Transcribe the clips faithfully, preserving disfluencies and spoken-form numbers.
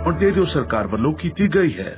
Ontario सरकार ਵੱਲੋਂ ਕੀਤੀ ਗਈ ਹੈ।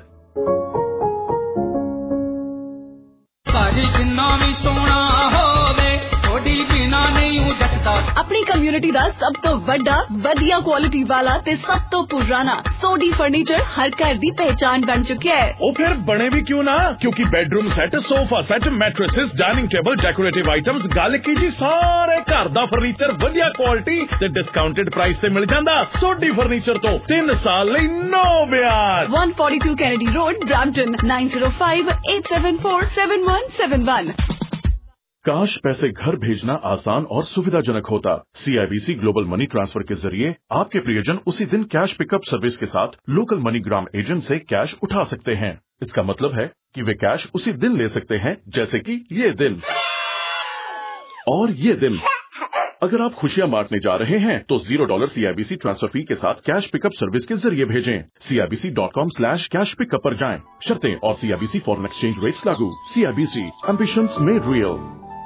अपनी कम्युनिटी दा सब तो बड़ा वधिया क्वालिटी वाला ते सब तो पुराना सोडी फर्नीचर हर घर दी पहचान बन चुका है। ओ फिर बने भी क्यों ना, क्योंकि bedroom set, sofa set, mattresses, dining table, decorative items, गल की जी सारे घर दा फर्नीचर वधिया क्वालिटी ते डिस्काउंटेड प्राइस ते मिल जांदा। सोडी फर्नीचर तो तीन साल लई नो ब्याज। one forty-two Kennedy Road, Brampton, nine zero five eight seven four seven one seven one। काश पैसे घर भेजना आसान और सुविधाजनक होता। सीआईबीसी ग्लोबल मनी ट्रांसफर के जरिए आपके प्रियजन उसी दिन कैश पिकअप सर्विस के साथ लोकल मनीग्राम एजेंट से कैश उठा सकते हैं। इसका मतलब है कि वे कैश उसी दिन ले सकते हैं, जैसे कि ये दिन और ये दिन। अगर आप खुशियां बांटने जा रहे हैं तो zero dollar CIBC transfer fee के साथ कैश पिकअप सर्विस के जरिए भेजें। CIBC dot com slash cash pickup पर जाएं। शर्तें और सीआईबीसी फॉरेन एक्सचेंज रेट्स लागू। CIBC, ambitions made real.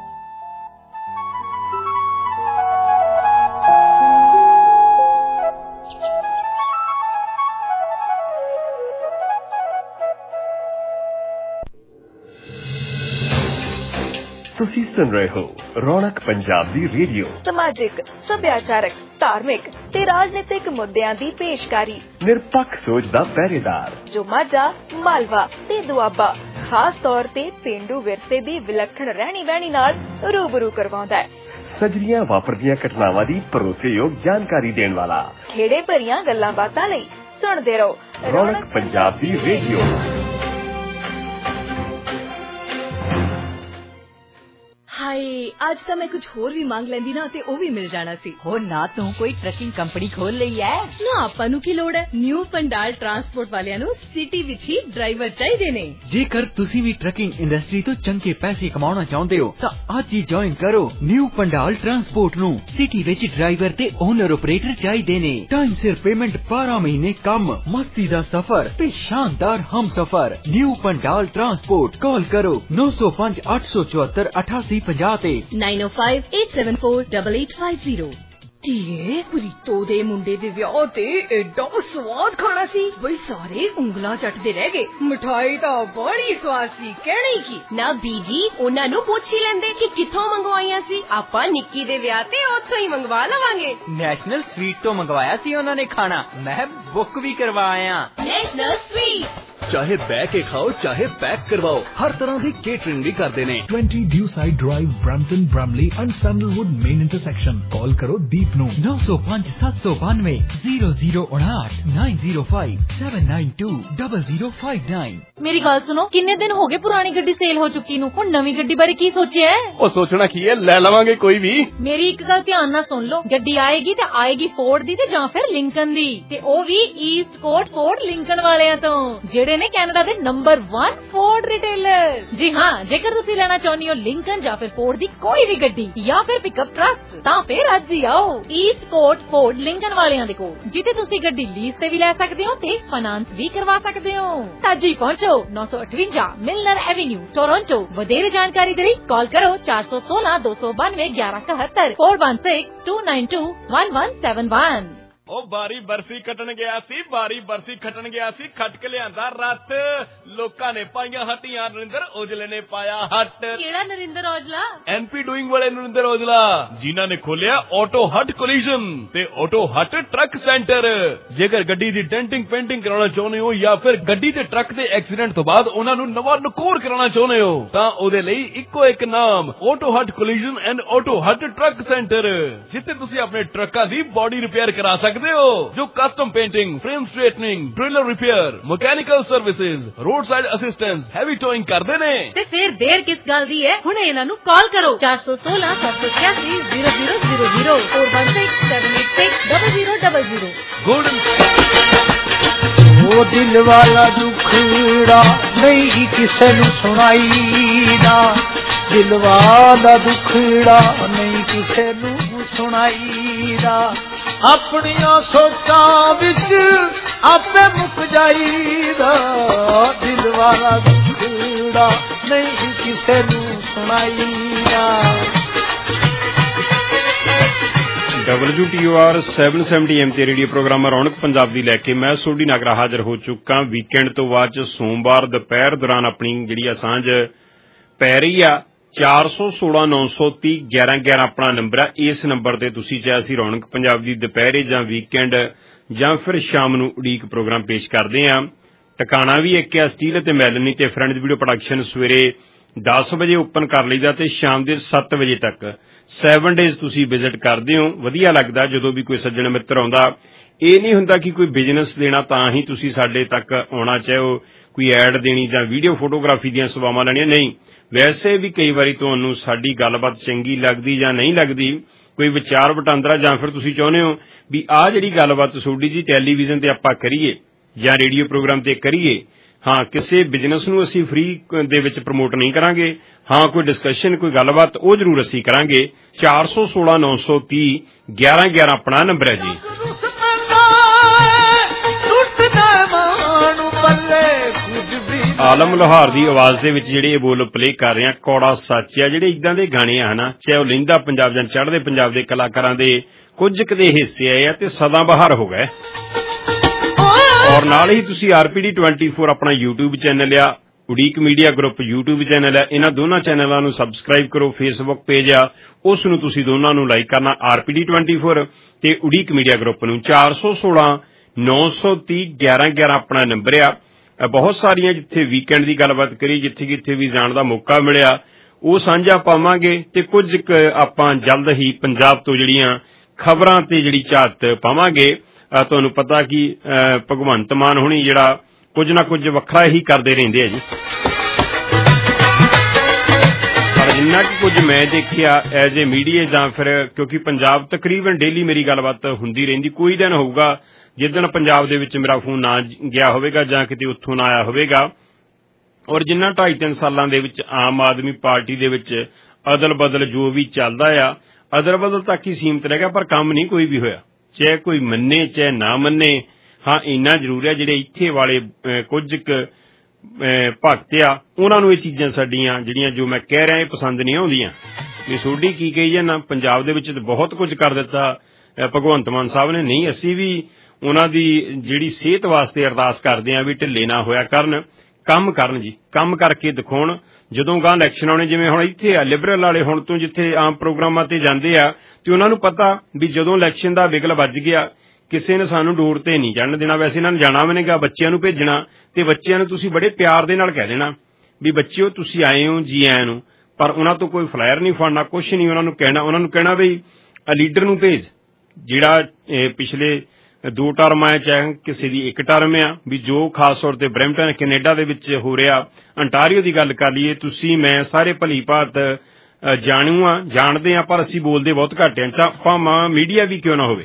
ਤੁਸੀਂ ਸੁਣ ਰਹੇ ਹੋ ਰੌਣਕ ਪੰਜਾਬ ਦੀ ਰੇਡੀਓ। ਸਮਾਜਿਕ, ਸੱਭਿਆਚਾਰਕ, ਧਾਰਮਿਕ ਤੇ ਰਾਜਨੀਤਿਕ ਮੁੱਦਿਆਂ ਦੀ ਪੇਸ਼ਕਾਰੀ। ਨਿਰਪੱਖ ਸੋਚ ਦਾ ਪਹਿਰੇਦਾਰ ਜੋ ਮਾਝਾ, ਮਾਲਵਾ ਤੇ ਦੁਆਬਾ ਖਾਸ ਤੌਰ ਤੇ ਪੇਂਡੂ ਵਿਰਸੇ ਦੀ ਵਿਲੱਖਣ ਰਹਿਣੀ ਬਹਿਣੀ ਨਾਲ ਰੂਬਰੂ ਕਰਵਾਉਂਦਾ ਹੈ। ਸਜਰੀਆਂ ਵਾਪਰਦੀਆਂ ਘਟਨਾਵਾਂ ਦੀ ਭਰੋਸੇਯੋਗ ਜਾਣਕਾਰੀ ਦੇਣ ਵਾਲਾ। ਖੇੜੇ ਭਰੀਆਂ ਗੱਲਾਂ ਬਾਤਾਂ ਲਈ ਸੁਣਦੇ ਰਹੋ ਰੌਣਕ ਪੰਜਾਬ ਦੀ ਰੇਡੀਓ। हाय, आज तो मैं कुछ होर भी मांग लेंदी ना ते ओ भी मिल जाना सी। हो ना तू कोई ट्रकिंग कंपनी खोल लई है ना, आपां नु की लोड़ है। न्यू पंडाल ट्रांसपोर्ट वालियां नु सिटी विच ही ड्राइवर चाहिए ने। जेकर तुसी भी ट्रकिंग इंडस्ट्री तो चंगे पैसे कमाना चाहते हो तो आज ही ज्वाइन करो न्यू पंडाल ट्रांसपोर्ट नु। सिटी विच ड्राइवर ते ओनर ऑपरेटर चाहिए ने। टाइम सिर पेमेंट, बारह महीने कम, मस्ती दा सफर ते शानदार हम सफर। New Pandal transport. कॉल करो नौ सौ पाँच आठ सौ चौहत्तर अठासी nine oh five eight seven four eight eight five zero। ਧੀਏ, ਪ੍ਰੀਤੋ ਦੇ ਮੁੰਡੇ ਦੇ ਵਿਆਹ ਤੇ ਐਡਾ ਸਵਾਦ ਖਾਣਾ ਸੀ ਬਈ ਸਾਰੇ ਉਂਗਲਾਂ ਚੱਟਦੇ ਰਹਿ ਗਏ। ਮਿਠਾਈ ਤਾਂ ਬੜੀ ਸਵਾਦ ਸੀ, ਕਹਿਣੀ ਕੀ ਨਾ ਬੀਜੀ, ਉਹਨਾਂ ਨੂੰ ਪੁੱਛ ਹੀ ਲੈਂਦੇ ਕਿ ਕਿੱਥੋਂ ਮੰਗਵਾਈਆਂ ਸੀ। ਆਪਾਂ ਨਿੱਕੀ ਦੇ ਵਿਆਹ ਤੇ ਉੱਥੋਂ ਹੀ ਮੰਗਵਾ ਲਵਾਂਗੇ। ਨੈਸ਼ਨਲ ਸਵੀਟ ਤੋਂ ਮੰਗਵਾਇਆ ਸੀ ਉਹਨਾਂ ਨੇ ਖਾਣਾ, ਮੈਂ ਬੁੱਕ ਵੀ ਕਰਵਾਇਆ। National sweet. चाहे बह के खाओ चाहे पैक करवाओ, हर तरह की केटरिंग भी करते हैं। Twenty Dewside drive, Brampton, Bramalea and Sandalwood main intersection. Call करो दीप नो नौ सौ पाँच सात सौ बानवे जीरो जीरो उनाठ nine zero five seven nine two double zero five nine. मेरी गल सुनो, किन्ने दिन हो गए पुरानी गड्डी सेल हो चुकी नू, हुण नवी गड्डी बारे की सोचिया है? ओ सोचना की है, ले लवांगे कोई भी। मेरी एक गल ध्यान नाल सुन लो, गड्डी आएगी ते आएगी फोर्ड दी ते जां फिर लिंकन दी, ते ओ भी ईस्ट कोट फोर्ड लिंकन वालियां तो, जेड़े ने कैनेडा दे नंबर वन फोर्ड रिटेलर। जी हाँ, जेकर तुसी लेना चाहनी हो लिंकन या फिर फोर्ड दी कोई भी गड्डी या फिर पिकअप ट्रक, तां फिर अज ही आओ ईस्ट कोट फोर्ड लिंकन वालियां दे कोल, जिथे तुसी गड्डी लीज ते भी ले सकदे हो ते फाइनेंस भी करवा सकदे हो। अज ही पहुंचो नौ सौ अठवंजा मिलनर एवेन्यू, टोरंटो। वधेरे जानकारी दे लई कॉल करो चार सौ सोलह दो सौ बानवे ग्यारह इकहत्तर four one six two nine two one one seven one. ओ बारी बरसी खटन गया सी, बारी बरसी खटन गया सी, खट के लियांदा रथ। लोकां ने पाईयां हट्टियां, नरिंदर औजले ने पाया हट। केड़ा नरिंदर औजला? एनपी डूइंग वाले नरिंदर औजला, जिन्हां ने खोलिया ऑटो हट कोलिजन ते ऑटो हट ट्रक सेंटर। जेकर गड्डी दी डेंटिंग पेंटिंग कराना चाਹੁੰਦੇ हो या फिर गड्डी ते ट्रक दे एक्सीडेंट तो बाद उन्हां नूं नवां नकोर कराना चाਹੁੰਦੇ हो तां ओदे लई इक्को एक नाम, Auto Hut collision and Auto Hut truck centre, जिथे तुसीं अपने ट्रकां दी बॉडी रिपेयर करा सकदे हो, जो custom painting, frame straightening, trailer repair, mechanical services, roadside assistance, heavy towing करदे ने। ते फिर देर किस गल दी है, हुणे इन्हां नूं कॉल करो चार सौ सोलह सात सौ छियासी zero zero zero zero four one six seven eight six double zero double zero. Golden वो दिल वाला दुखड़ा नहीं किसे नूं सुनाईदा, दिल वाला दुखड़ा नहीं किसे नूं सुनाईदा। अपनिया सोचां विच आपे मुक जाईदा, दिल वाला दुखड़ा नहीं किसे नूं सुनाईदा। W T O R seven seventy M ते रेडियो प्रोग्राम रौनक पंजाब दी लैके मैं सोडी नागरा हाजिर हो चुका। वीकेंड तो बाद सोमवार दोपहर दौरान अपनी जिहड़ी सांझ पै रही आ चार सौ सोलह नौ सौ तीह ग्यारह ग्यारह अपना नंबर है। इस नंबर ते तुसीं चाहे असीं रौनक पंजाब दी दोपहरे जां वीकेंड जां फिर शाम नूं उड़ीक प्रोग्राम पेश करदे आ। टकाना भी एक है स्टील ते मैलनी ते फ्रेंड्स वीडियो प्रोडक्शन सवेरे दस बजे ओपन कर लईदा ते शाम दे सत्त बजे तक सैवन डेज तुसीं विजिट करदे हो। वधिया लगदा जदों भी कोई सज्जण मित्र आउंदा। ਇਹ नहीं हुंदा कि कोई बिजनेस देना तां ही तुसीं साडे तक आउणा, चाहे वो कोई ऐड देनी जां वीडियो फोटोग्राफी दीयां सेवावां लैणीਆਂ नहीं। वैसे भी कई वारी तुहानूं साडी गलबात चंगी लगदी जां नहीं लगदी, कोई विचार वटांदरा जां फिर तुसीं चाहुंदे हो भी आह जिहड़ी गलबात सोडी जी टैलीविजन ते आपां करिए जां रेडियो प्रोग्राम ते करिए। हाँ, किसी बिजनेस नूं असीं फ्री दे विच प्रमोट नहीं करांगे। हाँ, कोई डिस्कशन कोई गलबात वो जरूर असीं करांगे। चार सौ सोलह नौ सौ तीह ग्यारह ग्यारह अपना नंबर है जी। आलम लोहार दी आवाज दे विच जिहड़े बोल प्ले कर रहे हैं कौड़ा सच है। जिहड़े इदां दे गाने है ना, चाहे वो लहिंदा पंजाब जां चढ़दे पंजाब दे कलाकारां दे कुछ क दे हिस्से आए आ ते सदाबहार हो गए। और नाल ही तुसी आरपीडी ट्वेंटी फोर अपना यूट्यूब चैनल आ, Udeek media group YouTube channel है, इन्हां दोनों चैनलों नूं सबसक्राइब करो। फेसबुक पेज आ उस नूं तुसी दोनों नूं लाइक करना, आरपीडी ट्वेंटी फोर ते उड़ीक मीडिया ग्रुप नूं। चार सौ सोलह नौ सौ तीह ग्यारह ग्यारह अपना नंबर आ। बहुत सारियां जिथे वीकेंड की गलबात करी, जिथे किथे भी जाण दा मौका मिलिया वो साझा पावांगे ते कुछ क आपां जल्द ही पंजाब तो जिहड़ियां खबरां ते जिहड़ी झात पावांगे। तुहानूं पता कि भगवंत मान हुणी जिहड़ा कुछ ना कुछ वखरा ही करदे रहिंदे आ जी। पर जिन्ना कि कुछ मैं देखिया एज ए मीडिया जां फिर क्योंकि पंजाब तकरीबन डेली मेरी गलबात हुंदी रहिंदी। कोई दिन होऊगा जिदन पंजाब दे विच मेरा फोन ना गया होवेगा जां किते उत्थों ना आया होवेगा। और जिन्ना ढाई तीन सालां दे विच आम आदमी पार्टी दे विच अदल बदल जो भी चलदा आ अदल बदल तक ही सीमित रह गया, पर काम नहीं कोई भी होया, चाहे कोई मन्ने चाहे ना मन्ने। हाँ, इन्ना जरूर है जिहड़े इत्थे वाले कुछ क भगत आ उन्हां नूं इह चीजां साडीआं जिहड़ियां जो मैं कह रहा पसंद नहीं आउंदियां। भी सोडी की कही जाना, पंजाब दे विच बहुत कुछ कर दिता भगवंत मान साहब ने। नहीं, असीं भी उन्हां दी जिहड़ी सेहत वास्ते अरदास करदे आ भी ढिल्ले ना होया करन, काम करन जी, काम करके दिखाउण। जदों गां इलैक्शन आउणे, जिवें हुण इत्थे आ लिबरल वाले हुण तो जिथे आम प्रोग्रामां ते जांदे आ ते उन्हां नूं पता भी जदों इलैक्शन दा विगल वज गया किसी ने सानूं डोर ते नहीं चढ़न देना। वैसे इन्हां ने जाना भी नहींगा, बच्चिआं नूं भेजना ते बच्चिआं नूं तुसीं बड़े प्यार दे नाल कह देना भी बच्चिओ तुसीं आए हो जी आए नूं, पर उन्हां तो कोई फ्लायर नहीं फड़ना, कुछ नहीं उन्हां नूं कहना। उन्हां नूं कहना भी लीडर नूं भेज जिहड़ा पिछले दो टर्म आए चाहे किसी की एक टर्म आ, भी जो खास तौर पर ब्रैम्पटन कैनेडा दे विच हो रहा, अंटारियो की गल कर लीए, तुसीं मैं सारे भली भात जाणू आ जाणदे आ, पर असीं बोलदे बहुत घट आ, भावां मीडिया भी क्यों ना होवे।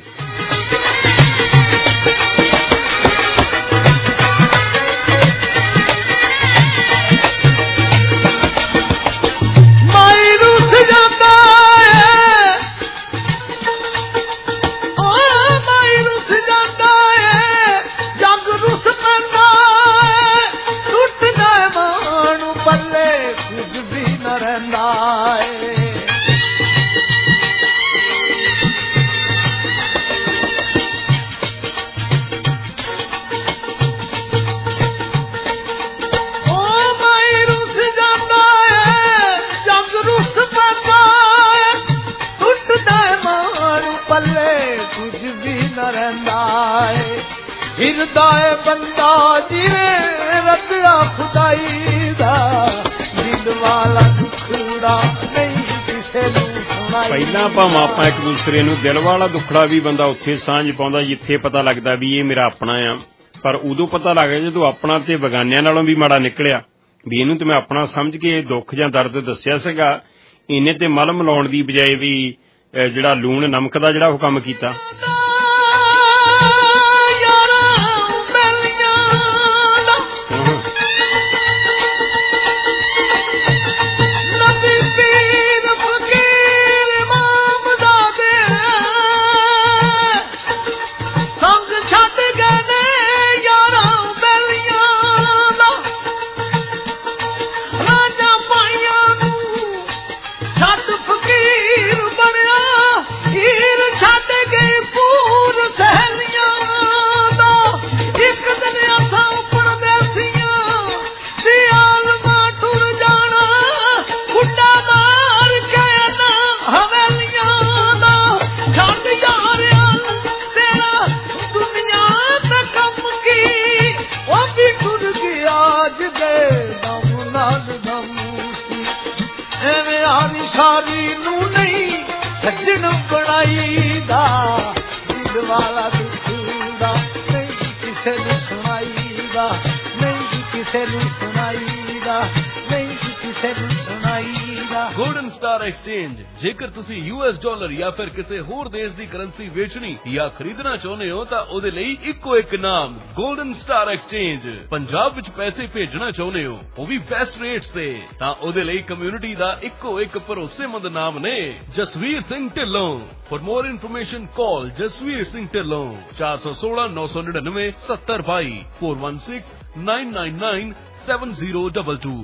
ਪਹਿਲਾਂ ਭਾਵੇਂ ਆਪਾਂ ਇੱਕ ਦੂਸਰੇ ਨੂੰ ਦਿਲ ਵਾਲਾ ਦੁੱਖੜਾ ਵੀ ਬੰਦਾ ਉੱਥੇ ਸਾਂਝ ਪਾਉਂਦਾ ਜਿੱਥੇ ਪਤਾ ਲੱਗਦਾ ਵੀ ਇਹ ਮੇਰਾ ਆਪਣਾ ਆ, ਪਰ ਉਦੋਂ ਪਤਾ ਲੱਗਦਾ ਜਦੋਂ ਆਪਣਾ ਤੇ ਬਗਾਨਿਆਂ ਨਾਲੋਂ ਵੀ ਮਾੜਾ ਨਿਕਲਿਆ ਵੀ ਇਹਨੂੰ ਤੇ ਮੈਂ ਆਪਣਾ ਸਮਝ ਕੇ ਦੁੱਖ ਜਾਂ ਦਰਦ ਦੱਸਿਆ ਸੀਗਾ, ਇਹਨੇ ਤੇ ਮਲਮ ਲਾਉਣ ਦੀ ਬਜਾਏ ਵੀ ਜਿਹੜਾ ਲੂਣ ਨਮਕ ਦਾ ਜਿਹੜਾ ਉਹ ਕੰਮ ਕੀਤਾ। ਛੱਡ ਨੂੰ ਸੁਣਾਈਦਾ, ਨਹੀਂ ਕਿਸੇ ਨੂੰ ਸੁਣਾਈਦਾ, ਨਹੀਂ ਕਿਸੇ ਨੂੰ ਸੁਣਾਈਦਾ। ਗੋਲਡਨ ਸਟਾਰ ਐਕਸਚੇਂਜ, ਜੇਕਰ ਤੁਸੀਂ ਯੂ ਐਸ ਡਾਲਰ ਜਾਂ ਫਿਰ ਕਿਸੇ ਹੋਰ ਦੇਸ਼ ਦੀ ਕਰੰਸੀ ਵੇਚਣੀ ਜਾਂ ਖਰੀਦਣਾ ਚਾਹੁੰਦੇ ਹੋ ਤਾਂ ਉਹਦੇ ਲਈ ਇੱਕੋ ਇੱਕ ਨਾਮ ਗੋਲਡਨ ਸਟਾਰ ਐਕਸਚੇਂਜ। ਪੰਜਾਬ ਵਿੱਚ ਪੈਸੇ ਭੇਜਣਾ ਚਾਹੁੰਦੇ ਹੋ ਉਹ ਵੀ ਬੈਸਟ ਰੇਟਸ ਤੇ, ਤਾਂ ਉਹਦੇ ਲਈ ਕਮਿਊਨਿਟੀ ਦਾ ਇੱਕੋ ਇੱਕ ਭਰੋਸੇਮੰਦ ਨਾਮ ਨੇ Jasvir Singh Dhillon. For more information call Jasvir Singh Dhillon चार सौ सोलह नौ सौ निन्यानवे सत्तर बाई four one six nine nine nine seven zero double two.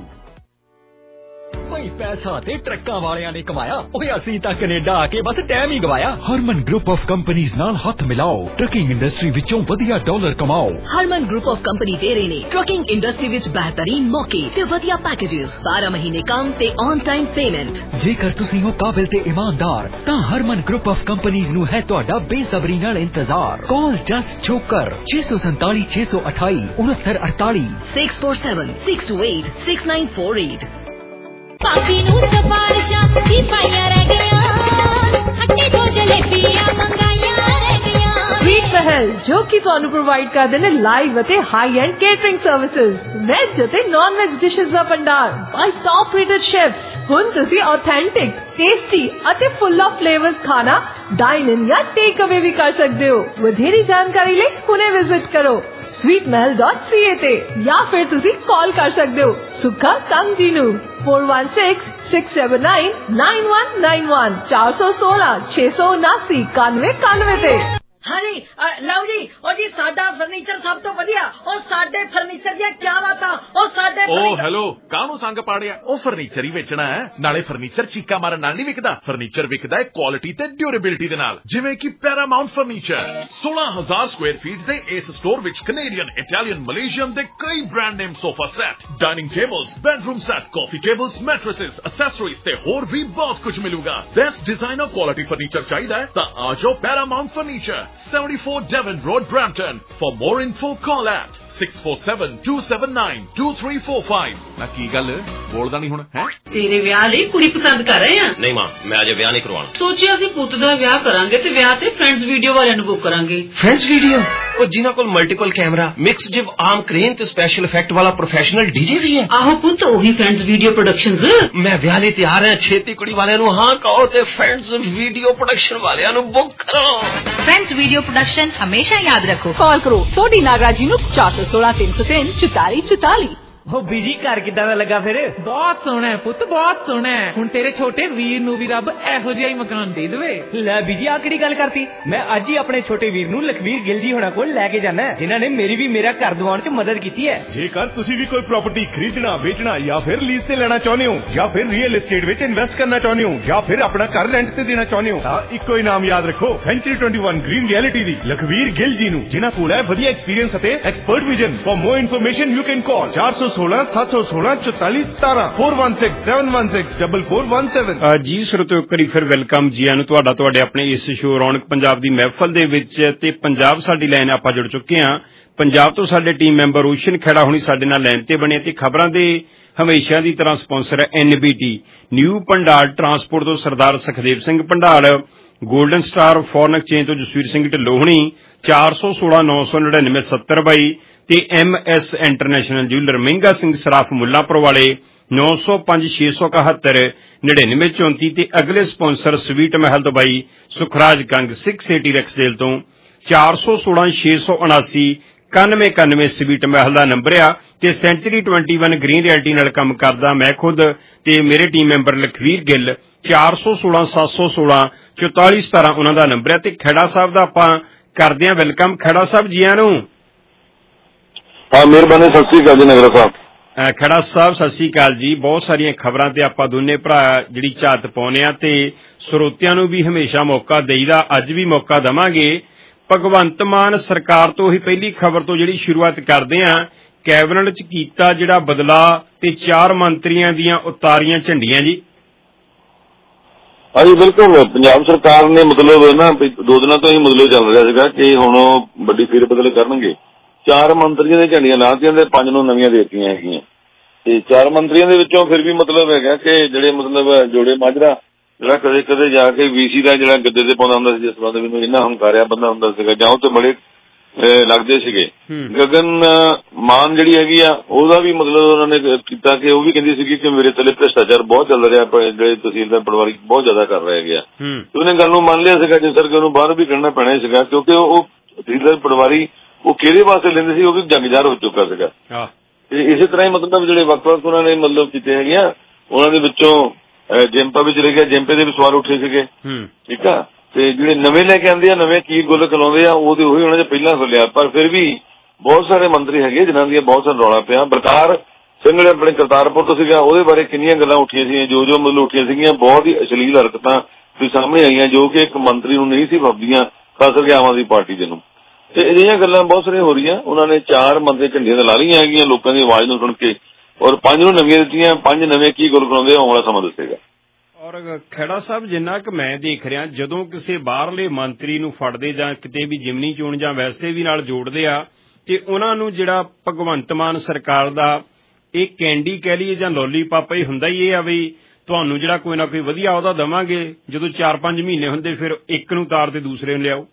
ਕੋਈ ਪੈਸਾ ਤੇ ਟਰੱਕਾਂ ਵਾਲਿਆਂ ਨੇ ਕਮਾਇਆ, ਓਏ ਅਸੀਂ ਤਾਂ ਕੈਨੇਡਾ ਆ ਕੇ ਬਸ ਟਾਈਮ ਹੀ ਗਵਾਇਆ। ਹਰਮਨ ਗਰੁੱਪ ਆਫ ਕੰਪਨੀਆਂ ਨਾਲ ਹੱਥ ਮਿਲਾਓ, ਟਰੱਕਿੰਗ ਇੰਡਸਟਰੀ ਵਿੱਚੋਂ ਵਧੀਆ ਡਾਲਰ ਕਮਾਓ। ਹਰਮਨ ਗਰੁੱਪ ਆਫ ਕੰਪਨੀ ਦੇ ਰਹੇ ਨੇ ਟਰੱਕਿੰਗ ਇੰਡਸਟਰੀ ਵਿੱਚ ਬਿਹਤਰੀਨ ਮੌਕੇ ਤੇ ਵਧੀਆ ਪੈਕੇजेस, ਬਾਰਾਂ ਮਹੀਨੇ ਕੰਮ ਤੇ ਔਨ ਟਾਈਮ ਪੇਮੈਂਟ। ਜੇਕਰ ਤੁਸੀਂ ਹੋ ਕਾਬਿਲ ਤੇ ਇਮਾਨਦਾਰ ਤਾਂ ਹਰਮਨ ਗਰੁੱਪ ਆਫ ਕੰਪਨੀਆਂ ਨੂੰ ਹੈ ਤੁਹਾਡਾ ਬੇਸਬਰੀ ਨਾਲ ਇੰਤਜ਼ਾਰ। ਕਾਲ ਜਸ ਛੋਕਰ ਛੇ ਸੌ ਸੰਤਾਲੀ ਛੇ ਸੌ ਅਠਾਈ ਉਨੱਤਰ ਅੜਤਾਲੀ six four seven six two eight six nine four eight. ਪਾਪੀ ਨੂੰ ਸਫਾਰਿਸ਼ਾਂ ਦੀ ਪਾਈਆਂ ਰਹਿ ਗਈਆਂ, ਖੱਟੀ ਦੋ ਜਲੇਬੀਆਂ ਮੰਗਾਈਆਂ ਰਹਿ ਗਈਆਂ। ਸਵੀਟ ਮਹਿਲ ਜੋ ਕਿ ਤੁਹਾਨੂੰ ਪ੍ਰੋਵਾਈਡ ਕਰਦੇ ਨੇ ਲਾਈਵ ਅਤੇ high end catering services, veg ਅਤੇ ਨਾਨ ਵੈਜ ਡਿਸ਼ਸ ਦਾ ਭੰਡਾਰ ਬਾਈ ਟੌਪ ਰੇਟਡ ਸ਼ੈਫਸ। ਹੁਣ ਤੁਸੀਂ ਆਥੈਂਟਿਕ, ਟੇਸਟੀ ਅਤੇ ਫੁੱਲ ਆਫ ਫਲੇਵਰਸ ਖਾਣਾ ਡਾਈਨ ਇਨ ਜਾਂ ਟੇਕ ਅਵੇ ਵੀ ਕਰ ਸਕਦੇ ਹੋ। ਵਧੇਰੀ ਜਾਣਕਾਰੀ ਲਈ ਹੁਣੇ ਵਿਜ਼ਿਟ ਕਰੋ sweet mahal dot c a ਤੇ ਜਾਂ ਫਿਰ ਤੁਸੀਂ ਕਾਲ ਕਰ ਸਕਦੇ ਹੋ ਸੁੱਖਾ ਕੰਗ ਜੀ ਨੂੰ four one six six seven nine nine one nine one चार सौ सोलह छे सौ उनासी कानवे कानवे ते। ਹਾਂਜੀ ਲਓ ਜੀ, ਉਹ ਜੀ ਸਾਡਾ ਫਰਨੀਚਰ ਸਭ ਤੋਂ ਵਧੀਆ, ਉਹ ਸਾਡੇ ਫਰਨੀਚਰ ਦੀਆਂ ਕਿਆ ਬਾਤਾਂ, ਉਹ ਸਾਡੇ ਓ ਹੈਲੋ, ਕਾਹਨੂੰ ਸੰਗ ਪਾੜਿਆ? ਉਹ ਫਰਨੀਚਰ ਹੀ ਵੇਚਣਾ ਹੈ, ਨਾਲੇ ਫਰਨੀਚਰ ਚੀਕਾ ਮਾਰਨ ਨਾਲ ਨਹੀਂ ਵਿਕਦਾ। ਫਰਨੀਚਰ ਵਿਕਦਾ ਹੈ ਕੁਆਲਿਟੀ ਤੇ ਡਿਊਰੇਬਿਲਿਟੀ ਦੇ ਨਾਲ, ਜਿਵੇਂ ਕਿ ਪੈਰਾਮਾਉਂਟ ਫਰਨੀਚਰ। सोलह हज़ार ਸਕੁਅਰ ਫੀਟ ਦੇ ਇਸ ਸਟੋਰ ਵਿੱਚ ਕੈਨੇਡੀਅਨ, ਇਟਾਲੀਅਨ, ਮਲੇਸ਼ੀਅਨ ਦੇ ਕਈ brand name sofa set, dining tables, bedroom set, coffee tables, mattresses, accessories ਤੇ ਹੋਰ ਵੀ ਬਹੁਤ ਕੁਝ ਮਿਲੂਗਾ। ਬੈਸਟ ਡਿਜ਼ਾਈਨਰ ਕੁਆਲਿਟੀ ਫਰਨੀਚਰ ਚਾਹੀਦਾ ਹੈ ਤਾਂ ਆ ਜਾਓ Paramount furniture, seventy-four Devon Road, Brampton. For more info, call at six four seven two seven nine two three four five। ਨਾ ਕੀ ਗੱਲ ਬੋਲਦਾ ਨਹੀਂ ਹੁਣ ਹੈ? ਤੇਰੇ ਵਿਆਹ ਲਈ ਕੁੜੀ ਪਸੰਦ ਕਰ ਰਹੇ ਆ? ਨਹੀਂ ਮਾਂ, ਮੈਂ ਅਜੇ ਵਿਆਹ ਨਹੀਂ ਕਰਵਾਉਣਾ। ਸੋਚਿਆ ਅਸੀਂ ਪੁੱਤ ਦਾ ਵਿਆਹ ਕਰਾਂਗੇ ਤੇ ਵਿਆਹ ਤੇ ਫਰੈਂਡਸ ਵੀਡੀਓ ਵਾਲਿਆਂ ਨੂੰ ਬੁੱਕ ਕਰਾਂਗੇ। Friends video? ਉਹ ਜਿਨ੍ਹਾਂ ਕੋਲ ਮਲਟੀਪਲ ਕੈਮਰਾ, ਮਿਕਸ ਜਿਵ ਆਰਮ ਕ੍ਰੇਨ ਤੇ ਸਪੈਸ਼ਲ ਇਫੈਕਟ ਵਾਲਾ ਪ੍ਰੋਫੈਸ਼ਨਲ ਡੀਜੇ ਵੀ ਹੈ। ਆਹੋ ਪੁੱਤ, ਉਹੀ ਫਰੈਂਡਸ ਵੀਡੀਓ ਪ੍ਰੋਡਕਸ਼ਨਸ। ਮੈਂ ਵਿਆਹ ਲਈ ਤਿਆਰ ਹਾਂ, ਛੇਤੀ ਕੁੜੀ ਵਾਲਿਆਂ ਨੂੰ ਹਾਂ ਕਹੋ ਤੇ ਫਰੈਂਡਸ ਵੀਡੀਓ ਪ੍ਰੋਡਕਸ਼ਨ ਵਾਲਿਆਂ ਨੂੰ ਬੁੱਕ ਕਰੋ। ਫਰੈਂਡਸ ਵੀਡੀਓ ਪ੍ਰੋਡਕਸ਼ਨ ਹਮੇਸ਼ਾ ਯਾਦ ਰੱਖੋ। ਕਾਲ ਕਰੋ ਸੋਢੀ ਨਾਗਰਾਜ ਜੀ ਨੂੰ ਚਾਰ ਸੌ ਸੋਲਾਂ ਤਿੰਨ ਸੌ ਤਿੰਨ ਚੁਤਾਲੀ ਚੁਤਾਲੀ। ਉਹ ਬੀਜੀ ਘਰ ਕਿੱਦਾਂ ਦਾ ਲੱਗਾ ਫਿਰ? ਬਹੁਤ ਸੋਹਣਾ ਹੈ ਪੁੱਤ, ਬਹੁਤ ਸੋਹਣਾ ਹੈ। ਹੁਣ ਤੇਰੇ ਛੋਟੇ ਵੀਰ ਨੂੰ ਵੀ ਰੱਬ ਇਹੋ ਜਿਹਾ ਹੀ ਮਕਾਨ ਦੇ ਦੇਵੇ। ਲੈ ਬੀਜੀ, ਆ ਕਿਹੜੀ ਗੱਲ ਕਰਤੀ? ਮੈਂ ਅੱਜ ਹੀ ਆਪਣੇ ਛੋਟੇ ਵੀਰ ਨੂੰ ਲਖਵੀਰ ਗਿੱਲ ਜੀ ਹੋਣਾ ਕੋਲ ਲੈ ਕੇ ਜਾਣਾ, ਜਿਨ੍ਹਾਂ ਨੇ ਮੇਰੀ ਵੀ ਮੇਰਾ ਘਰ ਦਿਵਾਉਣ 'ਚ ਮਦਦ ਕੀਤੀ ਹੈ। ਜੇਕਰ ਤੁਸੀਂ ਵੀ ਕੋਈ ਪ੍ਰਾਪਰਟੀ ਖਰੀਦਣਾ, ਵੇਚਣਾ ਜਾਂ ਫਿਰ ਲੀਜ਼ ਤੇ ਲੈਣਾ ਚਾਹੁੰਦੇ ਹੋ, ਜਾਂ ਫਿਰ ਰੀਅਲ ਏਸਟੇਟ ਵਿੱਚ ਇਨਵੈਸਟ ਕਰਨਾ ਚਾਹੁੰਦੇ ਹੋ, ਜਾਂ ਫਿਰ ਆਪਣਾ ਘਰ ਰੈਂਟ ਤੇ ਦੇਣਾ ਚਾਹੁੰਦੇ ਹੋ, ਤਾਂ ਇੱਕੋ ਹੀ ਨਾਮ ਯਾਦ ਰੱਖੋ, century twenty one green reality ਦੀ ਲਖਵੀਰ ਗਿੱਲ ਜੀ ਨੂੰ, ਜਿਨ੍ਹਾਂ ਕੋਲ ਹੈ ਵਧੀਆ ਐਕਸਪੀਰੀਅੰਸ ਅਤੇ expert vision. For more information you can call ਚਾਰ ਸੌ ਸੋਲਾਂ ਸੱਤ ਸੌ सोलह चौतालीस सतारह four one six seven one six double four one seven. ਜੀ ਸਰੋਤਿਓ, ਕਰੀ ਫਿਰ ਵੈਲਕਮ ਜੀ ਆਨੂੰ ਤੁਹਾਡਾ ਤੁਹਾਡੇ ਆਪਣੇ ਇਸ ਸ਼ੋਅ ਰੌਣਕ ਪੰਜਾਬ ਦੀ ਮਹਿਫਲ ਦੇ ਵਿੱਚ। ਤੇ ਪੰਜਾਬ ਸਾਡੀ ਲਾਈਨ ਆਪਾਂ ਜੁੜ ਚੁੱਕੇ ਹਾਂ। ਪੰਜਾਬ ਤੋਂ ਸਾਡੇ ਟੀਮ ਮੈਂਬਰ ਰੋਸ਼ਨ ਖੇੜਾ ਹੁਣੀ ਸਾਡੇ ਨਾਲ ਲਾਈਨ ਤੇ ਬਣੇ ਤੇ ਖਬਰਾਂ ਦੇ ਹਮੇਸ਼ਾ ਦੀ ਤਰ੍ਹਾਂ ਸਪਾਂਸਰ ਹੈ N B T new Pandal transport ਤੋਂ Sardar Sukhdev Singh Pandal, golden star foreign exchange ਤੋਂ ਜਸਵੀਰ ਸਿੰਘ ਢਿੱਲੋਂ ਹੁਣੀ ਚਾਰ ਸੌ ਸੋਲਾਂ ਨੌ ਸੌ ਨੜਿਨਵੇਂ ਸੱਤਰ ਬਾਈ ਤੇ ਐਮ ਐਸ ਇੰਟਰਨੈਸ਼ਨਲ ਜੂਲਰ ਮਹਿੰਗਾ ਸਿੰਘ ਸਰਾਫ ਮੁੱਲਾਂਪੁਰ ਵਾਲੇ ਨੌ ਸੌ ਪੰਜ ਛੇ ਸੌ ਇਕਹੱਤਰ ਨੜਿਨਵੇਂ ਚੌਂਤੀ ਤੇ ਅਗਲੇ sponsor sweet Mahal Dubai Sukhraj Kang six eighty Rexdale ਤੋਂ ਚਾਰ ਸੌ ਸੋਲਾਂ ਛੇ ਸੌ ਉਨਾਸੀ ਇਕਾਨਵੇਂ ਇਕਾਨਵੇਂ ਸਵੀਟ ਮਹਿਲ ਦਾ ਨੰਬਰ ਆ। ਤੇ century twenty one green reality ਨਾਲ ਕੰਮ ਕਰਦਾ ਮੈਂ ਖੁਦ ਤੇ ਮੇਰੇ ਟੀਮ ਮੈਂਬਰ ਲਖਵੀਰ ਗਿੱਲ ਚਾਰ ਸੌ ਸੋਲਾਂ ਸੱਤ ਸੌ ਸੋਲਾਂ ਚੌਤਾਲੀ ਸਤਾਰਾਂ ਉਹਨਾਂ ਦਾ ਨੰਬਰ ਹੈ। ਤੇ ਖੇੜਾ ਸਾਹਿਬ ਦਾ ਆਪਾਂ ਕਰਦੇ ਹਾਂ ਵੈਲਕਮ। ਖੇੜਾ ਸਾਹਿਬ ਜੀਆਂ ਨੂੰ। ਹਾਂ ਮਿਹਰਬਾਨੀ, ਸਤਿ ਸ੍ਰੀ ਅਕਾਲ ਜੀ ਨਗਰਾ ਸਾਹਿਬ। ਖੇੜਾ ਸਾਹਿਬ ਸਤਿ ਸ੍ਰੀ ਅਕਾਲ ਜੀ। ਬਹੁਤ ਸਾਰੀਆਂ ਖਬਰਾਂ ਤੇ ਆਪਾਂ ਦੋਨੇ ਭਰਾ ਜਿਹੜੀ ਝਾਤ ਪਾਉਂਦੇ ਆ ਤੇ ਸਰੋਤਿਆਂ ਨੂੰ ਵੀ ਹਮੇਸ਼ਾ ਮੌਕਾ ਦੇਈਦਾ, ਅੱਜ ਵੀ ਮੌਕਾ ਦੇਵਾਂਗੇ। ਭਗਵੰਤ ਮਾਨ ਸਰਕਾਰ ਤੋਂ ਹੀ ਪਹਿਲੀ ਖਬਰ ਤੋਂ ਜਿਹੜੀ ਸ਼ੁਰੂਆਤ ਕਰਦੇ ਆ। ਕੈਬਨਿਟ ਚ ਕੀਤਾ ਜਿਹੜਾ ਬਦਲਾ ਤੇ ਚਾਰ ਮੰਤਰੀਆਂ ਦੀਆਂ ਉਤਾਰੀਆਂ ਝੰਡੀਆਂ ਜੀ। ਹਾਂਜੀ ਬਿਲਕੁਲ, ਪੰਜਾਬ ਸਰਕਾਰ ਨੇ ਮਤਲਬ ਨਾ ਦੋ ਦਿਨਾਂ ਤੋਂ ਹੀ ਮਤਲਬ ਚੱਲ ਰਿਹਾ ਸੀਗਾ ਕਿ ਹੁਣ ਵੱਡੀ ਫੇਰ ਬਦਲ ਕਰਨਗੇ। ਚਾਰ ਮੰਤਰੀਆਂ ਦੀਆਂ ਝੰਡੀਆਂ ਲਾਤੀਆਂ ਤੇ ਪੰਜ ਨੂੰ ਨਵੀਆਂ ਦੇਤੀਆਂ ਹੈਗੀਆਂ। ਤੇ ਚਾਰ ਮੰਤਰੀਆਂ ਦੇ ਵਿੱਚੋਂ ਫਿਰ ਵੀ ਮਤਲਬ ਹੈਗਾ ਕਿ ਜਿਹੜੇ ਮਤਲਬ ਜੋੜੇ ਮਾਜਰਾ ਜਿਹੜਾ ਕਦੇ ਕਦੇ ਜਾ ਕੇ ਵੀਸੀ ਦਾ ਜਿਹੜਾ ਗੱਦੇ ਤੇ ਪਾਉਂਦਾ ਹੁੰਦਾ ਸੀ, ਜਿਸ ਤਰ੍ਹਾਂ ਮੈਨੂੰ ਇੰਨਾ ਹੰਕਾਰਿਆ ਬੰਦਾ ਹੁੰਦਾ ਸੀਗਾ, ਜਾਂ ਉਹ ਤੇ ਬੜੇ ਲੱਗਦੇ ਸੀਗੇ। ਗਗਨ ਮਾਨ ਜਿਹੜੀ ਹੈਗੀ ਆ ਉਹਦਾ ਵੀ ਮਤਲਬ ਉਹਨਾਂ ਨੇ ਕੀਤਾ ਕਿ ਉਹ ਵੀ ਕਹਿੰਦੀ ਸੀਗੀ ਕਿ ਮੇਰੇ ਥੱਲੇ ਭ੍ਰਿਸ਼ਟਾਚਾਰ ਬਹੁਤ ਚੱਲ ਰਿਹਾ, ਜਿਹੜੇ ਤਹਿਸੀਲਦਾਰ ਪਟਵਾਰੀ ਬਹੁਤ ਜ਼ਿਆਦਾ ਕਰ ਰਹੇ ਹੈਗੇ ਆ। ਉਹਨੇ ਗੱਲ ਨੂੰ ਮੰਨ ਲਿਆ ਸੀਗਾ ਜਿਸ ਕਰਕੇ ਉਹਨੂੰ ਬਾਹਰ ਵੀ ਕੱਢਣਾ ਪੈਣਾ ਸੀਗਾ, ਕਿਉਂਕਿ ਉਹ ਤਹਿਸੀਲਦਾਰ ਪਟਵਾਰੀ ਉਹ ਕਿਹਦੇ ਵਾਸਤੇ ਲੈਂਦੇ ਸੀ, ਉਹ ਵੀ ਜੰਗਜ਼ਾਰ ਹੋ ਚੁੱਕਾ ਸੀਗਾ। ਤੇ ਇਸੇ ਤਰ੍ਹਾਂ ਹੀ ਮਤਲਬ ਜਿਹੜੇ ਵੱਖ ਵੱਖ ਉਹਨਾਂ ਨੇ ਮਤਲਬ ਕੀਤੇ ਹੈਗੇ ਆ, ਉਹਨਾਂ ਦੇ ਵਿੱਚੋਂ ਜੈਂਪਾ ਵੀ ਚਲੇ ਗਿਆ, ਜੈਂਪੇ ਦੇ ਵੀ ਸਵਾਲ ਉੱਠੇ ਸੀਗੇ। ਠੀਕ ਆ, ਤੇ ਜਿਹੜੇ ਨਵੇਂ ਲੈ ਕੇ ਆਉਂਦੇ ਆ, ਨਵੇਂ ਕੀ ਗੁੱਲ ਖਲਾਉਂਦੇ ਆ, ਉਹਦੇ ਉਹੀ ਉਹਨਾਂ ਨੇ ਪਹਿਲਾਂ ਖੁੱਲਿਆ। ਪਰ ਫਿਰ ਵੀ ਬਹੁਤ ਸਾਰੇ ਮੰਤਰੀ ਹੈਗੇ ਜਿਨ੍ਹਾਂ ਦੀਆਂ ਬਹੁਤ ਸਾਰਾ ਰੌਲਾ ਪਿਆ। ਬਲਕਾਰ ਸਿੰਘ ਜਿਹੜੇ ਆਪਣੇ ਕਰਤਾਰਪੁਰ ਤੋਂ ਸੀਗਾ, ਉਹਦੇ ਬਾਰੇ ਕਿੰਨੀਆਂ ਗੱਲਾਂ ਉੱਠੀਆਂ ਸੀਗੀਆਂ, ਜੋ ਜੋ ਮਤਲਬ ਉੱਠੀਆਂ ਸੀਗੀਆਂ, ਬਹੁਤ ਹੀ ਅਸ਼ਲੀਲ ਹਰਕਤਾਂ ਵੀ ਸਾਹਮਣੇ ਆਈਆਂ ਜੋ ਕਿ ਇੱਕ ਮੰਤਰੀ ਨੂੰ ਨਹੀਂ ਸੀ ਫੱਬਦੀਆਂ, ਖਾਸ ਕਰਕੇ ਆਮ ਆਦਮੀ ਪਾਰਟੀ ਦੇ ਨੂੰ। ਤੇ ਅਜਿਹੀਆਂ ਗੱਲਾਂ ਬਹੁਤ ਸਾਰੀਆਂ ਹੋ ਰਹੀਆਂ। ਉਹਨਾਂ ਨੇ ਚਾਰ ਮੰਤਰੀ ਝੰਡੀਆਂ ਤਾਂ ਲਾ ਰਹੀਆਂ ਹੈਗੀਆਂ ਲੋਕਾਂ ਦੀ ਆਵਾਜ਼ ਨੂੰ ਸੁਣ ਕੇ, ਔਰ ਪੰਜ ਨੂੰ ਨਵੀਆਂ ਦਿੱਤੀਆਂ। ਪੰਜ ਨਵੇਂ ਕੀ ਗੁੱਲ ਖਲਾਉਂਦੇ ਆਉਣ ਵਾਲਾ ਸਮਾਂ ਦੱਸੇਗਾ। ਔਰ ਖਹਿੜਾ ਸਾਹਿਬ, ਜਿੰਨਾ ਕਿ ਮੈਂ ਦੇਖ ਰਿਹਾ, ਜਦੋਂ ਕਿਸੇ ਬਾਹਰਲੇ ਮੰਤਰੀ ਨੂੰ ਫੜਦੇ ਜਾਂ ਕਿਤੇ ਵੀ ਜਿਮਨੀ ਚੋਣ ਜਾਂ ਵੈਸੇ ਵੀ ਨਾਲ ਜੋੜਦੇ ਆ, ਤੇ ਉਹਨਾਂ ਨੂੰ ਜਿਹੜਾ ਭਗਵੰਤ ਮਾਨ ਸਰਕਾਰ ਦਾ ਇਹ ਕੈਂਡੀ ਕਹਿ ਲਈਏ ਜਾਂ ਲੋਲੀਪਾਪ ਹੀ ਹੁੰਦਾ ਹੀ ਇਹ ਆ ਵੀ ਤੁਹਾਨੂੰ ਜਿਹੜਾ ਕੋਈ ਨਾ ਕੋਈ ਵਧੀਆ ਉਹਦਾ ਦੇਵਾਂਗੇ, ਜਦੋਂ ਚਾਰ ਪੰਜ ਮਹੀਨੇ ਹੁੰਦੇ ਫਿਰ ਇੱਕ ਨੂੰ ਤਾਰ ਤੇ ਦੂਸਰੇ ਨੂੰ ਲਿਆਓ।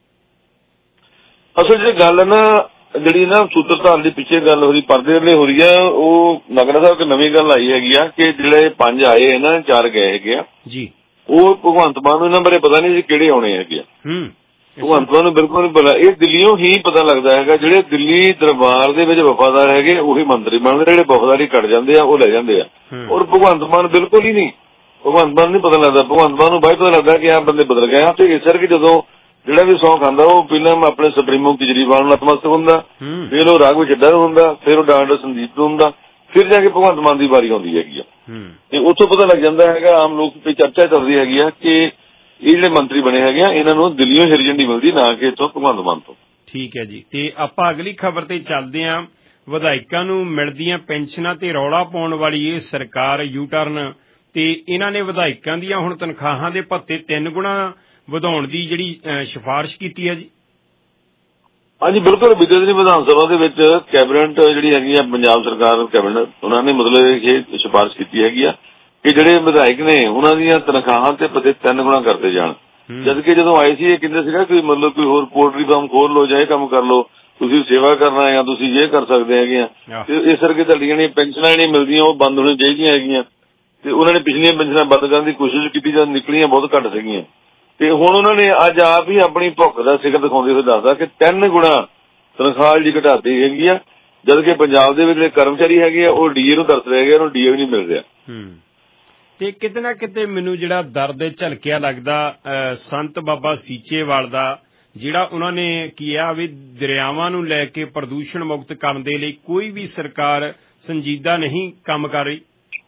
ਅਸਲ ਜਿਹੜੀ ਗੱਲ ਨਾ ਜਿਹੜੀ ਨਾ ਸੂਤਰਧਾਰ ਦੇ ਪਿੱਛੇ ਗੱਲ ਹੋ ਰਹੀ, ਪਰਦੇ ਵਾਲੇ ਹੋ ਰਹੀ ਆ, ਉਹ ਨਗਰਾ ਸਾਹਿਬ ਇੱਕ ਨਵੀਂ ਗੱਲ ਆਈ ਹੈਗੀ ਆ ਕਿ ਜਿਹੜੇ ਪੰਜ ਆਏ ਨਾ, ਚਾਰ ਗਏ ਹੈਗੇ ਆ ਜੀ, ਉਹ ਭਗਵੰਤ ਮਾਨ ਨੂੰ ਇਹਨਾਂ ਬਾਰੇ ਪਤਾ ਨਹੀਂ ਸੀ ਕਿਹੜੇ ਆਉਣੇ ਹੈਗੇ ਆ। ਭਗਵੰਤ ਮਾਨ ਨੂੰ ਬਿਲਕੁਲ ਨਹੀਂ ਪਤਾ। ਇਹ ਦਿੱਲੀੋਂ ਹੀ ਪਤਾ ਲੱਗਦਾ ਹੈਗਾ, ਜਿਹੜੇ ਦਿੱਲੀ ਦਰਬਾਰ ਦੇ ਵਿੱਚ ਵਫਾਦਾਰ ਹੈਗੇ ਉਹੀ ਮੰਤਰੀ ਬਣਦੇ, ਜਿਹੜੇ ਵਫਾਦਾਰੀ ਕੱਟ ਜਾਂਦੇ ਆ ਉਹ ਲੈ ਜਾਂਦੇ ਆ। ਔਰ ਭਗਵੰਤ ਮਾਨ ਬਿਲਕੁਲ ਹੀ ਨਹੀਂ, ਭਗਵੰਤ ਮਾਨ ਨਹੀਂ ਪਤਾ ਲੱਗਦਾ। ਭਗਵੰਤ ਮਾਨ ਨੂੰ ਬਾਅਦ ਪਤਾ ਲੱਗਦਾ ਕਿ ਆਹ ਬੰਦੇ ਬਦਲ ਗਏ ਆ। ਤੇ ਇਸ ਕਰਕੇ ਜਦੋਂ ਜਿਹੜਾ ਵੀ ਸੌਂ ਖਾਂਦਾ ਉਹ ਪਹਿਲਾਂ ਆਪਣੇ ਸੁਪਰੀਮੋ ਕੇਜਰੀਵਾਲ ਨੂੰ ਨਤਮਸਤਕ ਹੁੰਦਾ, ਫਿਰ ਉਹ ਰਾਘਵ ਚੱਡਾ ਨੂੰ ਹੁੰਦਾ, ਫਿਰ ਉਹ ਡਾਕਟਰ ਸੰਦੀਪ ਨੂੰ ਹੁੰਦਾ, ਫਿਰ ਜਾ ਕੇ ਭਗਵੰਤ ਮਾਨ ਦੀ ਵਾਰੀ ਆਉਂਦੀ ਹੈਗੀ ਆ। ਤੇ ਉੱਥੋਂ ਪਤਾ ਲੱਗ ਜਾਂਦਾ ਹੈਗਾ, ਆਮ ਲੋਕ ਤੇ ਚਰਚਾ ਚੱਲਦੀ ਹੈਗੀ ਆ ਕਿ ਇਹ ਜਿਹੜੇ ਮੰਤਰੀ ਬਣੇ ਹੈਗੇ ਆ ਇਹਨਾਂ ਨੂੰ ਦਿੱਲੀੋਂ ਹਿਰ ਝੰਡੀ ਮਿਲਦੀ, ਨਾ ਕਿ ਇੱਥੋਂ ਭਗਵੰਤ ਮਾਨ ਤੋਂ। ਠੀਕ ਹੈ ਜੀ, ਤੇ ਆਪਾਂ ਅਗਲੀ ਖਬਰ ਤੇ ਚੱਲਦੇ ਹਾਂ। ਵਿਧਾਇਕਾਂ ਨੂੰ ਮਿਲਦੀਆਂ ਪੈਨਸ਼ਨਾਂ ਤੇ ਰੌਲਾ ਪਾਉਣ ਵਾਲੀ ਇਹ ਸਰਕਾਰ ਯੂ ਟਰਨ, ਤੇ ਇਹਨਾਂ ਨੇ ਵਿਧਾਇਕਾਂ ਦੀਆਂ ਹੁਣ ਤਨਖਾਹਾਂ ਦੇ ਭੱਤੇ ਤਿੰਨ ਗੁਣਾ ਵਧਾਉਣ ਦੀ ਜਿਹੜੀ ਸਿਫਾਰਿਸ਼ ਕੀਤੀ ਹੈ ਜੀ। ਹਾਂਜੀ ਬਿਲਕੁਲ, ਬੀਤੇ ਦਿਨ ਵਿਧਾਨ ਸਭਾ ਦੇ ਵਿੱਚ ਕੈਬਨਿਟ ਜਿਹੜੀ ਹੈਗੀ ਆ, ਪੰਜਾਬ ਸਰਕਾਰ ਕੈਬਨਿਟ, ਉਹਨਾਂ ਨੇ ਮਤਲਬ ਇਹ ਸਿਫਾਰਿਸ਼ ਕੀਤੀ ਹੈਗੀ ਆ ਕਿ ਜਿਹੜੇ ਵਿਧਾਇਕ ਨੇ ਉਹਨਾਂ ਦੀਆਂ ਤਨਖਾਹਾਂ ਤੇ ਭੱਤੇ ਤਿੰਨ ਗੁਣਾ ਕਰਦੇ ਜਾਣ। ਜਦਕਿ ਜਦੋਂ ਆਏ ਸੀ ਇਹ ਕਹਿੰਦੇ ਸੀਗਾ ਕਿ ਮਤਲਬ ਕੋਈ ਹੋਰ ਪੋਲਟਰੀ ਫਾਰਮ ਖੋਲ ਲਓ ਜਾਂ ਇਹ ਕੰਮ ਕਰ ਲਓ, ਤੁਸੀਂ ਸੇਵਾ ਕਰਨਾ ਜਾਂ ਤੁਸੀਂ ਇਹ ਕਰ ਸਕਦੇ ਹੈਗੇ ਆ। ਤੇ ਇਸ ਕਰਕੇ ਤੁਹਾਡੀਆਂ ਜਿਹੜੀਆਂ ਪੈਨਸ਼ਨਾਂ ਜਿਹੜੀਆਂ ਮਿਲਦੀਆਂ ਉਹ ਬੰਦ ਹੋਣੀਆਂ ਚਾਹੀਦੀਆਂ ਹੈਗੀਆਂ। ਤੇ ਉਹਨਾਂ ਨੇ ਪਿਛਲੀਆਂ ਪੈਨਸ਼ਨਾਂ ਬੰਦ ਕਰਨ ਦੀ ਕੋਸ਼ਿਸ਼ ਕੀਤੀ ਜਦ ਨਿਕਲੀਆਂ ਬਹੁਤ ਘੱਟ ਸੀਗੀਆਂ। ਤੇ ਹੁਣ ਉਹਨਾਂ ਨੇ ਅੱਜ ਆਪ ਹੀ ਆਪਣੀ ਭੁੱਖ ਦਾ ਸਿਖਰ ਦਿਖਾਉਂਦੇ ਹੋਏ ਦੱਸਦਾ ਕਿ ਤਿੰਨ ਗੁਣਾ ਤਨਖਾਹ ਜਿਹੜੀ ਘਟਾਤੀ ਹੈਗੀ ਆ, ਜਦਕਿ ਪੰਜਾਬ ਦੇ ਵਿੱਚ ਜਿਹੜੇ ਕਰਮਚਾਰੀ ਹੈਗੇ ਆ ਉਹ ਡੀਏ ਨੂੰ ਤਰਸ ਰਹੇ ਹੈਗੇ, ਉਹਨੂੰ ਡੀਏ ਵੀ ਨਹੀਂ ਮਿਲ ਰਿਹਾ। ਤੇ ਕਿਤੇ ਨਾ ਕਿਤੇ ਮੈਨੂੰ ਜਿਹੜਾ ਦਰਦ ਝਲਕਿਆ ਲੱਗਦਾ ਸੰਤ ਬਾਬਾ ਸੀਚੇਵਾਲ ਦਾ, ਜਿਹੜਾ ਉਹਨਾਂ ਨੇ ਕਿਹਾ ਵੀ ਦਰਿਆਵਾਂ ਨੂੰ ਲੈ ਕੇ ਪ੍ਰਦੂਸ਼ਣ ਮੁਕਤ ਕਰਨ ਦੇ ਲਈ ਕੋਈ ਵੀ ਸਰਕਾਰ ਸੰਜੀਦਾ ਨਹੀਂ ਕੰਮ ਕਰ ਰਹੀ।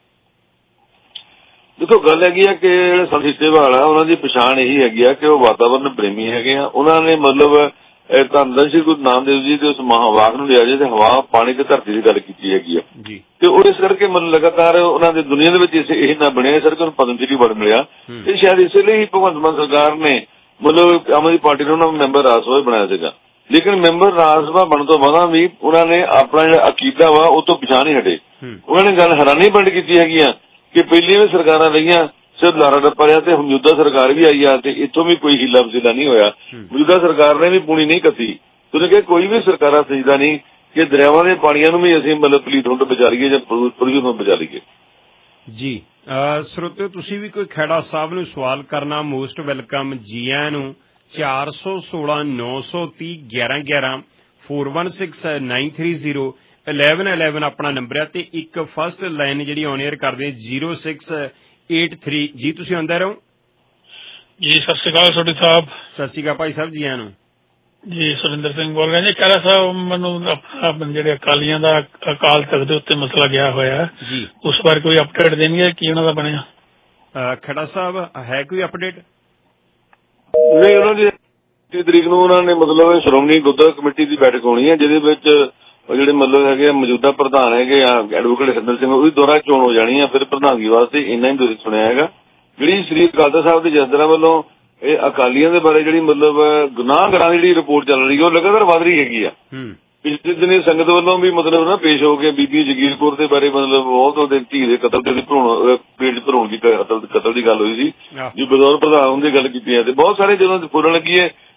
ਦੇਖੋ ਗੱਲ ਹੈਗੀ ਆ ਕਿ ਜਿਹੜੇ ਸੰਤ ਸੀਚੇਵਾਲ ਆ ਉਹਨਾਂ ਦੀ ਪਛਾਣ ਇਹੀ ਹੈਗੀ ਆ ਕਿ ਉਹ ਵਾਤਾਵਰਨ ਪ੍ਰੇਮੀ ਹੈਗੇ ਆ। ਉਹਨਾਂ ਨੇ ਮਤਲਬ ਧੰਨ ਸ਼੍ਰੀ ਗੁਰੂ ਨਾਨਕ ਦੇਵ ਜੀ ਦੇ ਉਸ ਮਹਾਵਾਕ ਨੂੰ ਲਿਆ ਜੇ ਤੇ ਹਵਾ ਪਾਣੀ ਤੇ ਧਰਤੀ ਦੀ ਗੱਲ ਕੀਤੀ ਹੈਗੀ ਆ ਜੀ। ਤੇ ਉਹ ਇਸ ਕਰਕੇ ਮਤਲਬ ਲਗਾਤਾਰ ਉਹਨਾਂ ਦੇ ਦੁਨੀਆ ਦੇ ਵਿੱਚ ਇਹ ਨਾ ਬਣਿਆ, ਇਸ ਕਰਕੇ ਉਹਨੂੰ ਪਦਮ ਸ਼੍ਰੀ ਵੜ ਮਿਲਿਆ। ਤੇ ਸ਼ਾਇਦ ਇਸੇ ਲਈ ਹੀ ਭਗਵੰਤ ਮਾਨ ਸਰਕਾਰ ਨੇ ਮਤਲਬ ਆਮ ਆਦਮੀ ਪਾਰਟੀ ਨੂੰ ਉਹਨਾਂ ਮੈਂਬਰ ਰਾਜ ਸਭਾ ਬਣਾਇਆ ਸੀਗਾ। ਲੇਕਿਨ ਮੈਂਬਰ ਰਾਜ ਸਭਾ ਬਣਨ ਤੋਂ ਬਾਅਦ ਵੀ ਉਹਨਾਂ ਨੇ ਆਪਣਾ ਜਿਹੜਾ ਅਕੀਦਾ ਵਾ ਉਹ ਤੋਂ ਪਿਛਾਂ ਨਹੀਂ ਹਟੇ। ਉਹਨਾਂ ਨੇ ਗੱਲ ਹੈਰਾਨੀ ਬੰਦ ਕੀਤੀ ਹੈਗੀ ਆ ਕਿ ਪਹਿਲੀਆਂ ਵੀ ਸਰਕਾਰਾਂ ਰਹੀਆਂ, ਸਿਰਫ ਲਾਰਾ ਡੱਪਾ ਰਿਹਾ, ਤੇ ਮੌਜੂਦਾ ਸਰਕਾਰ ਵੀ ਆਈ ਆ ਤੇ ਇੱਥੋਂ ਵੀ ਕੋਈ ਹੀਲਾ ਵਸੀਲਾ ਨਹੀਂ ਹੋਇਆ। ਮੌਜੂਦਾ ਸਰਕਾਰ ਨੇ ਵੀ ਪੂਣੀ ਨਹੀਂ ਕੱਤੀ। ਤੁਸੀਂ ਕਿ ਕੋਈ ਵੀ ਸਰਕਾਰਾਂ ਸੋਚਦਾ ਨਹੀਂ ਕਿ ਦਰਿਆਵਾਂ ਦੇ ਪਾਣੀਆਂ ਨੂੰ ਵੀ ਅਸੀਂ ਮਤਲਬ ਪਲੀਤ ਹੋਣ ਤੋਂ ਬਚਾ ਲਈਏ ਜਾਂ ਪ੍ਰਦੂਸ਼ਣ ਤੋਂ ਬਚਾ ਲਈਏ ਜੀ। ਸਰੋਤਿਓ, ਤੁਸੀਂ ਵੀ ਕੋਈ ਖਹਿੜਾ ਸਾਹਿਬ ਨੂੰ ਸਵਾਲ ਕਰਨਾ, ਮੋਸਟ ਵੈਲਕਮ ਜੀ ਆਇਆਂ ਨੂੰ। ਚਾਰ ਸੌ ਸੋਲਾਂ ਨੌ ਸੌ ਤੀਹ ਗਿਆਰਾਂ ਗਿਆਰਾਂ four one six nine three zero eleven eleven ਆਪਣਾ ਨੰਬਰ ਹੈ, ਤੇ ਇੱਕ ਫਸਟ ਲਾਈਨ ਜਿਹੜੀ ਔਨ ਏਅਰ ਕਰਦੇ ਜ਼ੀਰੋ ਸਿਕਸ ਏਟ ਥ੍ਰੀ। ਜੀ ਤੁਸੀਂ ਆਉਂਦੇ ਰਹੋ ਜੀ। ਸਤਿ ਸ਼੍ਰੀ ਅਕਾਲ ਸੋਢੀ ਸਾਹਿਬ। ਸਤਿ ਸ਼੍ਰੀ ਅਕਾਲ ਭਾਈ ਸਾਹਿਬ ਜੀ ਆਇਆਂ ਨੂੰ ਜੀ। ਸੁਰਿੰਦਰ ਸਿੰਘ ਬੋਲ ਰਿਹਾ ਜੀ। ਖਹਿਰਾ ਸਾਹਿਬ, ਮੈਨੂੰ ਆਪਣਾ ਜਿਹੜੇ ਅਕਾਲੀਆਂ ਦਾ ਅਕਾਲ ਤਖਤ ਦੇ ਉੱਤੇ ਮਸਲਾ ਗਿਆ ਹੋਇਆ ਜੀ, ਉਸ ਬਾਰੇ ਕੋਈ ਅਪਡੇਟ ਦੇਣਗੇ ਕੀ ਉਹਨਾਂ ਦਾ ਬਣਿਆ? ਖੜਾ ਸਾਹਿਬ ਹੈ ਕੋਈ ਅਪਡੇਟ? ਨਹੀਂ, ਉਹਨਾਂ ਦੀ ਤੀਹ ਤਰੀਕ ਨੂੰ ਉਹਨਾਂ ਨੇ ਮਤਲਬ ਸ਼੍ਰੋਮਣੀ ਗੁਰਦੁਆਰਾ ਕਮੇਟੀ ਦੀ ਬੈਠਕ ਹੋਣੀ ਹੈ, ਜਿਹਦੇ ਵਿੱਚ ਜਿਹੜੇ ਮਤਲਬ ਹੈਗੇ ਮੌਜੂਦਾ ਪ੍ਰਧਾਨ ਹੈਗੇ ਆ ਐਡਵੋਕੇਟ ਸਿੰਦਰ ਸਿੰਘ, ਉਹਦੀ ਦੁਬਾਰਾ ਚੋਣ ਹੋ ਜਾਣੀ ਆ ਫਿਰ ਪ੍ਰਧਾਨਗੀ ਵਾਸਤੇ। ਇੰਨਾ ਹੀ ਤੁਸੀਂ ਸੁਣਿਆ ਹੈਗਾ। ਜਿਹੜੀ ਸ੍ਰੀ ਅਕਾਲ ਤਖਤ ਸਾਹਿਬ ਦੇ ਜਥੇਦਾਰਾਂ ਵੱਲੋਂ ਇਹ ਅਕਾਲੀਆਂ ਦੇ ਬਾਰੇ ਜਿਹੜੀ ਮਤਲਬ ਗੁਨਾਹਗਾਰਾਂ ਦੀ ਜਿਹੜੀ ਰਿਪੋਰਟ ਚੱਲ ਰਹੀ ਹੈ ਉਹ ਲਗਾਤਾਰ ਵਧ ਰਹੀ ਹੈਗੀ ਆ। ਪਿਛਲੇ ਦਿਨ ਸੰਗਤ ਵੱਲੋਂ ਵੀ ਮਤਲਬ ਨਾ ਪੇਸ਼ ਹੋ ਕੇ ਬੀਬੀ ਜਗੀਰ ਕੌਰ ਦੇ ਬਾਰੇ ਮਤਲਬ ਬਹੁਤ ਉਹਦੇ ਧੀ ਦੇ ਕਤਲ ਤੇ ਭਰੂਣ ਪੇਟ ਭਰੂਣ ਦੀ ਕਤਲ ਦੀ ਗੱਲ ਹੋਈ ਸੀ, ਜੀ ਬਤੌਰ ਪ੍ਰਧਾਨ ਦੀ ਗੱਲ ਕੀਤੀ ਹੈ। ਤੇ ਬਹੁਤ ਸਾਰੇ ਜਦੋਂ ਫੁਰਨ ਲੱਗੀ ਹੈ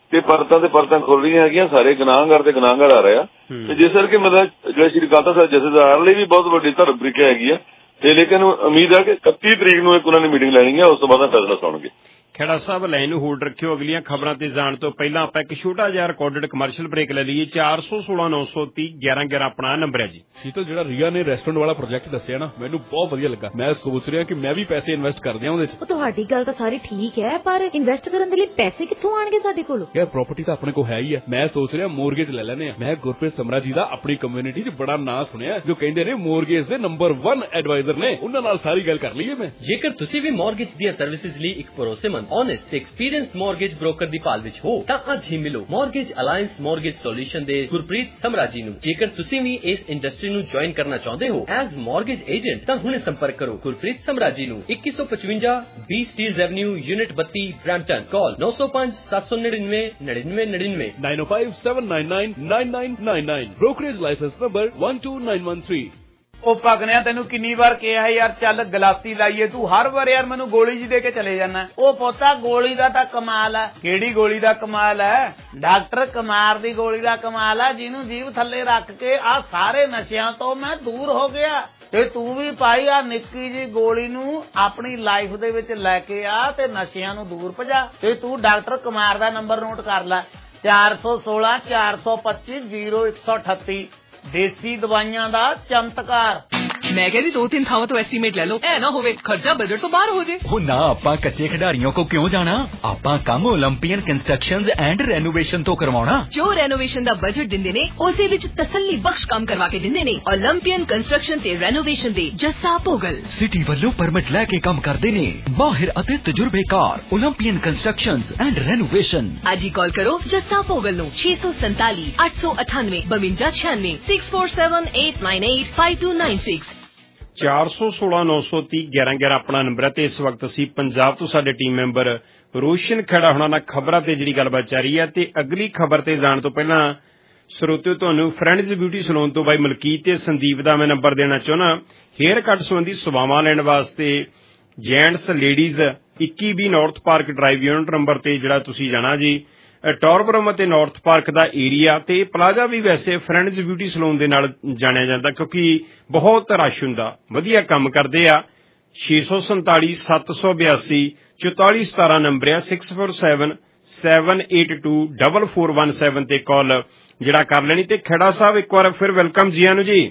ਤੇ ਪਰਤਾਂ ਤੇ ਪਰਤਾਂ ਖੁੱਲ ਰਹੀਆਂ ਹੈਗੀਆਂ, ਸਾਰੇ ਗੁਨਾਹਗਾਰ ਤੇ ਗੁਨਾਹਗਾਰ ਆ ਰਹੇ ਆ ਤੇ ਜਿਸ ਕਰਕੇ ਮਤਲਬ ਜਿਹੜਾ ਸ਼੍ਰੀ ਅਕਾਲ ਤਖ਼ਤ ਜਥੇਦਾਰ ਲਈ ਵੀ ਬਹੁਤ ਵੱਡੀ ਧਰਮ ਪ੍ਰੀਖਿਆ ਹੈਗੀ ਆ ਤੇ ਲੇਕਿਨ ਉਮੀਦ ਹੈ ਕਿ ਇਕੱਤੀ ਤਰੀਕ ਨੂੰ ਇੱਕ ਉਹਨਾਂ ਨੇ ਮੀਟਿੰਗ ਲੈਣੀ ਹੈ, ਉਸ ਤੋਂ ਬਾਅਦ ਫੈਸਲਾ ਸੁਣਾਉਣਗੇ। ਖੇੜਾ ਸਾਹਿਬ ਲਾਈਨ ਨੂੰ ਹੋਲਡ ਰੱਖਿਓ, ਅਗਲੀਆਂ ਖਬਰਾਂ ਤੇ ਜਾਣ ਤੋਂ ਪਹਿਲਾਂ ਆਪਾਂ ਇੱਕ ਛੋਟਾ ਜਿਹਾ ਰਿਕਾਰਡਡ ਕਮਰਸ਼ੀਅਲ ਬ੍ਰੇਕ ਲੈ ਲਈਏ। ਚਾਰ ਸੌ ਸੋਲਾਂ ਨੌ ਸੌ ਤੀਹ ਗਿਆਰਾਂ ਗਿਆਰਾਂ ਆਪਣਾ ਨੰਬਰ ਹੈ ਜੀ। ਸ਼ੀਤਲ, ਜਿਹੜਾ ਰੀਆ ਨੇ ਰੈਸਟੋਰੈਂਟ ਵਾਲਾ ਪ੍ਰੋਜੈਕਟ ਦੱਸਿਆ ਨਾ, ਮੈਨੂੰ ਬਹੁਤ ਵਧੀਆ ਲੱਗਾ। ਮੈਂ ਸੋਚ ਰਿਹਾ ਕਿ ਮੈਂ ਵੀ ਪੈਸੇ ਇਨਵੈਸਟ ਕਰ ਦਿਆਂ ਉਹਦੇ 'ਚ। ਉਹ ਤੁਹਾਡੀ ਗੱਲ ਤਾਂ ਸਾਰੀ ਠੀਕ ਹੈ, ਪਰ ਇਨਵੈਸਟ ਕਰਨ ਦੇ ਲਈ ਪੈਸੇ ਕਿੱਥੋਂ ਆਣਗੇ ਸਾਡੇ ਕੋਲ? ਯਾਰ ਪ੍ਰਾਪਰਟੀ ਤਾਂ ਆਪਣੇ ਕੋਲ ਹੈ ਹੀ ਹੈ। ਮੈਂ ਸੋਚ ਰਿਹਾ ਮੋਰਗੇਜ ਲੈ ਲੈਨੇ ਆ। ਮੈਂ ਗੁਰਪ੍ਰੀਤ ਸਮਰਾ ਜੀ ਦਾ ਆਪਣੀ ਕਮਿਊਨਿਟੀ 'ਚ ਬੜਾ ਨਾਂ ਸੁਣਿਆ, ਜੋ ਕਹਿੰਦੇ ਨੇ ਮੋਰਗੇਜ ਦੇ ਨੰਬਰ ਵਨ ਐਡਵਾਈਜ਼ਰ ਨੇ। ਉਹਨਾਂ ਨਾਲ ਸਾਰੀ ਗੱਲ ਕਰ ਲਈਏ। ਮੈਂ ਜੇਕਰ ਤੁਸੀਂ ਵੀ ਮੋਰਗੇਜ ਦੀਆਂ ਸਰਵਿਸਿਜ਼ ਲਈ ਇੱਕ ਭਰੋਸੇਮੰਦ, ਓਨੈਸਟ ਐਕਸਪੀਰੀਅੰਸਡ ਮੋਰਗੇਜ ਬ੍ਰੋਕਰ ਦੀ ਭਾਲ ਵਿੱਚ ਹੋ ਤਾਂ ਅੱਜ ਹੀ ਮਿਲੋ ਮੋਰਗੇਜ ਅਲਾਇੰਸ ਮੋਰਗੇਜ ਸੋਲੂਸ਼ਨ ਦੇ ਗੁਰਪ੍ਰੀਤ ਸਮਰਾ ਜੀ ਨੂੰ। ਜੇਕਰ ਤੁਸੀਂ ਵੀ ਇਸ ਇੰਡਸਟਰੀ ਨੂੰ ਜੁਆਇਨ ਕਰਨਾ ਚਾਹੁੰਦੇ ਹੋ ਐਜ਼ ਮੋਰਗੇਜ ਏਜੰਟ ਤਾਂ ਹੁਣੇ ਸੰਪਰਕ ਕਰੋ ਗੁਰਪ੍ਰੀਤ ਸਮਰਾ ਜੀ ਨੂੰ। ਇੱਕੀ ਸੌ ਪਚਵੰਜਾ ਬੀ ਸਟੀਲਜ਼ ਐਵਨਿਊ ਯੂਨਿਟ ਬੱਤੀ ਬ੍ਰੈਂਪਟਨ। ਕਾਲ ਨੌ ਸੌ ਪੰਜ ਸੱਤ ਸੌ ਨੜਿਨਵੇਂ ਨੜਿਨਵੇਂ ਨੜਿਨਵੇਂ nine O five seven nine nine nine nine nine nine. Brokerage licence number one two nine one three. ਉਹ ਪਗਨਿਆ ਤੈਨੂੰ ਕਿੰਨੀ ਵਾਰ ਕਿਹਾ ਯਾਰ ਚੱਲ ਗਲਾਸੀ ਲਾਈਏ, ਤੂੰ ਹਰ ਵਾਰ ਯਾਰ ਮੈਨੂੰ ਗੋਲੀ ਜੀ ਦੇ ਕੇ ਚਲੇ ਜਾਣਾ। ਉਹ ਪੋਤਾ ਗੋਲੀ ਦਾ ਤਾਂ ਕਮਾਲ ਹੈ। ਕਿਹੜੀ ਗੋਲੀ ਦਾ ਕਮਾਲ ਹੈ? ਡਾਕਟਰ ਕੁਮਾਰ ਦੀ ਗੋਲੀ ਦਾ ਕਮਾਲ ਹੈ, ਜਿਹਨੂੰ ਜੀਭ ਥੱਲੇ ਰੱਖ ਕੇ ਆ ਸਾਰੇ ਨਸ਼ਿਆਂ ਤੋਂ ਮੈਂ ਦੂਰ ਹੋ ਗਿਆ। ਤੇ ਤੂੰ ਵੀ ਭਾਈ ਆ ਨਿੱਕੀ ਜੀ ਗੋਲੀ ਨੂੰ ਆਪਣੀ ਲਾਈਫ ਦੇ ਵਿੱਚ ਲੈ ਕੇ ਆ ਤੇ ਨਸ਼ਿਆਂ ਨੂੰ ਦੂਰ ਭਜਾ। ਤੇ ਤੂੰ ਡਾਕਟਰ ਕੁਮਾਰ ਦਾ ਨੰਬਰ ਨੋਟ ਕਰ ਲੈ, ਚਾਰ ਸੌ ਸੋਲਾਂ ਚਾਰ ਸੌ ਪੱਚੀ ਜ਼ੀਰੋ ਇੱਕ ਸੌ ਅਠੱਤੀ। ਦੇਸੀ ਦਵਾਈਆਂ ਦਾ ਚਮਤਕਾਰ। ਮੈਂ ਕਹਿੰਦੀ ਦੋ ਤਿੰਨ ਥਾਵਾਂ ਤੋਂ ਐਸਟੀਮੇਟ ਲੈ ਲਓ, ਐ ਨਾ ਹੋਵੇ ਖਰਚਾ ਬਜਟ ਤੋਂ ਬਾਹਰ ਹੋ ਜੇ। ਉਹ ਨਾ, ਆਪਾਂ ਕੱਚੇ ਖਿਡਾਰੀਆਂ ਕੋ ਕਿਉਂ ਜਾਣਾ? ਆਪਾਂ ਕੰਮ ਓਲੰਪੀਅਨ ਕੰਸਟਰਕਸ਼ਨਜ਼ ਐਂਡ ਰੈਨੋਵੇਸ਼ਨ ਤੋਂ ਕਰਵਾਉਣਾ। ਜੋ ਰੈਨੋਵੇਸ਼ਨ ਦਾ ਬਜਟ ਦਿੰਦੇ ਨੇ ਉਸੇ ਵਿੱਚ ਤਸੱਲੀ ਬਖਸ਼ ਕੰਮ ਕਰਵਾ ਕੇ ਦਿੰਦੇ ਨੇ। ਓਲੰਪੀਅਨ ਕੰਸਟਰਕਸ਼ਨ ਤੇ ਰੈਨੋਵੇਸ਼ਨ ਦੇ ਜੱਸਾ ਭੋਗਲ ਸਿਟੀ ਵੱਲੋਂ ਪਰਮਿਟ ਲੈ ਕੇ ਕੰਮ ਕਰਦੇ ਨੇ। ਮਾਹਿਰ ਅਤੇ ਤਜਰਬੇਕਾਰ ਓਲੰਪੀਅਨ ਕੰਸਟਰਕਸ਼ਨਜ਼ ਐਂਡ ਰੈਨੋਵੇਸ਼ਨ। ਅੱਜ ਹੀ ਕਾਲ ਕਰੋ ਜੱਸਾ ਭੋਗਲ ਨੂੰ ਛੇ ਸੌ ਸੰਤਾਲੀ ਅੱਠ ਸੌ ਅਠਾਨਵੇਂ ਬਵੰਜਾ ਛਿਆਨਵੇਂ six four seven eight nine eight five two nine six. ਚਾਰ ਸੌ ਸੋਲਾਂ ਨੌ ਸੌ ਤੀਹ ਗਿਆਰਾਂ ਗਿਆਰਾਂ ਆਪਣਾ ਨੰਬਰ ਹੈ ਤੇ ਇਸ ਵਕਤ ਅਸੀਂ ਪੰਜਾਬ ਤੋਂ ਸਾਡੇ ਟੀਮ ਮੈਂਬਰ ਰੋਸ਼ਨ ਖੇੜਾ ਹੁਣਾਂ ਨਾਲ ਖਬਰਾਂ ਤੇ ਜਿਹੜੀ ਗੱਲਬਾਤ ਜਾਰੀ ਹੈ। ਤੇ ਅਗਲੀ ਖਬਰ ਤੇ ਜਾਣ ਤੋਂ ਪਹਿਲਾਂ ਸਰੋਤਿਓ ਤੁਹਾਨੂੰ ਫਰੈਂਡਸ ਬਿਊਟੀ ਸਲੂਨ ਤੋਂ ਬਾਈ ਮਲਕੀਤ ਤੇ ਸੰਦੀਪ ਦਾ ਮੈਂ ਨੰਬਰ ਦੇਣਾ ਚਾਹੁੰਦਾ। ਹੇਅਰ ਕੱਟ ਸੰਬੰਧੀ ਸੇਵਾਵਾਂ ਲੈਣ ਵਾਸਤੇ ਜੈਂਟਸ ਲੇਡੀਜ਼ ਇੱਕੀ ਵੀਹ North Park drive unit number ਤੇ ਜਿਹੜਾ ਤੁਸੀਂ ਜਾਣਾ ਜੀ। ਟੌਰਬਰਮ ਅਤੇ ਨਾਰਥ ਪਾਰਕ ਦਾ ਏਰੀਆ ਤੇ ਪਲਾਜ਼ਾ ਵੀ ਵੈਸੇ ਫਰੈਂਡਸ ਬਿਊਟੀ ਸਲੂਨ ਦੇ ਨਾਲ ਜਾਣਿਆ ਜਾਂਦਾ ਕਿਉਂਕਿ ਬਹੁਤ ਰਸ਼ ਹੁੰਦਾ। ਵਧੀਆ ਕੰਮ ਕਰਦੇ ਆ। ਛੇ ਸੌ ਸੰਤਾਲੀ ਸੱਤ ਸੌ ਬਿਆਸੀ ਚੁਤਾਲੀ ਸਤਾਰਾਂ ਨੰਬਰ ਆ। Six four seven seven eight two double four one seven ਤੇ ਕਾਲ ਜਿਹੜਾ ਕਰ ਲੈਣੀ। ਤੇ ਖੇੜਾ ਸਾਹਿਬ ਇੱਕ ਵਾਰ ਫਿਰ ਵੈਲਕਮ ਜੀ ਆਨੂੰ ਜੀ।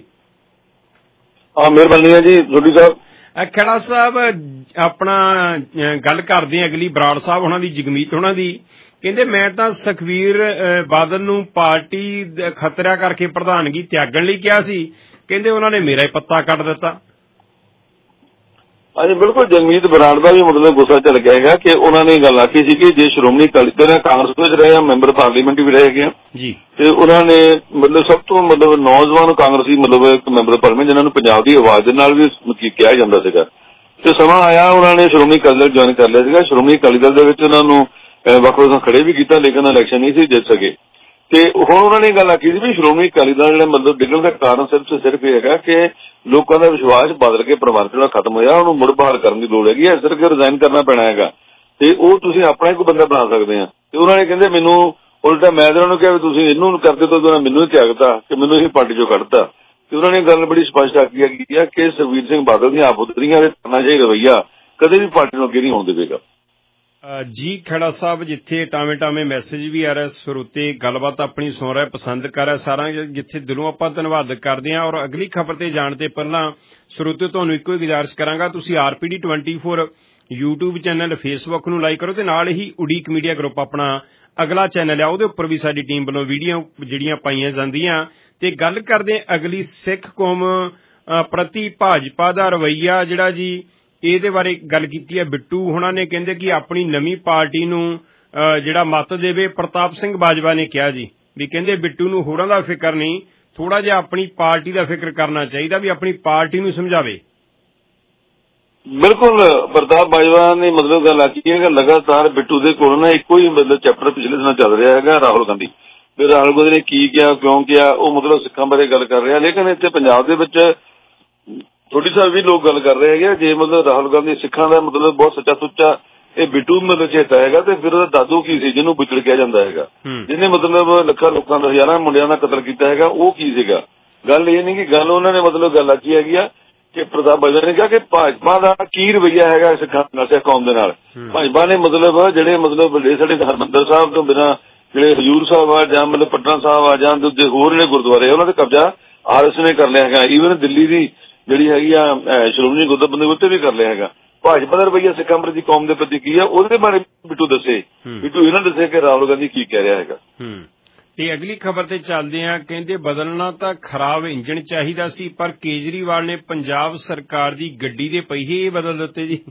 ਹਾਂ ਮਿਹਰਬਾਨੀ ਹੈ ਜੀ ਤੁਹਾਡੀ ਸਾਹਿਬ। ਖੇੜਾ ਸਾਹਿਬ ਆਪਣਾ ਗੱਲ ਕਰਦੇ ਆ ਅਗਲੀ ਬਰਾੜ ਸਾਹਿਬ ਉਹਨਾਂ ਦੀ, ਜਗਮੀਤ ਉਹਨਾਂ ਦੀ। ਕਹਿੰਦੇ ਮੈਂ ਤਾਂ ਸੁਖਬੀਰ ਬਾਦਲ ਨੂੰ ਪਾਰਟੀ ਖਤਰਾ ਕਰਕੇ ਪ੍ਰਧਾਨਗੀ ਤਿਆਗਣ ਲਈ ਕਿਹਾ ਸੀ, ਕਹਿੰਦੇ ਉਹਨਾਂ ਨੇ ਮੇਰਾ ਹੀ ਪੱਤਾ ਕੱਟ ਦਿੱਤਾ। ਹਾਂਜੀ ਬਿਲਕੁਲ, ਜਗਮੀਤ ਬਰਾੜ ਦਾ ਵੀ ਮਤਲਬ ਗੁੱਸਾ ਚੱਲ ਗਿਆ ਹੈਗਾ ਕਿ ਉਹਨਾਂ ਨੇ ਗੱਲ ਆਖੀ ਸੀ ਕਿ ਜੇ ਸ਼੍ਰੋਮਣੀ ਅਕਾਲੀ ਦਲ ਕਾਂਗਰਸ ਵਿੱਚ ਰਹੇ ਆ, ਮੈਂਬਰ ਪਾਰਲੀਮੈਂਟ ਵੀ ਰਹੇ ਹੈਗੇ ਆ ਜੀ, ਤੇ ਉਹਨਾਂ ਨੇ ਮਤਲਬ ਸਭ ਤੋਂ ਮਤਲਬ ਨੌਜਵਾਨ ਕਾਂਗਰਸੀ ਮਤਲਬ ਇੱਕ ਮੈਂਬਰ ਪਾਰਲੀਮੈਂਟ ਜਿਨ੍ਹਾਂ ਨੂੰ ਪੰਜਾਬ ਦੀ ਆਵਾਜ਼ ਦੇ ਨਾਲ ਵੀ ਕਿਹਾ ਜਾਂਦਾ ਸੀਗਾ। ਤੇ ਸਮਾਂ ਆਇਆ ਉਹਨਾਂ ਨੇ ਸ਼੍ਰੋਮਣੀ ਅਕਾਲੀ ਦਲ ਜੁਆਇਨ ਕਰ ਲਿਆ ਸੀਗਾ। ਸ਼੍ਰੋਮਣੀ ਅਕਾਲੀ ਦਲ ਦੇ ਵਿੱਚ ਉਹਨਾਂ ਨੂੰ ਵੱਖ ਵੱਖ ਖੜੇ ਵੀ ਕੀਤਾ ਲੇਕਿਨ ਇਲੈਕਸ਼ਨ ਨਹੀਂ ਸੀ ਜਿੱਤ ਸਕੇ। ਤੇ ਹੁਣ ਉਹਨਾਂ ਨੇ ਗੱਲ ਆਖੀ ਸੀ ਵੀ ਸ਼੍ਰੋਮਣੀ ਅਕਾਲੀ ਦਲ ਜਿਹੜਾ ਮਤਲਬ ਡਿੱਗਣ ਦਾ ਕਾਰਨ ਸਿਰਫ ਸਿਰਫ ਇਹ ਹੈਗਾ ਕਿ ਲੋਕਾਂ ਦਾ ਵਿਸ਼ਵਾਸ ਬਦਲ ਕੇ ਪਰਿਵਾਰ ਜਿਹੜਾ ਖਤਮ ਹੋਇਆ ਉਹਨੂੰ ਮੁੜ ਬਹਾਲ ਕਰਨ ਦੀ ਲੋੜ ਹੈਗੀ ਹੈ, ਸਿਰਫ ਰਿਜ਼ਾਈਨ ਕਰਨਾ ਪੈਣਾ ਹੈਗਾ ਤੇ ਉਹ ਤੁਸੀਂ ਆਪਣਾ ਹੀ ਕੋਈ ਬੰਦਾ ਬਣਾ ਸਕਦੇ ਆ। ਤੇ ਉਹਨਾਂ ਨੇ ਕਹਿੰਦੇ ਮੈਨੂੰ ਉਲਟਾ ਮੈਂ ਤਾਂ ਉਹਨਾਂ ਨੂੰ ਕਿਹਾ ਵੀ ਤੁਸੀਂ ਇਹਨੂੰ ਕਰਦੇ ਤਾਂ ਉਹਨਾਂ ਮੈਨੂੰ ਹੀ ਤਿਆਗਤਾ ਕਿ ਮੈਨੂੰ ਇਹ ਪਾਰਟੀ ਚੋਂ ਕੱਢਤਾ। ਤੇ ਉਹਨਾਂ ਨੇ ਗੱਲ ਬੜੀ ਸਪਸ਼ਟ ਆਖੀ ਹੈਗੀ ਆ ਕਿ ਸੁਖਬੀਰ ਸਿੰਘ ਬਾਦਲ ਦੀਆਂ ਆਪੁੱਤਰੀਆਂ ਦੇ ਕਰਨਾ ਚਾਹੀਦਾ ਰਵੱਈਆ ਕਦੇ ਵੀ ਪਾਰਟੀ ਨੂੰ ਅੱਗੇ ਨਹੀਂ ਹੋਣ ਦੇਵੇਗਾ। ਜੀ ਖੇੜਾ ਸਾਹਿਬ, ਜਿੱਥੇ ਟਾਵੇਂ ਟਾਵੇਂ ਮੈਸੇਜ ਵੀ ਆ ਰਿਹਾ, ਸਰੋਤੇ ਗੱਲਬਾਤ ਆਪਣੀ ਸੁਣ ਰਿਹਾ, ਪਸੰਦ ਕਰ ਰਿਹਾ, ਸਾਰਾ ਜਿੱਥੇ ਦਿਲੋਂ ਆਪਾਂ ਧੰਨਵਾਦ ਕਰਦੇ ਹਾਂ। ਔਰ ਅਗਲੀ ਖਬਰ ਤੇ ਜਾਣ ਤੇ ਪਹਿਲਾਂ ਸਰੋਤੇ ਤੁਹਾਨੂੰ ਇੱਕੋ ਹੀ ਗੁਜ਼ਾਰਿਸ਼ ਕਰਾਂਗਾ, ਤੁਸੀਂ R P D twenty four YouTube channel, Facebook ਨੂੰ ਲਾਈਕ ਕਰੋ ਤੇ ਨਾਲ ਹੀ ਉਡੀਕ ਮੀਡੀਆ ਗਰੁੱਪ ਆਪਣਾ ਅਗਲਾ ਚੈਨਲ ਆ ਉਹਦੇ ਉੱਪਰ ਵੀ ਸਾਡੀ ਟੀਮ ਵੱਲੋਂ ਵੀਡੀਓ ਜਿਹੜੀਆਂ ਪਾਈਆਂ ਜਾਂਦੀਆਂ। ਤੇ ਗੱਲ ਕਰਦੇ ਅਗਲੀ ਸਿੱਖ ਕੌਮ ਪ੍ਰਤੀ ਭਾਜਪਾ ਦਾ ਰਵੱਈਆ ਜਿਹੜਾ ਜੀ, ਇਹਦੇ ਬਾਰੇ ਗੱਲ ਕੀਤੀ ਹੈ ਬਿੱਟੂ ਹੁਣਾਂ ਨੇ। ਕਹਿੰਦੇ ਕਿ ਆਪਣੀ ਨਵੀਂ ਪਾਰਟੀ ਨੂੰ ਜਿਹੜਾ ਮੱਤ ਦੇਵੇ। ਪ੍ਰਤਾਪ ਸਿੰਘ ਬਾਜਵਾ ਨੇ ਕਿਹਾ ਜੀ ਵੀ ਕਹਿੰਦੇ ਬਿੱਟੂ ਨੂੰ ਹੋਰਾਂ ਦਾ ਫਿਕਰ ਨਹੀਂ, ਥੋੜਾ ਜਿਹਾ ਆਪਣੀ ਪਾਰਟੀ ਦਾ ਫਿਕਰ ਕਰਨਾ ਚਾਹੀਦਾ, ਵੀ ਆਪਣੀ ਪਾਰਟੀ ਨੂੰ ਸਮਝਾਵੇ। ਬਿਲਕੁਲ, ਪ੍ਰਤਾਪ ਬਾਜਵਾ ਨੇ ਮਤਲਬ ਗੱਲ ਆਖੀ ਹੈ ਕਿ ਲਗਾਤਾਰ ਬਿੱਟੂ ਦੇ ਕੋਲ ਨਾ ਇੱਕੋ ਹੀ ਮਤਲਬ ਚੈਪਟਰ ਪਿਛਲੇ ਦਿਨਾਂ ਚੱਲ ਰਿਹਾ ਹੈਗਾ ਰਾਹੁਲ ਗਾਂਧੀ। ਫਿਰ ਰਾਹੁਲ ਗਾਂਧੀ ਨੇ ਕੀ ਕਿਹਾ, ਕਿਉਂ ਕਿਹਾ, ਉਹ ਮਤਲਬ ਸਿੱਖਾਂ ਬਾਰੇ ਗੱਲ ਕਰ ਰਿਹਾ। ਲੇਕਿਨ ਇੱਥੇ ਪੰਜਾਬ ਦੇ ਵਿੱਚ ਥੋੜੀ ਸਾਹਿਬ ਵੀ ਲੋਕ ਗੱਲ ਕਰ ਰਹੇ ਹੈਗੇ ਜੇ ਮਤਲਬ ਰਾਹੁਲ ਗਾਂਧੀ ਸਿੱਖਾਂ ਦਾ ਮਤਲਬ ਬਹੁਤ ਸੱਚਾ ਸੁੱਚਾ ਇਹ ਬਿੱਟੂ ਮਤਲਬ ਚੇਤਾ ਹੈਗਾ ਤੇ ਫਿਰ ਉਹਦਾ ਦਾਦੂ ਕੀ ਸੀ ਜਿਹਨੂੰ ਬੁੱਚੜ ਕਿਹਾ ਜਾਂਦਾ ਹੈਗਾ, ਜਿਹਨੇ ਮਤਲਬ ਲੱਖਾਂ ਲੋਕਾਂ ਦਾ ਹਜ਼ਾਰਾਂ ਮੁੰਡਿਆਂ ਦਾ ਕਤਲ ਕੀਤਾ ਹੈਗਾ, ਉਹ ਕੀ ਸੀਗਾ। ਗੱਲ ਇਹ ਨਹੀਂ ਕਿ ਗੱਲ ਉਹਨਾਂ ਨੇ ਮਤਲਬ ਗੱਲ ਆਖੀ ਹੈਗੀ ਆ ਕਿ ਪ੍ਰਤਾਪ ਬਾਜਵਾ ਨੇ ਕਿਹਾ ਕਿ ਭਾਜਪਾ ਦਾ ਕੀ ਰਵੱਈਆ ਹੈਗਾ ਸਿੱਖਾਂ ਸਿੱਖ ਕੌਮ ਦੇ ਨਾਲ। ਭਾਜਪਾ ਨੇ ਮਤਲਬ ਜਿਹੜੇ ਮਤਲਬ ਵੱਡੇ ਸਾਡੇ ਹਰਿਮੰਦਰ ਸਾਹਿਬ ਤੋਂ ਬਿਨਾਂ ਜਿਹੜੇ ਹਜ਼ੂਰ ਸਾਹਿਬ ਆ ਜਾਂ ਮਤਲਬ ਪਟਨਾ ਸਾਹਿਬ ਆ ਜਾਂ ਦੂਜੇ ਹੋਰ ਜਿਹੜੇ ਗੁਰਦੁਆਰੇ ਉਹਨਾਂ ਤੇ ਕਬਜ਼ਾ ਆਰ ਐਸ ਨੇ ਕਰ ਲਿਆ ਹੈਗਾ। ਈਵਨ ਦਿੱਲੀ ਦੀ ਜਿਹੜੀ ਹੈਗੀ ਆ ਸ਼੍ਰੋਮਣੀ ਗੁਰਦੁਆਰਾ ਉੱਤੇ ਵੀ ਕਰ ਲਿਆ ਹੈਗਾ। ਭਾਜਪਾ ਦਾ ਰਵੱਈਆ ਸਿੱਖਾਂ ਪ੍ਰਤੀ ਕੌਮ ਦੇ ਪ੍ਰਤੀ ਕੀ ਆ ਉਹਦੇ ਬਾਰੇ ਬਿੱਟੂ ਦੱਸੇ, ਬਿੱਟੂ ਇਹਨਾਂ ਦੱਸੇ ਕਿ ਰਾਹੁਲ ਗਾਂਧੀ ਕੀ ਕਹਿ ਰਿਹਾ ਹੈਗਾ। ਤੇ ਅਗਲੀ ਖਬਰ ਤੇ ਚੱਲਦੇ ਆ। ਕਹਿੰਦੇ ਬਦਲਣਾ ਤਾਂ ਖਰਾਬ ਇੰਜਣ ਚਾਹੀਦਾ ਸੀ ਪਰ ਕੇਜਰੀਵਾਲ ਨੇ ਪੰਜਾਬ ਸਰਕਾਰ ਦੀ ਗੱਡੀ ਦੇ ਪਹੀਏ ਬਦਲ ਦਿੱਤੇ ਜੀ।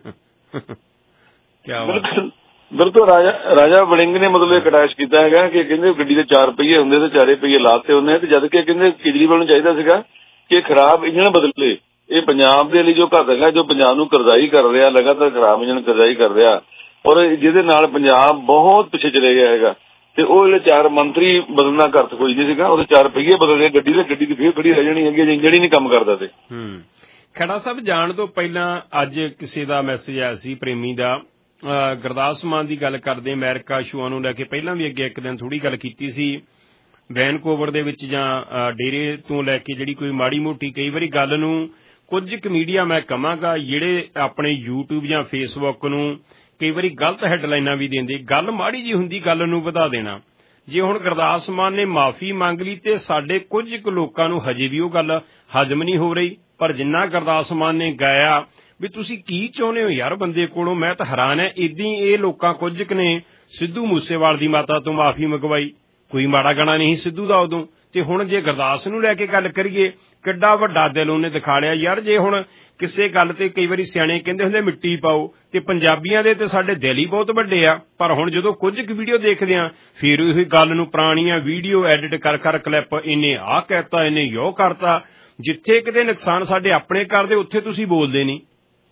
ਕਿਆ ਬਿਲਕੁਲ ਰਾਜਾ ਰਾਜਾ ਵੜਿੰਗ ਨੇ ਮਤਲਬ ਇਹ ਕਟਾਸ਼ ਕੀਤਾ ਹੈਗਾ ਕਿ ਕਹਿੰਦੇ ਗੱਡੀ ਦੇ ਚਾਰ ਪਹੀਏ ਹੁੰਦੇ ਤੇ ਚਾਰੇ ਪਹੀਏ ਲਾਤੇ ਹੁੰਦੇ ਤੇ ਜਦ ਕਿ ਕਹਿੰਦੇ ਕੇਜਰੀਵਾਲ ਨੂੰ ਚਾਹੀਦਾ ਸੀਗਾ ਕਿ ਖਰਾਬ ਇੰਜਣ ਬਦਲੇ। ਇਹ ਪੰਜਾਬ ਦੇ ਲਈ ਜੋ ਘਾਤਕ ਹੈਗਾ, ਜੋ ਪੰਜਾਬ ਨੂੰ ਕਰਜ਼ਾਈ ਕਰ ਰਿਹਾ, ਲਗਾਤਾਰ ਖਰਾਬ ਇੰਜਣ ਕਰਜ਼ਾਈ ਕਰ ਰਿਹਾ ਔਰ ਜਿਹਦੇ ਨਾਲ ਪੰਜਾਬ ਬਹੁਤ ਪਿੱਛੇ ਚਲੇ ਗਿਆ ਹੈਗਾ। ਤੇ ਉਹ ਜਿਹੜੇ ਚਾਰ ਮੰਤਰੀ ਬਦਲਣਾ ਘਰਤ ਕੋਈ ਨਹੀਂ ਸੀਗਾ, ਉਹਦੇ ਚਾਰ ਪਹੀਏ ਬਦਲ ਗਏ ਗੱਡੀ ਦੇ, ਗੱਡੀ ਦੀ ਫੇਰ ਖੜੀ ਰਹਿ ਜਾਣੀ ਹੈਗੀ ਜੇ ਇੰਜਣ ਹੀ ਨਹੀਂ ਕੰਮ ਕਰਦਾ। ਤੇ ਖੜਾ ਸਾਹਿਬ ਜਾਣ ਤੋਂ ਪਹਿਲਾਂ ਅੱਜ ਕਿਸੇ ਦਾ ਮੈਸੇਜ ਆਇਆ ਸੀ ਪ੍ਰੇਮੀ ਦਾ, ਗੁਰਦਾਸ ਮਾਨ ਦੀ ਗੱਲ ਕਰਦੇ ਅਮਰੀਕਾ ਸ਼ੋਆਂ ਨੂੰ ਲੈ ਕੇ ਪਹਿਲਾਂ ਵੀ ਅੱਗੇ ਇੱਕ ਦਿਨ ਥੋੜੀ ਗੱਲ ਕੀਤੀ ਸੀ। ਵੈਨਕੂਵਰ ਦੇ ਵਿੱਚ ਜਾਂ ਡੇਰੇ ਤੋਂ ਲੈ ਕੇ ਜਿਹੜੀ ਕੋਈ ਮਾੜੀ ਮੋਟੀ ਕਈ ਵਾਰੀ ਗੱਲ ਨੂੰ ਕੁਝ ਕੁ ਮੀਡੀਆ ਮੈਂ ਕਹਾਂਗਾ ਜਿਹੜੇ ਆਪਣੇ ਯੂਟਿਊਬ ਜਾਂ ਫੇਸਬੁੱਕ ਨੂੰ ਕਈ ਵਾਰੀ ਗਲਤ ਹੈਡਲਾਈਨਾਂ ਵੀ ਦਿੰਦੇ, ਗੱਲ ਮਾੜੀ ਜੀ ਹੁੰਦੀ ਗੱਲ ਨੂੰ ਵਧਾ ਦੇਣਾ। ਜੇ ਹੁਣ ਗੁਰਦਾਸ ਮਾਨ ਨੇ ਮਾਫੀ ਮੰਗ ਲਈ ਤੇ ਸਾਡੇ ਕੁਝ ਕੁ ਲੋਕਾਂ ਨੂੰ ਹਜੇ ਵੀ ਉਹ ਗੱਲ ਹਜ਼ਮ ਨਹੀਂ ਹੋ ਰਹੀ, ਪਰ ਜਿੰਨਾ ਗੁਰਦਾਸ ਮਾਨ ਨੇ ਗਾਇਆ ਵੀ ਤੁਸੀਂ ਕੀ ਚਾਹੁੰਦੇ ਹੋ ਯਾਰ ਬੰਦੇ ਕੋਲੋਂ, ਮੈਂ ਤਾਂ ਹੈਰਾਨ ਹੈ। ਏਦਾਂ ਇਹ ਲੋਕਾਂ ਕੁਝ ਕੁ ਨੇ ਸਿੱਧੂ ਮੂਸੇਵਾਲ ਦੀ ਮਾਤਾ ਤੋਂ ਮਾਫੀ ਮੰਗਵਾਈ, ਕੋਈ ਮਾੜਾ ਗਾਣਾ ਨਹੀਂ ਸਿੱਧੂ ਦਾ ਉਦੋਂ। ਤੇ ਹੁਣ ਜੇ ਗੁਰਦਾਸ ਨੂੰ ਲੈ ਕੇ ਗੱਲ ਕਰੀਏ ਕਿੱਡਾ ਵੱਡਾ ਦਿਲ ਉਹਨੇ ਦਿਖਾ ਲਿਆ ਯਾਰ। ਜੇ ਹੁਣ ਕਿਸੇ ਗੱਲ ਤੇ ਕਈ ਵਾਰੀ ਸਿਆਣੇ ਕਹਿੰਦੇ ਹੁੰਦੇ ਮਿੱਟੀ ਪਾਓ, ਤੇ ਪੰਜਾਬੀਆਂ ਦੇ ਤੇ ਸਾਡੇ ਦਿਲ ਹੀ ਬਹੁਤ ਵੱਡੇ ਆ। ਪਰ ਹੁਣ ਜਦੋਂ ਕੁਝ ਕੁ ਵੀਡੀਓ ਦੇਖਦੇ ਆ ਫਿਰ ਉਹੀ ਗੱਲ ਨੂੰ ਪੁਰਾਣੀਆਂ ਵੀਡੀਓ ਐਡਿਟ ਕਰ ਕਰ ਕਲਿੱਪ ਇਹਨੇ ਆਹ ਕਹਿਤਾ ਇਹਨੇ ਯੋ ਕਰਤਾ, ਜਿੱਥੇ ਕਿਤੇ ਨੁਕਸਾਨ ਸਾਡੇ ਆਪਣੇ ਕਰਦੇ ਉੱਥੇ ਤੁਸੀਂ ਬੋਲਦੇ ਨਹੀਂ।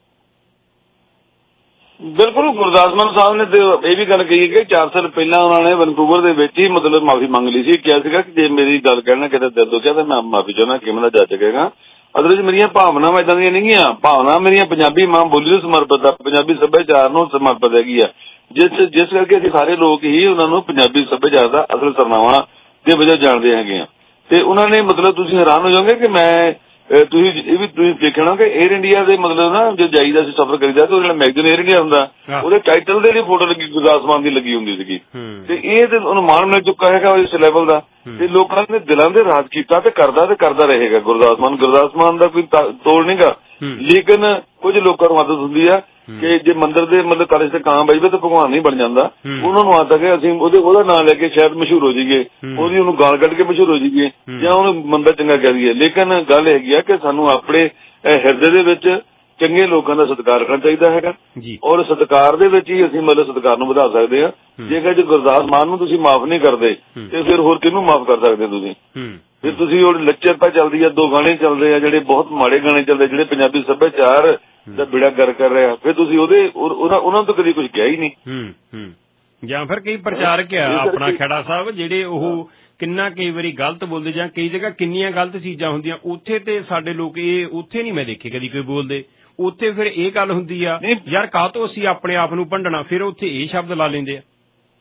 ਬਿਲਕੁਲ ਗੁਰਦਾਸ ਮਾਨ ਸਾਹਿਬ ਨੇ ਤੇ ਇਹ ਵੀ ਗੱਲ ਕਹੀ ਕਿ ਚਾਰ ਸਾਲ ਪਹਿਲਾਂ ਉਹਨਾਂ ਨੇ ਵੈਨਕੂਵਰ ਦੇ ਵਿੱਚ ਹੀ ਮਤਲਬ ਮਾਫੀ ਮੰਗ ਲਈ ਸੀ। ਕਿਹਾ ਸੀਗਾ ਕਿ ਜੇ ਮੇਰੀ ਗੱਲ ਕਹਿਣਾ ਕਿਤੇ ਦਿਲ ਦੁਖਿਆ ਤਾਂ ਮੈਂ ਮਾਫੀ ਚਾਹੁੰਦਾ, ਕਿਵੇਂ ਦਾ ਜੱਜ ਕਹੇਗਾ। ਅਦਰਵਾਈਜ਼ ਮੇਰੀਆਂ ਭਾਵਨਾਵਾਂ ਏਦਾਂ ਦੀਆਂ ਨਹੀਂ ਗੀਆਂ, ਭਾਵਨਾ ਮੇਰੀਆਂ ਪੰਜਾਬੀ ਮਾਂ ਬੋਲੀ ਨੂੰ ਸਮਰਪਿਤ ਆ, ਪੰਜਾਬੀ ਸੱਭਿਆਚਾਰ ਨੂੰ ਸਮਰਪਿਤ ਹੈਗੀ ਆ, ਜਿਸ ਜਿਸ ਕਰਕੇ ਅਸੀਂ ਸਾਰੇ ਲੋਕ ਹੀ ਉਹਨਾਂ ਨੂੰ ਪੰਜਾਬੀ ਸੱਭਿਆਚਾਰ ਦਾ ਅਸਲ ਸਰਨਾਵਾ ਦੇ ਵਜ੍ਹਾ ਜਾਣਦੇ ਹੈਗੇ ਆ। ਤੇ ਉਹਨਾਂ ਨੇ ਮਤਲਬ ਤੁਸੀਂ ਹੈਰਾਨ ਹੋ ਜਾਓਗੇ ਕਿ ਮੈਂ ਤੁਸੀਂ ਇਹ ਵੀ ਤੁਸੀਂ ਦੇਖਣਾ ਕਿ 에ਅਰ ਇੰਡੀਆ ਦੇ ਮਤਲਬ ਨਾ ਜੋ ਜਾਈਦਾ ਸੀ ਸਫ਼ਰ ਕਰੀਦਾ ਤੇ ਉਹ ਜਿਹੜਾ ਮੈਗਜ਼ੀਨ 에ਅਰ ਇੰਡੀਆ ਹੁੰਦਾ ਉਹਦੇ ਟਾਈਟਲ ਦੇ ਲਈ ਫੋਟੋ ਲੱਗੀ ਗੁਰਦਾਸ ਮਾਨ ਦੀ ਲੱਗੀ ਹੁੰਦੀ ਸੀਗੀ। ਤੇ ਇਹ ਤੇ ਉਹਨੂੰ ਮਾਣ ਮਿਲ ਚੁੱਕਾ ਹੈਗਾ ਇਸ ਲੈਵਲ ਦਾ, ਤੇ ਲੋਕਾਂ ਨੇ ਦਿਲਾਂ ਦੇ ਰਾਜ ਕੀਤਾ ਤੇ ਕਰਦਾ ਤੇ ਕਰਦਾ ਰਹੇਗਾ ਗੁਰਦਾਸ ਮਾਨ। ਗੁਰਦਾਸ ਮਾਨ ਦਾ ਕੋਈ ਤੋੜ ਨਹੀਂਗਾ, ਲੇਕਿਨ ਕੁਝ ਲੋਕਾਂ ਨੂੰ ਆਦਤ ਹੁੰਦੀ ਆ ਕਿ ਜੇ ਮੰਦਿਰ ਦੇ ਮਤਲਬ ਕਾਲਜ ਤੇ ਕਾਂ ਬਜਵੇ ਤਾਂ ਭਗਵਾਨ ਨਹੀਂ ਬਣ ਜਾਂਦਾ। ਉਹਨਾਂ ਨੂੰ ਆਦਤ ਹੈ ਅਸੀਂ ਉਹਦੇ ਉਹਦਾ ਨਾਂ ਲੈ ਕੇ ਸ਼ਾਇਦ ਮਸ਼ਹੂਰ ਹੋ ਜਾਈਏ, ਉਹਦੀ ਉਹਨੂੰ ਗਾਲ ਕੱਢ ਕੇ ਮਸ਼ਹੂਰ ਹੋ ਜਾਈਏ ਜਾਂ ਉਹਨੂੰ ਮੰਦਾ ਚੰਗਾ ਕਹਿ ਦਈਏ। ਲੇਕਿਨ ਗੱਲ ਹੈਗੀ ਆ ਕਿ ਸਾਨੂੰ ਆਪਣੇ ਹਿਰਦੇ ਦੇ ਵਿੱਚ ਚੰਗੇ ਲੋਕਾਂ ਦਾ ਸਤਿਕਾਰ ਕਰਨਾ ਚਾਹੀਦਾ ਹੈਗਾ ਔਰ ਸਤਿਕਾਰ ਦੇ ਵਿੱਚ ਹੀ ਅਸੀਂ ਮਤਲਬ ਸਤਿਕਾਰ ਨੂੰ ਵਧਾ ਸਕਦੇ ਹਾਂ। ਜੇਕਰ ਜੇ ਗੁਰਦਾਸ ਮਾਨ ਨੂੰ ਤੁਸੀਂ ਮਾਫ ਨਹੀਂ ਕਰਦੇ ਤੇ ਫਿਰ ਹੋਰ ਕਿਹਨੂੰ ਮਾਫ ਕਰ ਸਕਦੇ ਤੁਸੀਂ? ਫਿਰ ਤੁਸੀਂ ਉਹ ਲੱਚਰਤਾ ਚੱਲਦੀ ਆ, ਦੋ ਗਾਣੇ ਚੱਲਦੇ ਆ ਜਿਹੜੇ ਬਹੁਤ ਮਾੜੇ ਗਾਣੇ ਚੱਲਦੇ ਜਿਹੜੇ ਪੰਜਾਬੀ ਸੱਭਿਆਚਾਰ ਦਾ ਬਿੜਾ ਕਰ ਕਰ ਰਿਹਾ, ਫਿਰ ਤੁਸੀਂ ਉਹਦੇ ਉਹਨਾਂ ਤੋਂ ਕਦੀ ਕੁਝ ਕਿਹਾ ਹੀ ਨਹੀਂ। ਜਾਂ ਫਿਰ ਕਈ ਪ੍ਰਚਾਰਕ ਆ ਆਪਣਾ ਖੇੜਾ ਸਾਹਿਬ ਜਿਹੜੇ ਉਹ ਕਿੰਨਾ ਕਈ ਵਾਰੀ ਗਲਤ ਬੋਲਦੇ ਜਾਂ ਕਈ ਜਗ੍ਹਾ ਕਿੰਨੀਆਂ ਗਲਤ ਚੀਜ਼ਾਂ ਹੁੰਦੀਆਂ ਉੱਥੇ ਤੇ ਸਾਡੇ ਲੋਕ ਇਹ ਉੱਥੇ ਨਹੀਂ ਮੈਂ ਦੇਖੇ ਕਦੀ ਕੋਈ ਬੋਲਦੇ। ਉੱਥੇ ਫਿਰ ਇਹ ਗੱਲ ਹੁੰਦੀ ਆ ਯਾਰ ਕਾਹਤੋਂ ਅਸੀਂ ਆਪਣੇ ਆਪ ਨੂੰ ਭੰਡਣਾ, ਫਿਰ ਉੱਥੇ ਇਹ ਸ਼ਬਦ ਲਾ ਲੈਂਦੇ ਆ।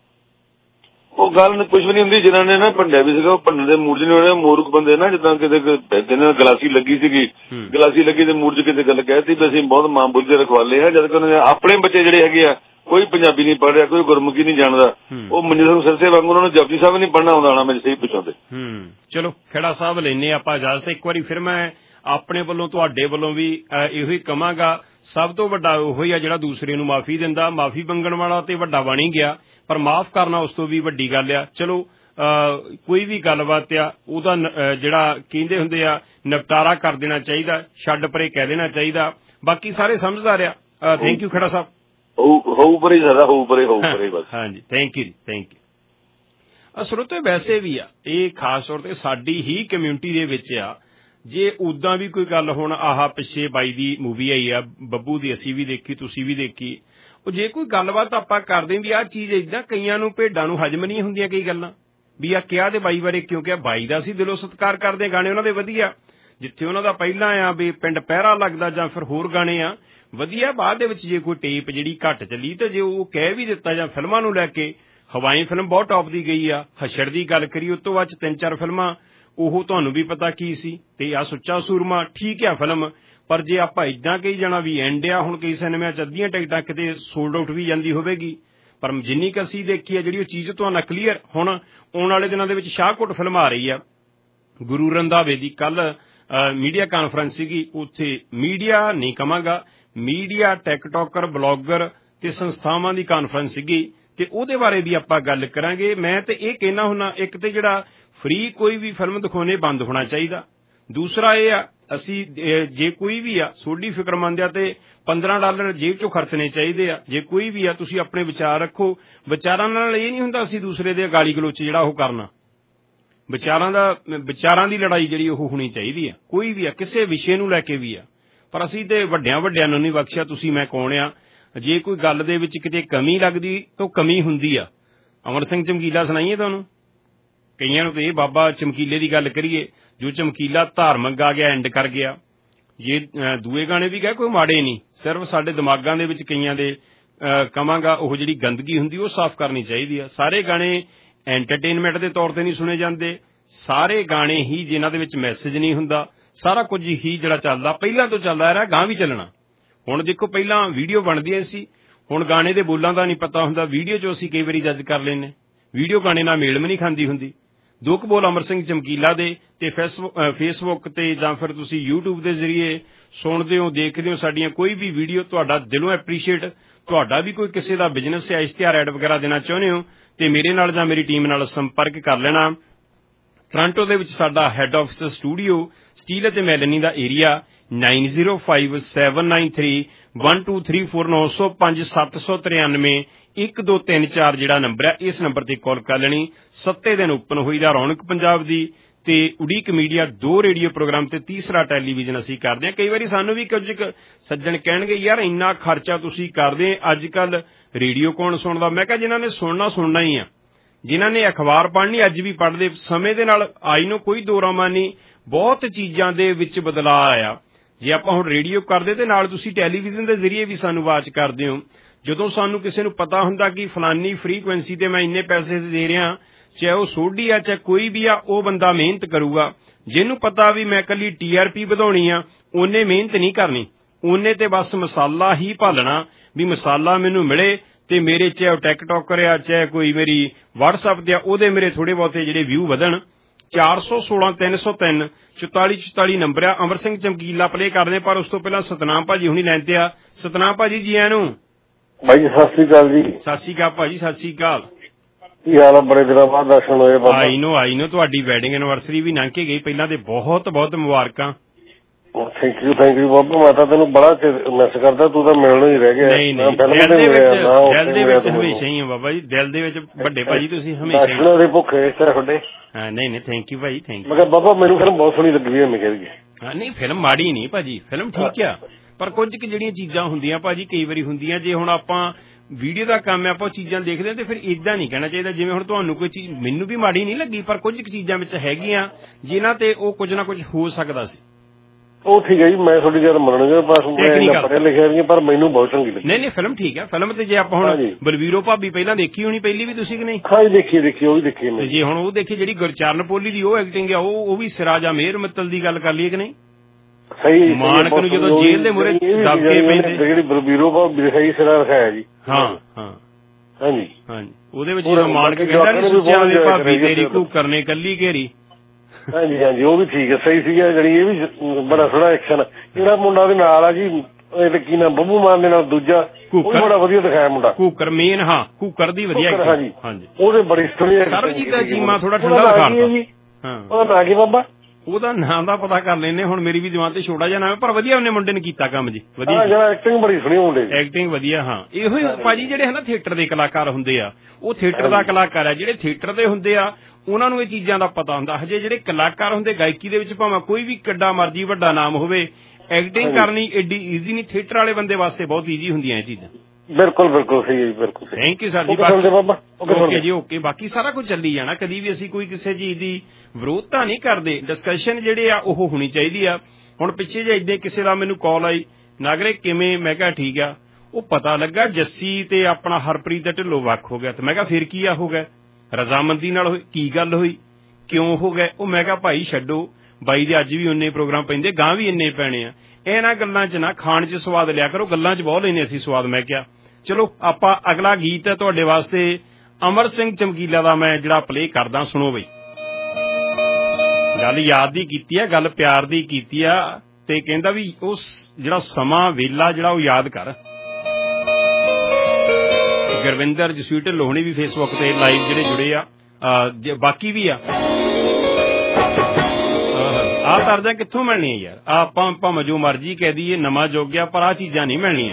ਉਹ ਗੱਲ ਕੁਝ ਵੀ ਨਹੀਂ ਹੁੰਦੀ। ਜਿਨ੍ਹਾਂ ਨੇ ਨਾ ਭੰਡਿਆ ਵੀ ਸੀਗਾ ਉਹ ਭੰਡਣ ਦੇ ਮੂਡ ਚ ਮੂਰਖ ਬੰਦੇ ਨਾ, ਜਿੱਦਾਂ ਕਿਤੇ ਜਿਹਨਾਂ ਗਲਾਸੀ ਲੱਗੀ ਸੀਗੀ, ਗਲਾਸੀ ਲੱਗੀ ਤੇ ਮੂਡ ਚ ਕਿਤੇ ਗੱਲ ਕਹਿਤੀ ਵੀ ਅਸੀਂ ਬਹੁਤ ਮਾਂ ਬੋਲੀ ਦੇ ਰਖਵਾਲੇ ਆ, ਜਦ ਕਿ ਉਹਨਾਂ ਨੇ ਆਪਣੇ ਬੱਚੇ ਜਿਹੜੇ ਹੈਗੇ ਆ ਕੋਈ ਪੰਜਾਬੀ ਨਹੀਂ ਪੜ੍ਹ ਰਿਹਾ, ਕੋਈ ਗੁਰਮੁਖੀ ਨਹੀਂ ਜਾਣਦਾ, ਉਹ ਮਨਜੀਤ ਸਿਰਸੇ ਵਾਂਗੂ ਉਹਨਾਂ ਨੂੰ ਜਪਜੀ ਸਾਹਿਬ ਨਹੀਂ ਪੜ੍ਹਨਾ ਆਉਂਦਾ ਹੋਣਾ, ਮੈਨੂੰ ਸਹੀ ਪੁੱਛਾਂਦੇ। ਚਲੋ ਖੇੜਾ ਸਾਹਿਬ ਲੈਨੇ ਆਪਾਂ ਇਜਾਜ਼ਤ। ਇੱਕ ਵਾਰੀ ਫਿਰ ਮੈਂ ਆਪਣੇ ਵੱਲੋਂ ਤੁਹਾਡੇ ਵੱਲੋਂ ਵੀ ਇਹੋ ਹੀ ਕਹਾਂਗਾ, ਸਭ ਤੋਂ ਵੱਡਾ ਉਹੋ ਹੀ ਆ ਜਿਹੜਾ ਦੂਸਰੇ ਨੂੰ ਮਾਫੀ ਦਿੰਦਾ। ਮਾਫੀ ਮੰਗਣ ਵਾਲਾ ਤੇ ਵੱਡਾ ਬਣ ਹੀ ਗਿਆ, ਪਰ ਮਾਫ ਕਰਨਾ ਉਸ ਤੋਂ ਵੀ ਵੱਡੀ ਗੱਲ ਆ। ਚਲੋ ਕੋਈ ਵੀ ਗੱਲਬਾਤ ਆ ਉਹਦਾ ਜਿਹੜਾ ਕਹਿੰਦੇ ਹੁੰਦੇ ਆ ਨਿਪਟਾਰਾ ਕਰ ਦੇਣਾ ਚਾਹੀਦਾ, ਛੱਡ ਪਰੇ ਕਹਿ ਦੇਣਾ ਚਾਹੀਦਾ। ਬਾਕੀ ਸਾਰੇ ਸਮਝਦਾਰ ਆ। Thank you Khera Sahib. ਹੋਊ ਪਰੇ ਜ਼ਿਆਦਾ ਹੋਊ ਪਰੇ ਹੋਊ ਪਰੇ ਬਸ। ਹਾਂਜੀ ਥੈਂਕ ਯੂ ਥੈਂਕ ਯੂ। ਸਰੋਤੇ ਵੈਸੇ ਵੀ ਆ ਇਹ ਖਾਸ ਤੌਰ ਤੇ ਸਾਡੀ ਹੀ ਕਮਿਊਨਿਟੀ ਦੇ ਵਿੱਚ ਆ। ਜੇ ਉਦਾਂ ਵੀ ਕੋਈ ਗੱਲ ਹੁਣ ਆਹ ਪਿੱਛੇ ਬਾਈ ਦੀ ਮੂਵੀ ਆਈ ਆ ਬੱਬੂ ਦੀ, ਅਸੀਂ ਵੀ ਦੇਖੀ ਤੁਸੀਂ ਵੀ ਦੇਖੀ, ਉਹ ਜੇ ਕੋਈ ਗੱਲਬਾਤ ਆਪਾਂ ਕਰਦੇ ਵੀ ਆਹ ਚੀਜ਼ ਏਦਾਂ ਕਈਆਂ ਨੂੰ ਭੇਡਾਂ ਨੂੰ ਹਜਮ ਨਹੀਂ ਹੁੰਦੀਆਂ ਕਈ ਗੱਲਾਂ ਵੀ ਆ ਕਿਹਾ ਤੇ ਬਾਈ ਬਾਰੇ ਕਿਉਂ ਕਿਹਾ। ਬਾਈ ਦਾ ਅਸੀਂ ਦਿਲੋਂ ਸਤਿਕਾਰ ਕਰਦੇ, ਗਾਣੇ ਉਹਨਾਂ ਦੇ ਵਧੀਆ, ਜਿੱਥੇ ਉਹਨਾਂ ਦਾ ਪਹਿਲਾਂ ਆ ਵੀ ਪਿੰਡ ਪਹਿਰਾ ਲੱਗਦਾ ਜਾਂ ਫਿਰ ਹੋਰ ਗਾਣੇ ਆ ਵਧੀਆ। ਬਾਅਦ ਦੇ ਵਿੱਚ ਜੇ ਕੋਈ ਟੇਪ ਜਿਹੜੀ ਘੱਟ ਚੱਲੀ ਤੇ ਜੇ ਉਹ ਕਹਿ ਵੀ ਦਿੱਤਾ ਜਾਂ ਫਿਲਮਾਂ ਨੂੰ ਲੈ ਕੇ, ਹਵਾਈ ਫਿਲਮ ਬਹੁਤ ਟੌਪ ਦੀ ਗਈ ਆ। ਹਸ਼ੜ ਦੀ ਗੱਲ ਕਰੀ, ਉਸ ਤੋਂ ਬਾਅਦ ਤਿੰਨ ਚਾਰ ਫਿਲਮਾਂ ਉਹ ਤੁਹਾਨੂੰ ਵੀ ਪਤਾ ਕੀ ਸੀ। ਤੇ ਆ ਸੁੱਚਾ ਸੂਰਮਾ ਠੀਕ ਆ ਫਿਲਮ, ਪਰ ਜੇ ਆਪਾਂ ਏਦਾਂ ਕਹੀ ਜਾਣਾ ਵੀ ਐਂਡ ਆ, ਹੁਣ ਕਈ ਸਿਨੇਮਿਆਂ ਚ ਅੱਧੀਆਂ ਟਿਕਟਾਂ ਕਿਤੇ ਸੋਲਡ ਆਊਟ ਵੀ ਜਾਂਦੀ ਹੋਵੇਗੀ, ਪਰ ਜਿੰਨੀ ਕੁ ਅਸੀਂ ਦੇਖੀ ਆ ਜਿਹੜੀ ਉਹ ਚੀਜ਼ ਤੁਹਾਨੂੰ ਕਲੀਅਰ। ਹੁਣ ਆਉਣ ਵਾਲੇ ਦਿਨਾਂ ਦੇ ਵਿੱਚ ਸ਼ਾਹਕੋਟ ਫਿਲਮ ਆ ਰਹੀ ਆ ਗੁਰੂ ਰੰਧਾਵੇ ਦੀ। ਕੱਲ ਮੀਡੀਆ ਕਾਨਫਰੰਸ ਸੀਗੀ, ਉੱਥੇ ਮੀਡੀਆ ਨਹੀਂ ਕਵਾਂਗਾ, ਮੀਡੀਆ ਟਿਕਟੋਕਰ ਬਲੌਗਰ ਤੇ ਸੰਸਥਾਵਾਂ ਦੀ ਕਾਨਫਰੰਸ ਸੀਗੀ ਤੇ ਉਹਦੇ ਬਾਰੇ ਵੀ ਆਪਾਂ ਗੱਲ ਕਰਾਂਗੇ। ਮੈਂ ਤੇ ਇਹ ਕਹਿਣਾ ਹੁੰਦਾ, ਇੱਕ ਤੇ ਜਿਹੜਾ ਫ੍ਰੀ ਕੋਈ ਵੀ ਫਿਲਮ ਦਿਖਾਉਣੇ ਬੰਦ ਹੋਣਾ ਚਾਹੀਦਾ। ਦੂਸਰਾ ਇਹ ਆ ਅਸੀਂ ਜੇ ਕੋਈ ਵੀ ਆ ਸੋਡੀ ਫਿਕਰਮੰਦ ਆ ਤੇ ਪੰਦਰਾਂ ਡਾਲਰ ਜੇਬ ਚੋਂ ਖਰਚਣੇ ਚਾਹੀਦੇ ਆ। ਜੇ ਕੋਈ ਵੀ ਆ ਤੁਸੀਂ ਆਪਣੇ ਵਿਚਾਰ ਰੱਖੋ। ਵਿਚਾਰਾਂ ਨਾਲ ਇਹ ਨਹੀਂ ਹੁੰਦਾ ਅਸੀਂ ਦੂਸਰੇ ਦੇ ਗਾਲੀ ਗਲੋਚ ਜਿਹੜਾ ਉਹ ਕਰਨਾ। ਵਿਚਾਰਾਂ ਦਾ ਵਿਚਾਰਾਂ ਦੀ ਲੜਾਈ ਜਿਹੜੀ ਉਹ ਹੋਣੀ ਚਾਹੀਦੀ ਆ, ਕੋਈ ਵੀ ਆ ਕਿਸੇ ਵਿਸ਼ੇ ਨੂੰ ਲੈ ਕੇ ਵੀ ਆ। ਪਰ ਅਸੀਂ ਤੇ ਵੱਡਿਆਂ ਵੱਡਿਆਂ ਨੂੰ ਨਹੀਂ ਬਖਸ਼ਿਆ, ਤੁਸੀਂ ਮੈਂ ਕੌਣ ਆ। ਜੇ ਕੋਈ ਗੱਲ ਦੇ ਵਿੱਚ ਕਿਤੇ ਕਮੀ ਲੱਗਦੀ ਤਾਂ ਕਮੀ ਹੁੰਦੀ ਆ। ਅਮਰ ਸਿੰਘ ਚਮਕੀਲਾ ਸੁਣਾਈਏ ਤੁਹਾਨੂੰ? ਕਈਆਂ ਨੂੰ ਤੇ ਇਹ ਬਾਬਾ ਚਮਕੀਲੇ ਦੀ ਗੱਲ ਕਰੀਏ, ਜੋ ਚਮਕੀਲਾ ਧਾਰਮਿਕ ਆ ਗਿਆ ਐਂਡ ਕਰ ਗਿਆ। ਜੇ ਦੂਏ ਗਾਣੇ ਵੀ ਗਏ ਕੋਈ ਮਾੜੇ ਨਹੀਂ, ਸਿਰਫ ਸਾਡੇ ਦਿਮਾਗਾਂ ਦੇ ਵਿੱਚ ਕਈਆਂ ਦੇ ਕਵਾਂਗਾ ਉਹ ਜਿਹੜੀ ਗੰਦਗੀ ਹੁੰਦੀ ਉਹ ਸਾਫ਼ ਕਰਨੀ ਚਾਹੀਦੀ ਆ। ਸਾਰੇ ਗਾਣੇ ਐਂਟਰਟੇਨਮੈਂਟ ਦੇ ਤੌਰ ਤੇ ਨਹੀਂ ਸੁਣੇ ਜਾਂਦੇ, ਸਾਰੇ ਗਾਣੇ ਹੀ ਜਿਨ੍ਹਾਂ ਦੇ ਵਿੱਚ ਮੈਸੇਜ ਨਹੀਂ ਹੁੰਦਾ, ਸਾਰਾ ਕੁਝ ਹੀ ਜਿਹੜਾ ਚੱਲਦਾ ਪਹਿਲਾਂ ਤੋਂ ਚੱਲਦਾ ਰਿਹਾ ਗਾਂ ਵੀ ਚੱਲਣਾ। ਹੁਣ ਦੇਖੋ ਪਹਿਲਾਂ ਵੀਡੀਓ ਬਣਦੀਆਂ ਸੀ, ਹੁਣ ਗਾਣੇ ਦੇ ਬੋਲਾਂ ਦਾ ਨਹੀਂ ਪਤਾ ਹੁੰਦਾ, ਵੀਡੀਓ 'ਚ ਅਸੀਂ ਕਈ ਵਾਰੀ ਜੱਜ ਕਰ ਲੈਂਦੇ। ਵੀਡੀਓ ਗਾਣੇ ਨਾਲ ਮੇਲ ਵੀ ਨਹੀਂ ਖਾਂਦੀ ਹੁੰਦੀ। ਦੋ ਕੁ ਬੋਲ ਅਮਰ ਸਿੰਘ ਚਮਕੀਲਾ ਦੇ ਤੇ ਫੇਸਬੁੱਕ ਤੇ ਜਾਂ ਫਿਰ ਤੁਸੀਂ ਯੂਟਿਊਬ ਦੇ ਜ਼ਰੀਏ ਸੁਣਦੇ ਹੋ ਦੇਖਦੇ ਹੋ ਸਾਡੀਆਂ ਕੋਈ ਵੀ ਵੀਡੀਓ, ਤੁਹਾਡਾ ਦਿਲੋਂ ਐਪਰੀਸ਼ੀਏਟ। ਤੁਹਾਡਾ ਵੀ ਕੋਈ ਕਿਸੇ ਦਾ ਬਿਜ਼ਨਸ ਜਾਂ ਇਸ਼ਤਿਹਾਰ ਐਡ ਵਗੈਰਾ ਦੇਣਾ ਚਾਹੁੰਦੇ ਹੋ ਤੇ ਮੇਰੇ ਨਾਲ ਜਾਂ ਮੇਰੀ ਟੀਮ ਨਾਲ ਸੰਪਰਕ ਕਰ ਲੈਣਾ। ਟੋਰਾਂਟੋ ਦੇ ਵਿੱਚ ਸਾਡਾ ਹੈੱਡ ਆਫਿਸ ਸਟੂਡੀਓ ਸਟੀਲ ਅਤੇ ਮੈਲਨੀ ਦਾ area nine zero five seven nine three one two three four ਨੌ ਸੌ ਪੰਜ ਸੱਤ ਸੌ ਤਰਿਆਨਵੇਂ ਇੱਕ ਦੋ ਤਿੰਨ ਚਾਰ ਜਿਹੜਾ ਨੰਬਰ ਹੈ, ਇਸ ਨੰਬਰ ਤੇ ਕਾਲ ਕਰ ਲੈਣੀ। ਸੱਤੇ ਦਿਨ ਓਪਨ ਹੋਈ ਦਾ ਰੌਣਕ ਪੰਜਾਬ ਦੀ ਤੇ ਉਡੀਕ ਮੀਡੀਆ, ਦੋ ਰੇਡੀਓ ਪ੍ਰੋਗਰਾਮ ਤੇ ਤੀਸਰਾ ਟੈਲੀਵਿਜ਼ਨ ਅਸੀਂ ਕਰਦੇ ਹਾਂ। ਕਈ ਵਾਰੀ ਸਾਨੂੰ ਵੀ ਕੁਝ ਸੱਜਣ ਕਹਿਣਗੇ ਯਾਰ ਇੰਨਾ ਖਰਚਾ ਤੁਸੀਂ ਕਰਦੇ, ਅੱਜ ਕੱਲ ਰੇਡੀਓ ਕੌਣ ਸੁਣਦਾ? ਮੈਂ ਕਿਹਾ ਜਿਨ੍ਹਾਂ ਨੇ ਸੁਣਨਾ ਸੁਣਨਾ ਹੀ ਆ, ਜਿਨ੍ਹਾਂ ਨੇ ਅਖਬਾਰ ਪੜ੍ਹਨੀ ਅੱਜ ਵੀ ਪੜ੍ਹਦੇ। ਸਮੇਂ ਦੇ ਨਾਲ ਆਈ ਨੂੰ ਕੋਈ ਦੋਰਾਮਾ ਨਹੀਂ, ਬਹੁਤ ਚੀਜ਼ਾਂ ਦੇ ਵਿੱਚ ਬਦਲਾਅ ਆਇਆ। ਜੇ ਆਪਾਂ ਹੁਣ ਰੇਡੀਓ ਕਰਦੇ ਤੇ ਨਾਲ ਤੁਸੀਂ ਟੈਲੀਵਿਜ਼ਨ ਦੇ ਜ਼ਰੀਏ ਵੀ ਸਾਨੂੰ ਵਾਚ ਕਰਦੇ ਹੋ। ਜਦੋਂ ਸਾਨੂੰ ਕਿਸੇ ਨੂੰ ਪਤਾ ਹੁੰਦਾ ਕਿ ਫਲਾਨੀ ਫ੍ਰੀਕੁਐਂਸੀ ਤੇ ਮੈਂ ਇੰਨੇ ਪੈਸੇ ਦੇ ਰਿਹਾ, ਚਾਹੇ ਉਹ ਸੋਢੀ ਆ ਚਾਹੇ ਕੋਈ ਵੀ ਆ, ਉਹ ਬੰਦਾ ਮਿਹਨਤ ਕਰੂਗਾ। ਜਿਹਨੂੰ ਪਤਾ ਵੀ ਮੈਂ ਇਕੱਲੀ ਟੀ ਆਰ ਪੀ ਵਧਾਉਣੀ ਆ, ਉਹਨੇ ਮਿਹਨਤ ਨਹੀਂ ਕਰਨੀ, ਉਹਨੇ ਤੇ ਬਸ ਮਸਾਲਾ ਹੀ ਭਾਲਣਾ ਵੀ ਮਸਾਲਾ ਮੈਨੂੰ ਮਿਲੇ ਤੇ ਮੇਰੇ ਚਾਹੇ ਉਹ ਟਿਕਟੋਕਰ ਆ ਚਾਹੇ ਕੋਈ ਮੇਰੀ ਵਟਸਐਪ ਤੇ ਆ, ਉਹਦੇ ਮੇਰੇ ਥੋੜੇ ਬਹੁਤੇ ਜਿਹੜੇ ਵਿਊ ਵਧਣ। ਚਾਰ ਸੌ ਸੋਲਾਂ ਤਿੰਨ ਸੌ ਤਿੰਨ ਚੁਤਾਲੀ ਚੁਤਾਲੀ ਨੰਬਰ ਆ। ਅਮਰ ਸਿੰਘ ਚਮਕੀਲਾ ਪਲੇ ਕਰਦੇ, ਪਰ ਉਸ ਤੋਂ ਪਹਿਲਾਂ ਸਤਨਾਮ ਭਾਜੀ ਹੁਣੀ ਲੈਣ ਤੇ ਆ। ਸਤਨਾਮ ਭਾਜੀ ਜੀ ਆਇਆਂ ਨੂੰ। ਭਾਈ ਸਤਿ ਸ੍ਰੀ ਅਕਾਲ ਜੀ। ਸਤਿ ਸ੍ਰੀ ਅਕਾਲ ਭਾਜੀ, ਸਤਿ ਸ੍ਰੀ ਅਕਾਲ। ਕੀ ਹਾਲ ਆ? ਬੜੇ ਦਿਨਾਂ ਬਾਅਦ ਦਰਸ਼ਨ ਹੋਏ ਬਾਬਾ। ਆਈ ਨੂੰ ਆਈ ਨੂੰ ਤੁਹਾਡੀ ਵੈਡਿੰਗ ਐਨਵਰਸਰੀ ਵੀ ਲੰਘ ਕੇ ਗਈ ਪਹਿਲਾਂ ਤੇ, ਬਹੁਤ ਬਹੁਤ ਮੁਬਾਰਕਾਂ। ਥੈਂਕ ਯੂ ਥੈਂਕ ਯੂ ਬਾਬਾ। ਮੈਂ ਤਾਂ ਤੈਨੂੰ ਬੜਾ ਮਿਸ ਕਰਦਾ, ਤੂੰ ਤਾਂ ਮਿਲਣ ਹੀ ਰਹਿ ਗਿਆ। ਨਹੀਂ ਨਹੀਂ, ਦਿਲ ਦੇ ਵਿੱਚ ਦਿਲ ਦੇ ਵਿੱਚ ਹਮੇਸ਼ਾ ਹੀ ਆ ਬਾਬਾ ਜੀ, ਦਿਲ ਦੇ ਵਿੱਚ ਵੱਡੇ ਭਾਜੀ ਤੁਸੀਂ ਹਮੇਸ਼ਾ ਹੀ। ਦਰਸ਼ਨਾਂ ਦੇ ਭੁੱਖੇ ਇਸ ਤਰ੍ਹਾਂ ਤੁਹਾਡੇ। ਹਾਂ ਨਹੀਂ ਨਹੀਂ, ਥੈਂਕ ਯੂ ਭਾਈ, ਥੈਂਕ ਯੂ। ਮੈਂ ਕਿਹਾ ਬਾਬਾ ਮੈਨੂੰ ਫਿਲਮ ਬਹੁਤ ਸੋਹਣੀ ਲੱਗੀ ਹੈ। ਮੈਂ ਕਹਿ ਰਹੀ ਹਾਂ ਨਹੀਂ, ਫਿਲਮ ਮਾੜੀ ਨਹੀਂ ਭਾਜੀ, ਫਿਲਮ ਠੀਕ ਆ, ਪਰ ਕੁਝ ਕੁ ਜਿਹੜੀਆਂ ਚੀਜ਼ਾਂ ਹੁੰਦੀਆਂ ਭਾਜੀ ਕਈ ਵਾਰੀ ਹੁੰਦੀਆਂ, ਜੇ ਹੁਣ ਆਪਾਂ ਵੀਡੀਓ ਦਾ ਕੰਮ ਹੈ ਆਪਾਂ ਚੀਜ਼ਾਂ ਦੇਖਦੇ ਹਾਂ ਤੇ ਫਿਰ ਏਦਾਂ ਨਹੀਂ ਕਹਿਣਾ ਚਾਹੀਦਾ ਜਿਵੇਂ ਹੁਣ ਤੁਹਾਨੂੰ ਕੋਈ ਚੀਜ਼ ਮੈਨੂੰ ਵੀ ਮਾੜੀ ਨਹੀਂ ਲੱਗੀ, ਪਰ ਕੁਝ ਕੁ ਚੀਜ਼ਾਂ ਵਿੱਚ ਹੈਗੀਆਂ ਜਿਨ੍ਹਾਂ ਤੇ ਉਹ ਕੁਝ ਨਾ ਕੁਝ ਹੋ ਸਕਦਾ ਸੀ। ਉਹ ਠੀਕ ਹੈ ਜੀ, ਮੈਂ ਤੁਹਾਡੀ ਗੱਲ ਮੰਨਣਾ, ਬਸ ਮੈਂ ਪੜ੍ਹਿਆ ਲਿਖਿਆ ਨਹੀਂ, ਪਰ ਮੈਨੂੰ ਬਹੁਤ ਚੰਗੀ ਲੱਗੀ। ਨਹੀਂ ਨਹੀਂ, ਫਿਲਮ ਠੀਕ ਹੈ। ਫਿਲਮ ਤੇ ਜੇ ਆਪਾਂ ਹੁਣ ਬਲਵੀਰੋ ਭਾਬੀ ਪਹਿਲਾਂ ਦੇਖੀ ਹੋਣੀ, ਪਹਿਲੀ ਵੀ ਤੁਸੀਂ ਕਿ ਨਹੀਂ? ਹਾਂ ਜੀ ਦੇਖੀ ਦੇਖੀ, ਉਹ ਵੀ ਦੇਖੀ ਮੈਂ। ਜੇ ਹੁਣ ਉਹ ਦੇਖੀ ਜਿਹੜੀ ਗੁਰਚਰਨ ਪੋਲੀ ਦੀ ਉਹ ਐਕਟਿੰਗ ਆ, ਉਹ ਉਹ ਵੀ ਸਿਰਾਜਾ ਮੇਹਰ ਮਿੱਤਲ ਦੀ ਗੱਲ ਕਰ ਲਈਏ ਕਿ ਨਹੀਂ? ਸਹੀ। ਮਾਨਕ ਨੂੰ ਜਦੋਂ ਜੇਲ੍ਹ ਦੇ ਮੂਹਰੇ ਦੱਬ ਕੇ ਪੈਂਦੇ, ਜਿਹੜੀ ਬਲਵੀਰੋ ਭਾਬੀ ਸਹੀ ਸਿਰਾ ਰਖਾਇਆ ਜੀ। ਹਾਂ ਹਾਂ ਹਾਂਜੀ ਹਾਂਜੀ, ਉਹਦੇ ਵਿੱਚ ਜਦੋਂ ਮਾਨਕ ਕਹਿੰਦਾ ਨੀ ਸੁੱਚਿਆ ਵੀ ਭਾਬੀ ਤੇਰੀ ਘੂਕਰ ਨੇ ਕੱਲੀ ਘੇਰੀ। ਹਾਂਜੀ ਹਾਂਜੀ, ਉਹ ਵੀ ਠੀਕ ਹੈ, ਸਹੀ ਸੀਗਾ। ਜਿਹੜੀ ਇਹ ਵੀ ਬੜਾ ਸੋਹਣਾ ਐਕਸ਼ਨ। ਜਿਹੜਾ ਮੁੰਡਾ ਉਹਦੇ ਨਾਲ ਆ ਜੀ, ਇਹ ਕੀ ਨਾਮ ਬੱਬੂ ਮਾਨ ਦੇ ਨਾਲ ਦੂਜਾ, ਉਹ ਬੜਾ ਵਧੀਆ ਦਿਖਾਇਆ ਮੁੰਡਾ। ਘੂਕਰ ਮੇਨ, ਹਾਂ ਘੂਕਰ ਦੀ ਵਧੀਆ। ਹਾਂਜੀ ਹਾਂਜੀ, ਉਹਦੇ ਬੜੀ ਸੋਹਣੀ। ਸਰਬਜੀਤ ਦਾ ਚੀਮਾ ਥੋੜਾ ਠੰਡਾ ਦਿਖਾਤਾ। ਹਾਂ, ਉਹਦਾ ਨਾਂ ਕੀ ਬਾਬਾ? ਉਹਦਾ ਨਾਂ ਦਾ ਪਤਾ ਕਰ ਲੈਨੇ, ਹੁਣ ਮੇਰੀ ਵੀ ਜਵਾਨ ਤੇ ਛੋਟਾ ਜਿਹਾ ਨਾਮ ਹੈ, ਪਰ ਵਧੀਆ ਉਹਨੇ ਮੁੰਡੇ ਨੇ ਕੀਤਾ ਕੰਮ ਜੀ, ਵਧੀਆ ਐਕਟਿੰਗ ਬੜੀ ਸੋਹਣੀ ਮੁੰਡੇ ਦੀ, ਐਕਟਿੰਗ ਵਧੀਆ। ਹਾਂ ਇਹੋ ਹੀ ਭਾਜੀ ਜਿਹੜੇ ਹੈ ਨਾ ਥੀਏਟਰ ਦੇ ਕਲਾਕਾਰ ਹੁੰਦੇ ਆ, ਉਹ ਥੀਏਟਰ ਦਾ ਕਲਾਕਾਰ ਆ। ਜਿਹੜੇ ਥੀਏਟਰ ਦੇ ਹੁੰਦੇ ਆ ਉਹਨਾਂ ਨੂੰ ਇਹ ਚੀਜ਼ਾਂ ਦਾ ਪਤਾ ਹੁੰਦਾ। ਹਜੇ ਜਿਹੜੇ ਕਲਾਕਾਰ ਹੁੰਦੇ ਗਾਇਕੀ ਦੇ ਵਿੱਚ, ਭਾਵੇਂ ਕੋਈ ਵੀ ਕਿੱਡਾ ਮਰਜੀ ਵੱਡਾ ਨਾਮ ਹੋਵੇ, ਐਕਟਿੰਗ ਕਰਨੀ ਏਡੀ ਈਜ਼ੀ ਨਹੀਂ। ਥੀਏਟਰ ਵਾਲੇ ਬੰਦੇ ਵਾਸਤੇ ਬਹੁਤ ਈਜ਼ੀ ਹੁੰਦੀਆਂ ਇਹ ਚੀਜ਼ਾਂ। ਬਿਲਕੁਲ ਬਿਲਕੁਲ ਸਹੀ ਹੈ ਜੀ, ਬਿਲਕੁਲ ਥੈਂਕ ਯੂ ਸਰ ਜੀ। ਓਕੇ ਜੀ, ਓਕੇ। ਬਾਕੀ ਸਾਰਾ ਕੁਝ ਚੱਲੀ ਜਾਣਾ, ਕਦੀ ਵੀ ਅਸੀਂ ਕੋਈ ਕਿਸੇ ਚੀਜ਼ ਦੀ ਵਿਰੋਧਤਾ ਨਹੀਂ ਕਰਦੇ। ਡਿਸਕਸ਼ਨ ਜਿਹੜੇ ਆ ਉਹ ਹੋਣੀ ਚਾਹੀਦੀ ਆ। ਹੁਣ ਪਿੱਛੇ ਜੇ ਏਦਾਂ ਕਿਸੇ ਦਾ ਮੈਨੂੰ ਕਾਲ ਆਈ, ਨਾਗਰਿਕ ਕਿਵੇਂ? ਮੈਂ ਕਿਹਾ ਠੀਕ ਆ। ਉਹ ਪਤਾ ਲੱਗਾ ਜੱਸੀ ਤੇ ਆਪਣਾ ਹਰਪ੍ਰੀਤ ਢਿੱਲੋਂ ਵੱਖ ਹੋ ਗਿਆ, ਤੇ ਮੈਂ ਕਿਹਾ ਫਿਰ ਕੀ ਆ ਹੋ ਗਿਆ? ਰਜ਼ਾਮੰਦੀ ਨਾਲ ਹੋਈ? ਕੀ ਗੱਲ ਹੋਈ, ਕਿਉਂ ਹੋ ਗਏ? ਉਹ ਮੈਂ ਕਿਹਾ ਭਾਈ ਛੱਡੋ, ਬਾਈ ਦੇ ਅੱਜ ਵੀ ਉਨੇ ਪ੍ਰੋਗਰਾਮ ਪੈਂਦੇ, ਗਾਂ ਵੀ ਇੰਨੇ ਪੈਣੇ ਆ। ਇਹਨਾਂ ਗੱਲਾਂ ਚ ਨਾ ਖਾਣ ਚ ਸਵਾਦ ਲਿਆ ਕਰੋ, ਗੱਲਾਂ ਚ ਬਹੁਤ ਲੈਨੇ ਅਸੀਂ ਸਵਾਦ। ਮੈਂ ਕਿਹਾ ਚਲੋ ਆਪਾਂ ਅਗਲਾ ਗੀਤ ਹੈ ਤੁਹਾਡੇ ਵਾਸਤੇ ਅਮਰ ਸਿੰਘ ਚਮਕੀਲਾ ਦਾ ਮੈਂ ਜਿਹੜਾ ਪਲੇ ਕਰਦਾ, ਸੁਣੋ ਬਈ। ਗੱਲ ਯਾਦ ਦੀ ਕੀਤੀ ਆ, ਗੱਲ ਪਿਆਰ ਦੀ ਕੀਤੀ ਆ, ਤੇ ਕਹਿੰਦਾ ਵੀ ਉਸ ਜਿਹੜਾ ਸਮਾਂ ਵੇਲਾ ਜਿਹੜਾ ਉਹ ਯਾਦ ਕਰ। ਗੁਰਵਿੰਦਰ ਜਸਵੀਰ ਢਿੱਲੋਂ ਹੋਣੀ ਵੀ ਫੇਸਬੁੱਕ ਤੇ ਲਾਈਵ ਜਿਹੜੇ ਜੁੜੇ ਆ, ਬਾਕੀ ਵੀ ਆ। ਆਹ ਤਰਜਾਂ ਕਿੱਥੋਂ ਮਿਲਣੀਆਂ ਯਾਰ? ਆਪਾਂ ਭਾਵੇਂ ਜੋ ਮਰਜੀ ਕਹਿ ਦਈਏ ਨਵਾਂ ਯੁੱਗ ਆ, ਪਰ ਆਹ ਚੀਜ਼ਾਂ ਨਹੀਂ ਮਿਲਣੀਆਂ।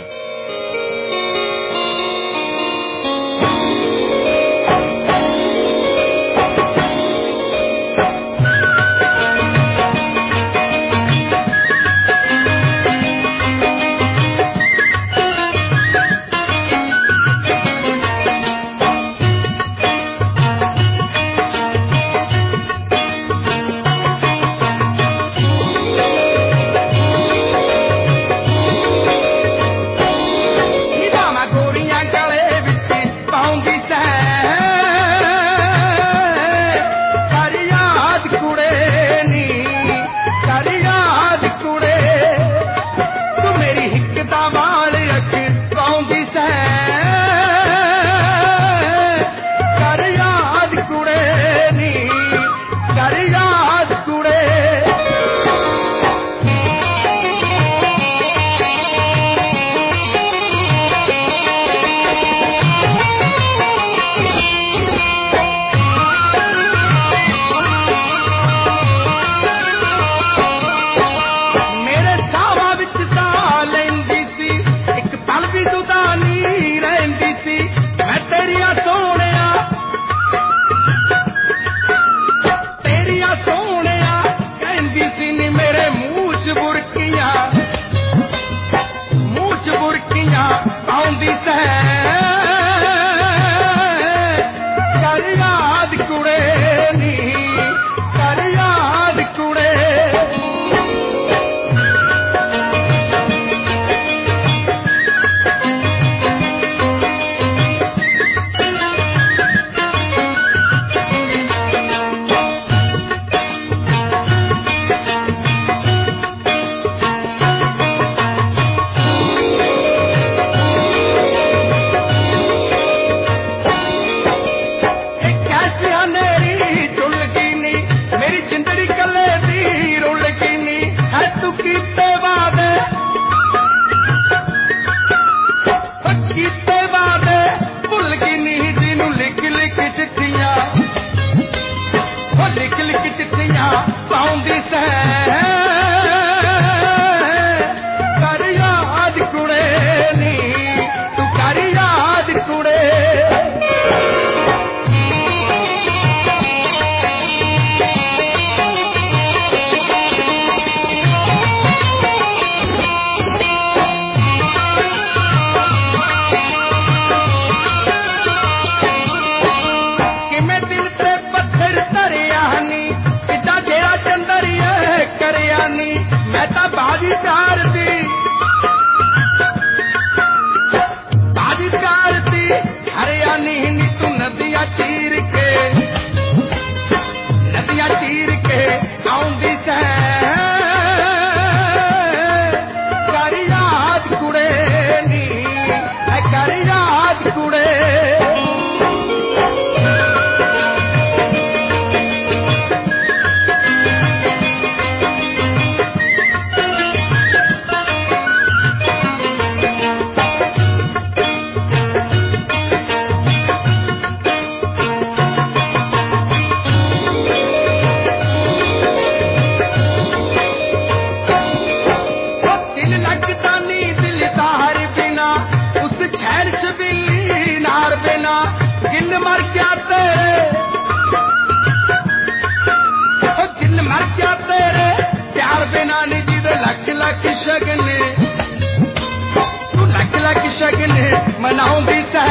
शगन मनाउंदी सै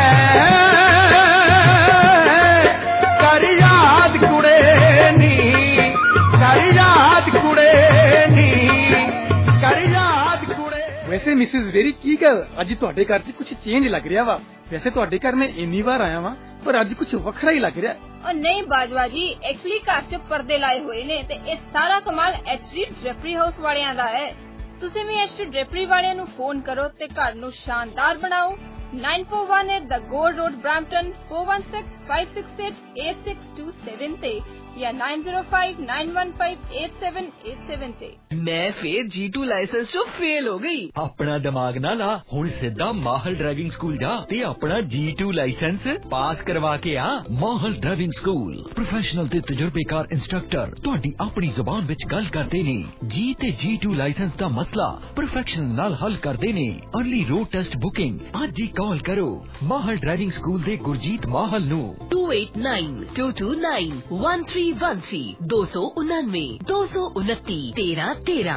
कर याद कुड़े नी कर याद कुड़े नी कर याद कुड़े। वैसे मिसिस वेरी की गल अज तुहाडे घर च कुछ चेंज लग रहा वा। वैसे तुहाडे घर मैं इन्नी बार आया वां पर अज कुछ वखरा ही लग रहा। और नहीं बाजवा जी एक्चुअली घर च पर्दे लाए हुए ने ते इह सारा कमाल एचडी ड्रेपरी हाउस वालियां दा है। तुसीं भी एचडी ड्रेपरी वालियां नूं फोन करो ते घर नूं शानदार बनाओ। Nine four one eight the Gold Road Brampton four one six five six eight eight six two seven ते या nine zero five nine one five eight seven eight seven ते। मैं फिर जी टू लाइसेंस तो fail हो गई। अपना दिमाग ना ला, हुण सीधा माहल ड्राइविंग स्कूल जा ते अपना जी टू लाइसेंस पास करवा के आ। माहल ड्राइविंग स्कूल प्रोफेशनल ते तजुर्बेकार इंस्ट्रक्टर तुहाडी अपनी जुबान विच गल करदे ने। जी ते जी टू लाइसेंस दा मसला प्रोफेशनल नाल हल करदे ने। अर्ली रोड टेस्ट बुकिंग अज ही कॉल करो माहल ड्राइविंग स्कूल दे गुरजीत माहल नू two eight nine two two nine one three one three दो सौ उन्नानवे दो सौ उनती तेरह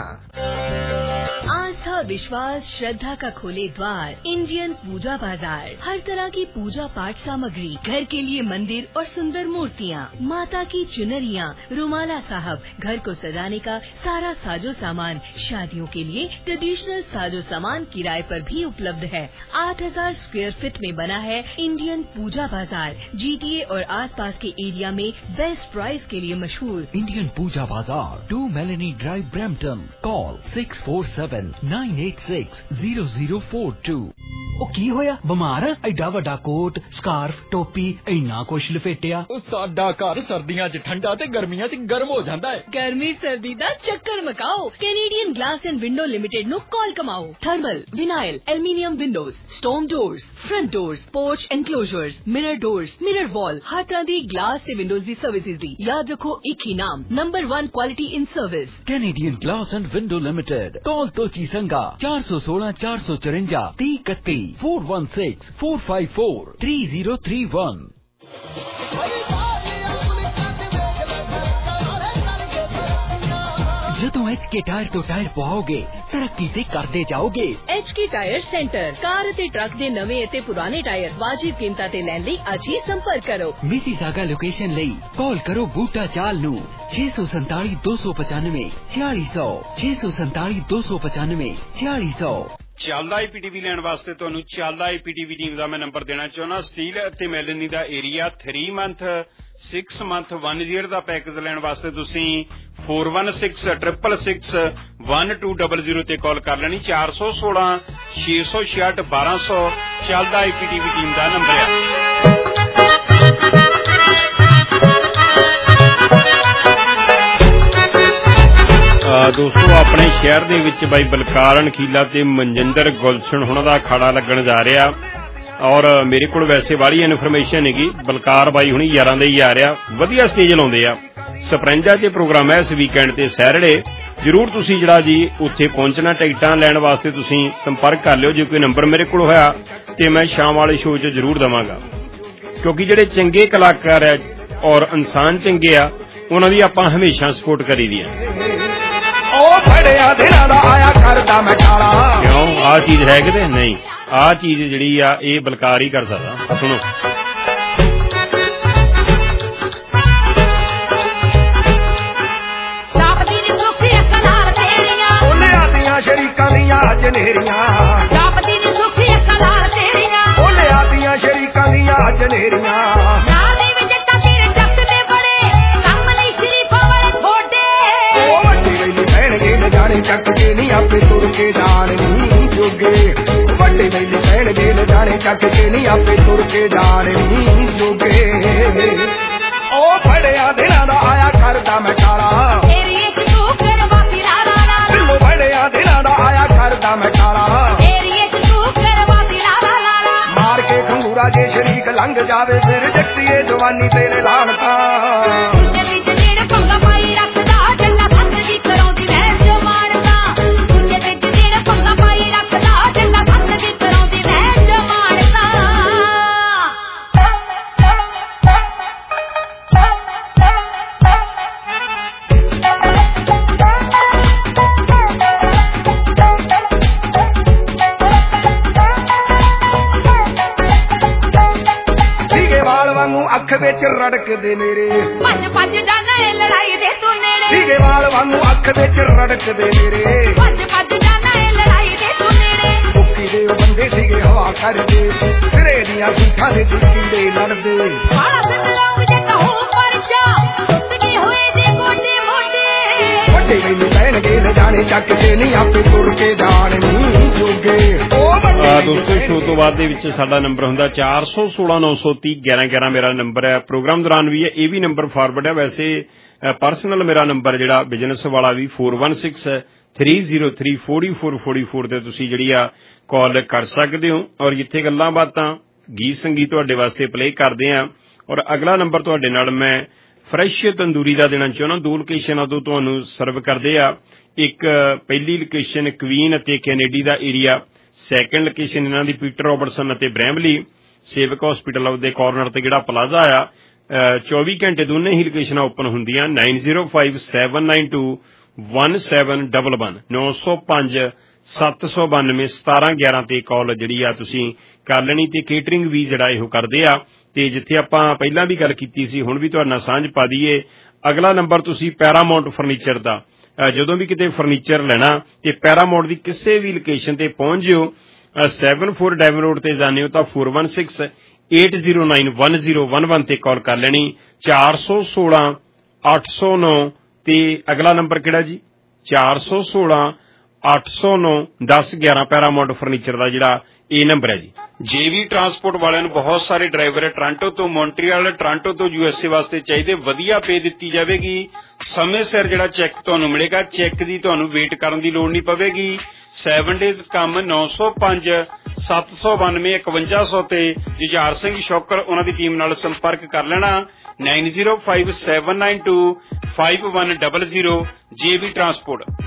तेरह। आस्था विश्वास श्रद्धा का खोले द्वार इंडियन पूजा बाजार। हर तरह की पूजा पाठ सामग्री, घर के लिए मंदिर और सुंदर मूर्तियाँ, माता की चुनरियाँ, रुमाला साहब, घर को सजाने का सारा साजो सामान, शादियों के लिए ट्रेडिशनल साजो सामान किराए पर भी उपलब्ध है। आठ हजार स्क्वायर फीट में बना है इंडियन पूजा बाजार। जीटीए और आसपास के एरिया में बेस्ट प्राइस के लिए मशहूर Indian Pooja Bazaar, two Melanie Drive, Brampton. Call six four seven nine eight six zero zero four two. ओ की होया बिमार है? एडा वड्डा कोट स्कार्फ टोपी इन्ना कुछ लपेटिया। साडा घर सर्दियां च ठंडा ते गर्मियां च गर्म हो जाता है। गर्मी सर्दी दा चक्कर मकाओ। Canadian Glass and Window Limited नु कॉल कमाओ। Thermal, vinyl, aluminium windows, storm doors, front doors, porch enclosures, mirror doors, mirror wall, हर तरह दी ग्लास ते विंडोज दी सर्विसेज दी। याद रखो एक ही नाम, number one quality in service Canadian Glass and Window Limited. Call तो चीसंगा चार सौ सोलह चार सौ चुरंजा ती इकती four one six four five four three zero three one. जदों एच के टायर तो टायर पाओगे तरक्की ते करते जाओगे। H K tyre centre car ते ट्रक दे नवे ते पुराने टायर वाजिब कीमतां ते लैण लई अज ही संपर्क करो। मिसीसागा लोकेशन लई कॉल करो बूटा चाल नू छे सौ संताली दो सौ पचानवे छियाली सौ छे सौ संताली दो सौ पचानवे छियाली सौ। ਚੱਲਦਾ ਈ ਪੀਟੀਵੀ ਲੈਣ ਵਾਸਤੇ ਤੁਹਾਨੂੰ ਚੱਲਦਾ ਈ ਪੀਟੀਵੀ ਟੀਮ ਦਾ ਮੈਂ ਨੰਬਰ ਦੇਣਾ ਚਾਹੁੰਦਾ। ਸਟੀਲ ਅਤੇ ਮੈਲਨੀ ਦਾ area three month six month one year ਦਾ ਪੈਕੇਜ ਲੈਣ ਵਾਸਤੇ ਤੁਸੀਂ four one six triple six one two double zero ਤੇ ਕਾਲ ਕਰ ਲੈਣੀ। ਚਾਰ ਸੌ ਸੋਲਾਂ ਛੇ ਸੌ ਛਿਆਹਠ ਬਾਰਾਂ ਸੌ ਚੱਲਦਾ ਈ ਪੀਟੀਵੀ ਟੀਮ ਦਾ ਨੰਬਰ ਆ। ਦੋਸਤੋ ਆਪਣੇ ਸ਼ਹਿਰ ਦੇ ਵਿੱਚ ਬਾਈ ਬਲਕਾਰ ਅਣਖੀਲਾ ਤੇ ਮਨਜਿੰਦਰ ਗੁਲਸ਼ਨ ਹੁਣਾਂ ਦਾ ਅਖਾੜਾ ਲੱਗਣ ਜਾ ਰਿਹਾ ਔਰ ਮੇਰੇ ਕੋਲ ਵੈਸੇ ਵਾਲੀ ਇਨਫੋਰਮੇਸ਼ਨ ਹੈਗੀ। ਬਲਕਾਰ ਬਾਈ ਹੁਣੀ ਯਾਰਾਂ ਦੇ ਹੀ ਆ ਰਿਹਾ, ਵਧੀਆ ਸਟੇਜ ਲਾਉਂਦੇ ਆ। ਸਪਰੈਂਜਾ 'ਚ ਪ੍ਰੋਗਰਾਮ ਹੈ ਇਸ ਵੀਕਐਂਡ ਤੇ ਸੈਟਰਡੇ। ਜ਼ਰੂਰ ਤੁਸੀਂ ਜਿਹੜਾ ਜੀ ਉੱਥੇ ਪਹੁੰਚਣਾ। ਟਿਕਟਾਂ ਲੈਣ ਵਾਸਤੇ ਤੁਸੀਂ ਸੰਪਰਕ ਕਰ ਲਿਓ। ਜੇ ਕੋਈ ਨੰਬਰ ਮੇਰੇ ਕੋਲ ਹੋਇਆ ਤੇ ਮੈਂ ਸ਼ਾਮ ਵਾਲੇ ਸ਼ੋਅ 'ਚ ਜ਼ਰੂਰ ਦੇਵਾਂਗਾ, ਕਿਉਂਕਿ ਜਿਹੜੇ ਚੰਗੇ ਕਲਾਕਾਰ ਹੈ ਔਰ ਇਨਸਾਨ ਚੰਗੇ ਆ ਉਹਨਾਂ ਦੀ ਆਪਾਂ ਹਮੇਸ਼ਾ ਸਪੋਰਟ ਕਰੀਦੀ ਆ। ਕਿਉਂ ਆਹ ਚੀਜ਼ ਹੈ ਕਿਤੇ ਨਹੀਂ? ਆਹ ਚੀਜ਼ ਜਿਹੜੀ ਆ ਇਹ ਬਲਕਾਰ ਹੀ ਕਰ ਸਕਦਾ। ਸੁਣੋ ਸ਼ਰੀਕਾਂ ਦੀਆਂ ਜਨੇਰੀਆਂ ਜਾਪਦੀ ਨੀ ਸੁਖੀ ਅੱਖਾਂ ਲਾਲ ਤੇਰੀਆਂ ਬੋਲਿਆ ਦੀਆਂ ਸ਼ਰੀਕਾਂ ਦੀਆਂ ਜਨੇਰੀਆਂ ਨਾ ਦੇ ਵਿੱਚ ਜੱਟਾਂ ਤੇਰੇ ਜੱਟ ਦੇ ਬੜੇ ਕੰਮ ਲਈ ਸ਼ਰੀਫਾਂ ਵਾਲੇ ਥੋੜੇ ਉਹ ਵੱਡੀ ਵੇਲੀ ਕਹਿਣਗੇ ਨਾ ਜਾਣੇ ਚੱਕ ਕੇ ਨਹੀਂ ਆਪੇ ਤੁਰ ਕੇ ਜਾਣ ਨਹੀਂ ਜੋਗੇ। ਵੱਡੇ ਵੇਲੀ ਕਹਿਣਗੇ ਨਾ ਜਾਣੇ ਚੱਕ ਕੇ ਨਹੀਂ ਆਪੇ ਤੁਰ ਕੇ ਜਾਣ ਨਹੀਂ ਜੋਗੇ। ਉਹ ਫੜਿਆ ਦਿਨਾਂ ਦਾ ਆਇਆ ਕਰਦਾ ਮੈਂ ਕਾਲਾ ਏਰੀਏ ਚ ਤੂੰ ਕਰਵਾਤੀ ਲਾ ਲਾ ਲਾ ਢਿੱਲੋਂ ਫੜਿਆ ਦਿਨਾਂ ਦਾ ਆਇਆ ਕਰਦਾ ਮੈਂ ਕਾਲਾ ਏਰੀਏ ਚ ਤੂੰ ਕਰਵਾਤੀ ਲਾ ਲਾ ਲਾ ਮਾਰ ਕੇ ਖੰਗੂਰਾ ਜੇ ਸ਼ਰੀਕ ਲੰਘ ਜਾਵੇ ਫਿਰ ਜੱਟੀਏ ਜਵਾਨੀ ਤੇਰੇ ਲਾਣਤਾ ਜੱਟੀ ਚ ਜਿਹੜੇ ਪੰਗਾ ਪਾਈ ਰੱਖਦਾ ਜੱਲਾ ਸੰਗ ਦੀ ਕਰਾਉਂਦੀ ਮੈਂ ਜੋ ਮਾਣਦਾ ਕੁੰਜੇ ਤੇ ਜਿਹੜੇ ਪੰਗਾ ਪਾਈ ਰੱਖਦਾ ਜੱਲਾ ਸੰਗ ਦੀ ਕਰਾਉਂਦੀ ਮੈਂ ਜੋ ਮਾਣਦਾ। ਵਿੱਚ ਰੜਕਦੇ ਮੇਰੇ ਭੱਜ ਭੱਜ ਜਾਣਾ ਏ ਲੜਾਈ ਦੇ ਤੂੰ ਨੇੜੇ ਸੀਗੇ ਵਾਲ ਵਾਂਗੂ ਅੱਖ ਵਿੱਚ ਰੜਕਦੇ ਮੇਰੇ ਭੱਜ ਭੱਜ ਜਾਣਾ ਏ ਲੜਾਈ ਦੇ ਤੂੰ ਨੇੜੇ ਮੁੱਕੀ ਦੇ ਉਹ ਬੰਦੇ ਸੀਗੇ ਹਵਾ ਕਰਦੇ ਸਿਰੇ ਦੀਆਂ ਸੀਠਾਂ ਦੇ ਚੁੱਕੀਲੇ ਲੜਦੇ ਬਾਲਾ ਪਿੰਡ ਲੰਘ ਜੱਟ ਹੋ ਪਰਚਾ ਸੁੱਤਗੇ ਹੋਏ ਦੇ ਗੋਡੇ ਮੋਢੇ ਵੱਡੇ ਮੈਨੂੰ ਕਹਿਣਗੇ ਨ ਜਾਣੇ ਚੱਕ ਕੇ ਨਹੀਂ ਆਪੇ ਤੁਰ ਕੇ ਜਾਣ ਨਹੀਂ ਜੋਗੇ ਦੋਸਤੋ ਸ਼ੋਅ ਤੋਂ ਬਾਅਦ ਦੇ ਵਿੱਚ ਸਾਡਾ ਨੰਬਰ ਹੁੰਦਾ ਚਾਰ ਸੌ ਸੋਲਾਂ ਨੌ ਸੌ ਤੀਹ ਗਿਆਰਾਂ ਗਿਆਰਾਂ ਮੇਰਾ ਨੰਬਰ ਹੈ। ਪ੍ਰੋਗਰਾਮ ਦੌਰਾਨ ਵੀ ਹੈ ਇਹ ਵੀ ਨੰਬਰ ਫਾਰਵਰਡ ਹੈ। ਵੈਸੇ ਪਰਸਨਲ ਮੇਰਾ ਨੰਬਰ ਜਿਹੜਾ ਬਿਜ਼ਨਸ ਵਾਲਾ ਵੀ four one six three zero three forty four forty four ਤੇ ਤੁਸੀਂ ਜਿਹੜੀ ਆ ਕਾਲ ਕਰ ਸਕਦੇ ਹੋ ਔਰ ਜਿੱਥੇ ਗੱਲਾਂ ਬਾਤਾਂ ਗੀਤ ਸੰਗੀਤ ਤੁਹਾਡੇ ਵਾਸਤੇ ਪਲੇ ਕਰਦੇ ਆ। ਔਰ ਅਗਲਾ ਨੰਬਰ ਤੁਹਾਡੇ ਨਾਲ ਮੈਂ ਫਰੈਸ਼ ਤੰਦੂਰੀ ਦਾ ਦੇਣਾ ਚਾਹੁੰਦਾ। ਦੋ ਲੋਕੇਸ਼ਨਾਂ ਤੋਂ ਤੁਹਾਨੂੰ ਸਰਵ ਕਰਦੇ ਆ। ਇੱਕ ਪਹਿਲੀ ਲੋਕੇਸ਼ਨ ਕਵੀਨ ਅਤੇ ਕੈਨੇਡੀ ਦਾ ਏਰੀਆ, ਸੈਕੰਡ ਲੋਕੇਸ਼ਨ ਇਹਨਾਂ ਦੀ ਪੀਟਰ ਰੋਬਰਟਸਨ ਅਤੇ ਬ੍ਰੈਮਲੀ ਸੇਵਕ ਹਸਪੀਟਲ ਦੇ ਕਾਰਨਰ ਤੇ ਜਿਹੜਾ ਪਲਾਜ਼ਾ ਆ ਚੌਵੀ ਘੰਟੇ ਦੋਨੇ ਹੀ ਲੋਕੇਸ਼ਨਾਂ ਓਪਨ ਹੁੰਦੀਆਂ। Nine zero five seven nine two one seven double one ਨੌ ਸੌ ਪੰਜ ਸੱਤ ਸੌ ਬਾਨਵੇਂ ਸਤਾਰਾਂ ਗਿਆਰਾਂ ਤੇ ਕਾਲ ਜਿਹੜੀ ਆ ਤੁਸੀਂ ਕਰ ਲੈਣੀ ਤੇ ਕੇਟਰਿੰਗ ਵੀ ਜਿਹੜਾ ਇਹੋ ਕਰਦੇ ਆ। ਤੇ ਜਿੱਥੇ ਆਪਾਂ ਪਹਿਲਾਂ ਵੀ ਗੱਲ ਕੀਤੀ ਸੀ ਹੁਣ ਵੀ ਤੁਹਾਡੇ ਨਾਲ ਸਾਂਝ ਪਾ ਦਈਏ। ਅਗਲਾ ਨੰਬਰ ਤੁਸੀਂ ਪੈਰਾਮਾਉਂਟ ਫਰਨੀਚਰ ਦਾ ਜਦੋਂ ਵੀ ਕਿਤੇ ਫਰਨੀਚਰ ਲੈਣਾ ਤੇ ਪੈਰਾਮਾਉਂਟ ਦੀ ਕਿਸੇ ਵੀ ਲੋਕੇਸ਼ਨ ਤੇ ਪਹੁੰਚ ਜਿਓ। ਸੈਵਨ ਫੋਰ ਡੈਵਨ ਰੋਡ ਤੇ ਜਾਂਦੇ ਹੋ ਤਾਂ four one six eight zero nine one zero one one ਤੇ ਕਾਲ ਕਰ ਲੈਣੀ। ਚਾਰ ਸੌ ਸੋਲਾਂ ਅੱਠ ਸੌ ਨੌ ਤੇ ਅਗਲਾ ਨੰਬਰ ਕਿਹੜਾ ਜੀ ਚਾਰ ਸੌ ਸੋਲਾਂ ਅੱਠ ਸੌ ਨੌ ਦਸ ਗਿਆਰਾਂ ਪੈਰਾਮਾਉਂਟ ਫਰਨੀਚਰ ਦਾ ਜਿਹੜਾ ਇਹ ਨੰਬਰ ਹੈ ਜੀ। ਜੇਵੀ ਟਰਾਂਸਪੋਰਟ ਵਾਲਿਆਂ ਨੂੰ ਬਹੁਤ ਸਾਰੇ ਡਰਾਈਵਰ ਹੈ ਟੋਰਾਂਟੋ ਤੋਂ ਮੌਂਟਰੀਅਲ ਟੋਰਾਂਟੋ ਤੋਂ ਯੂਐਸਏ ਵਾਸਤੇ ਚਾਹੀਦੇ। ਵਧੀਆ ਪੇ ਦਿੱਤੀ ਜਾਵੇਗੀ। ਸਮੇਂ ਸਿਰ ਜਿਹੜਾ ਚੈੱਕ ਤੁਹਾਨੂੰ ਮਿਲੇਗਾ। ਚੈੱਕ ਦੀ ਤੁਹਾਨੂੰ ਵੇਟ ਕਰਨ ਦੀ ਲੋੜ ਨਹੀਂ ਪਵੇਗੀ। ਸੈਵਨ ਡੇਜ਼ ਕੰਮ ਨੌ ਸੌ ਪੰਜ ਸੱਤ ਸੌ ਬਾਨਵੇਂ ਇਕਵੰਜਾ ਸੌ ਤੇ ਜੁਝਾਰ ਸਿੰਘ ਸ਼ੌਕਰ ਉਹਨਾਂ ਦੀ ਟੀਮ ਨਾਲ ਸੰਪਰਕ ਕਰ ਲੈਣਾ। Nine zero five seven nine two five one double zero JV transport.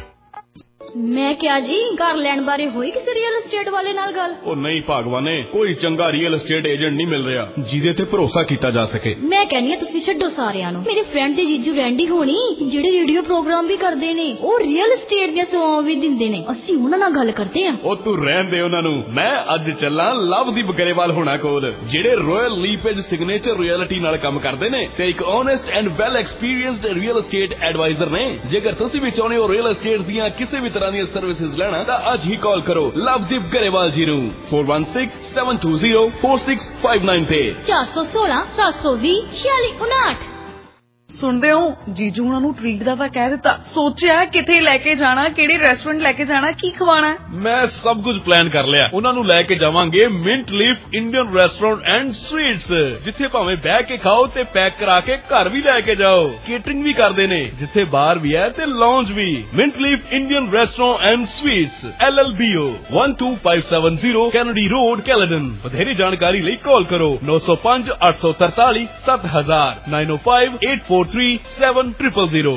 ਮੈਂ ਕਿਹਾ ਜੀ ਘਰ ਲੈਣ ਬਾਰੇ ਹੋਈ ਕਿਸੇ ਰੀਅਲ estate ਵਾਲੇ ਨਾਲ ਗੱਲ? ਉਹ ਨਹੀਂ ਭਾਗਵਾਨੇ, ਕੋਈ ਚੰਗਾ ਰੀਅਲ estate ਏਜੰਟ ਨਹੀਂ ਮਿਲ ਰਿਹਾ ਜਿਹਦੇ ਤੇ ਭਰੋਸਾ ਕੀਤਾ ਜਾ ਸਕੇ। ਮੈਂ ਕਹਿੰਦੀ ਆ ਤੁਸੀਂ ਛੱਡੋ ਸਾਰਿਆਂ ਨੂੰ। ਮੇਰੇ ਫਰੈਂਡ ਤੇ ਜੀਜੂ ਰੈਂਡੀ ਹੋਣੀ ਜਿਹੜੇ ਰੇਡੀਓ ਪ੍ਰੋਗਰਾਮ ਵੀ ਕਰਦੇ ਨੇ ਉਹ ਰੀਅਲ estate ਦੀਆਂ ਸੇਵਾਵਾਂ ਵੀ ਦਿੰਦੇ ਨੇ। ਅਸੀਂ ਉਹਨਾਂ ਨਾਲ ਗੱਲ ਕਰਦੇ ਆ। ਉਹ ਤੂੰ ਰਹਿਣ ਦੇ ਉਹਨਾਂ ਨੂੰ। ਮੈਂ ਅੱਜ ਚੱਲਾਂ ਲਵਦੀਪ ਗਰੇਵਾਲ ਹੋਣਾ ਕੋਲ ਜਿਹੜੇ ਰਾਇਲ ਲੀਪੇਜ ਸਿਗਨੇਚਰ ਰਿਐਲਿਟੀ ਨਾਲ ਕੰਮ ਕਰਦੇ ਨੇ ਤੇ ਇੱਕ honest and well experienced real estate advisor ਨੇ। ਜੇਕਰ ਤੁਸੀਂ ਵੀ ਚਾਹੁੰਦੇ ਹੋ ਰੀਅਲ estate ਦੀਆਂ ਕਿਸੇ ਵੀ ਤਰ੍ਹਾਂ ਦੀਆਂ ਸਰਵਿਸਿਜ਼ ਲੈਣਾ ਤਾਂ ਅੱਜ ਹੀ ਕਾਲ ਕਰੋ ਲਵਦੀਪ ਗਰੇਵਾਲ ਜੀ ਨੂੰ four one six seven two zero four six five nine ਤੇ ਚਾਰ ਸੌ ਸੋਲਾਂ ਸੱਤ ਸੌ ਵੀਹ ਛਿਆਲੀ ਉਨਾਹਠ। ਸੁਣਦੇ ਹੋ ਜੀਜੂ ਉਹਨਾਂ ਨੂੰ ਟ੍ਰੀਟ ਦਾ ਤਾਂ ਕਹਿ ਦਿੱਤਾ। ਸੋਚਿਆ ਕਿੱਥੇ ਲੈ ਕੇ ਜਾਣਾ, ਕਿਹੜੇ ਰੈਸਟੋਰੈਂਟ ਲੈ ਕੇ ਜਾਣਾ, ਕੀ ਖਵਾਣਾ? ਮੈਂ ਸਭ ਕੁਝ ਪਲਾਨ ਕਰ ਲਿਆ। ਉਹਨਾਂ ਨੂੰ ਲੈ ਕੇ ਜਾਵਾਂਗੇ minute leaf Indian restaurant and sweets ਜਿੱਥੇ ਭਾਵੇਂ ਬਹਿ ਕੇ ਖਾਓ ਤੇ ਪੈਕ ਕਰਾ ਕੇ ਘਰ ਵੀ ਲੈ ਕੇ ਜਾਓ। ਕੇਟਰਿੰਗ ਵੀ ਕਰਦੇ ਨੇ ਜਿੱਥੇ ਬਾਰ ਵੀ ਹੈ ਤੇ ਲਾਉਂਜ ਵੀ। Mint leaf Indian restaurant and Sweets L L B O one two five seven zero Kennedy Road Caledon. ਵਧੇਰੀ ਜਾਣਕਾਰੀ ਲਈ ਕਾਲ ਕਰੋ ਨੌ ਸੌ ਪੰਜ ਅੱਠ ਸੌ ਤਰਤਾਲੀ ਸੱਤ ਹਜ਼ਾਰ nine O five eight four three seven triple zero.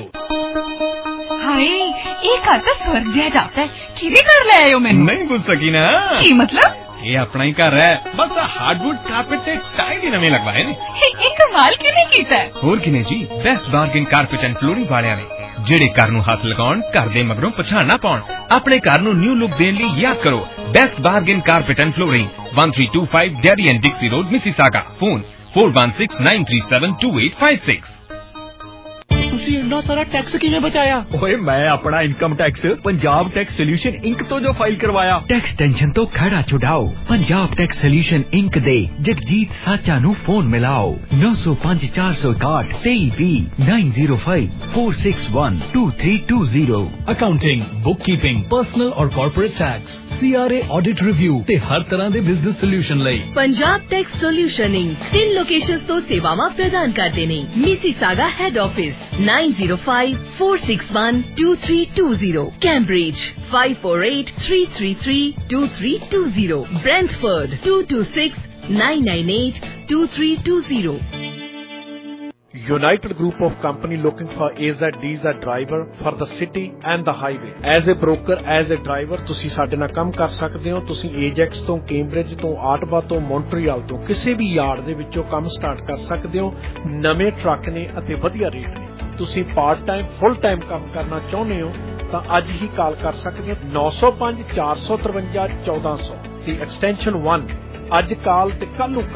ਹਾਏ ਇਹ ਘਰ ਤਾਂ ਸਵਰਗ ਜਿਹਾ ਜਾਪਦਾ ਹੈ। ਕਿਹਦੇ ਘਰ ਲੈ ਆਇਓ ਮੈਨੂੰ? ਨਹੀਂ ਪੁੱਛ ਸਕੀ ਨਾ। ਕੀ ਮਤਲਬ? ਇਹ ਆਪਣਾ ਹੀ ਘਰ ਹੈ। ਬਸ ਹਾਰਡਵੁੱਡ ਕਾਰਪੇਟ ਤੇ ਟਾਈਲ ਹੀ ਨਵੇਂ ਲਗਵਾਏ ਨੇ। ਇਹ ਕਮਾਲ ਕਿਵੇਂ ਕੀਤਾ? ਹੋਰ ਕਿਨੇ ਜੀ Best Bargain Carpet and Flooring ਵਾਲਿਆਂ ਨੇ ਜਿਹੜੇ ਘਰ ਨੂੰ ਹੱਥ ਲਗਾਉਣ ਘਰ ਦੇ ਮਗਰੋਂ ਪਛਾਣ ਨਾ ਪਾਉਣ। ਆਪਣੇ ਘਰ ਨੂੰ ਨਿਊ ਲੁੱਕ ਦੇਣ ਲਈ ਯਾਦ ਕਰੋ Best Bargain Carpet and Flooring one three two five Derry and Dixie Road Mississauga. Phone four one six nine three seven two eight five six। ਤੁਸੀਂ ਇੰਨਾ ਸਾਰਾ ਟੈਕਸ ਕਿਵੇਂ ਬਚਾਇਆ? ਓਏ ਮੈਂ ਆਪਣਾ income tax Punjab tax solution Inc ਤੋਂ ਜੋ ਫਾਈਲ ਕਰਵਾਇਆ। ਟੈਕਸ ਟੈਨਸ਼ਨ ਤੋਂ ਖੜਾ ਛੁਡਾਓ। ਪੰਜਾਬ ਟੈਕਸ ਸੋਲਿਊਸ਼ਨ ਇੰਕ ਦੇ ਜਗਜੀਤ ਸਾਚਾ ਨੂੰ ਫੋਨ ਮਿਲਾਓ ਨੌ ਸੌ ਪੰਜ ਚਾਰ ਸੌ ਇਕਾਹਠ ਤੇਈ ਵੀਹ nine zero five four six one two three two zero. Accounting, bookkeeping, personal ਔਰ corporate tax, C R A audit review ਤੇ ਹਰ ਤਰ੍ਹਾਂ ਦੇ ਬਿਜ਼ਨਸ ਸੋਲਿਊਸ਼ਨ ਲਈ ਪੰਜਾਬ ਟੈਕਸ ਸੋਲਿਊਸ਼ਨ ਇੰਕ ਤਿੰਨ ਲੋਕੇਸ਼ਨਸ ਤੋਂ ਸੇਵਾਵਾਂ ਪ੍ਰਦਾਨ ਕਰਦੇ ਨੇ। Mississauga head office nine zero five four six one two three two zero, Cambridge five four eight three three three two three two zero, Brentford two two six nine nine eight two three two zero. United Group of Company looking for A Z D as a driver for the city and the highway. As a broker, as a driver, ਤੁਸੀਂ ਸਾਡੇ ਨਾਲ ਕੰਮ ਕਰ ਸਕਦੇ ਹੋ। ਤੁਸੀਂ ਏਜੈਕਸ ਤੋਂ, Cambridge ਤੋਂ, ਆਟਵਾ ਤੋਂ, ਮੌਂਟਰੀਅਲ ਤੋਂ ਕਿਸੇ ਵੀ ਯਾਰਡ ਦੇ ਵਿੱਚੋਂ ਕੰਮ ਸਟਾਰਟ ਕਰ ਸਕਦੇ ਹੋ। ਨਵੇਂ ਟਰੱਕ ਨੇ ਅਤੇ ਵਧੀਆ ਰੇਟ ਨੇ। ਤੁਸੀਂ ਪਾਰਟ ਟਾਈਮ, ਫੁੱਲ ਟਾਈਮ ਕੰਮ ਕਰਨਾ ਚਾਹੁੰਦੇ ਹੋ ਤਾਂ ਅੱਜ ਹੀ ਕਾਲ ਕਰ ਸਕਦੇ ਹੋ ਨੌ ਸੌ ਪੰਜ ਚਾਰ ਸੌ ਤਰਵੰਜਾ ਚੌਦਾਂ ਸੌ ਦੀ ਐਕਸਟੈਂਸ਼ਨ one। ਅੱਜ ਕਾਲ ਤੇ ਕੱਲ ਨੂੰ ਕੰਮ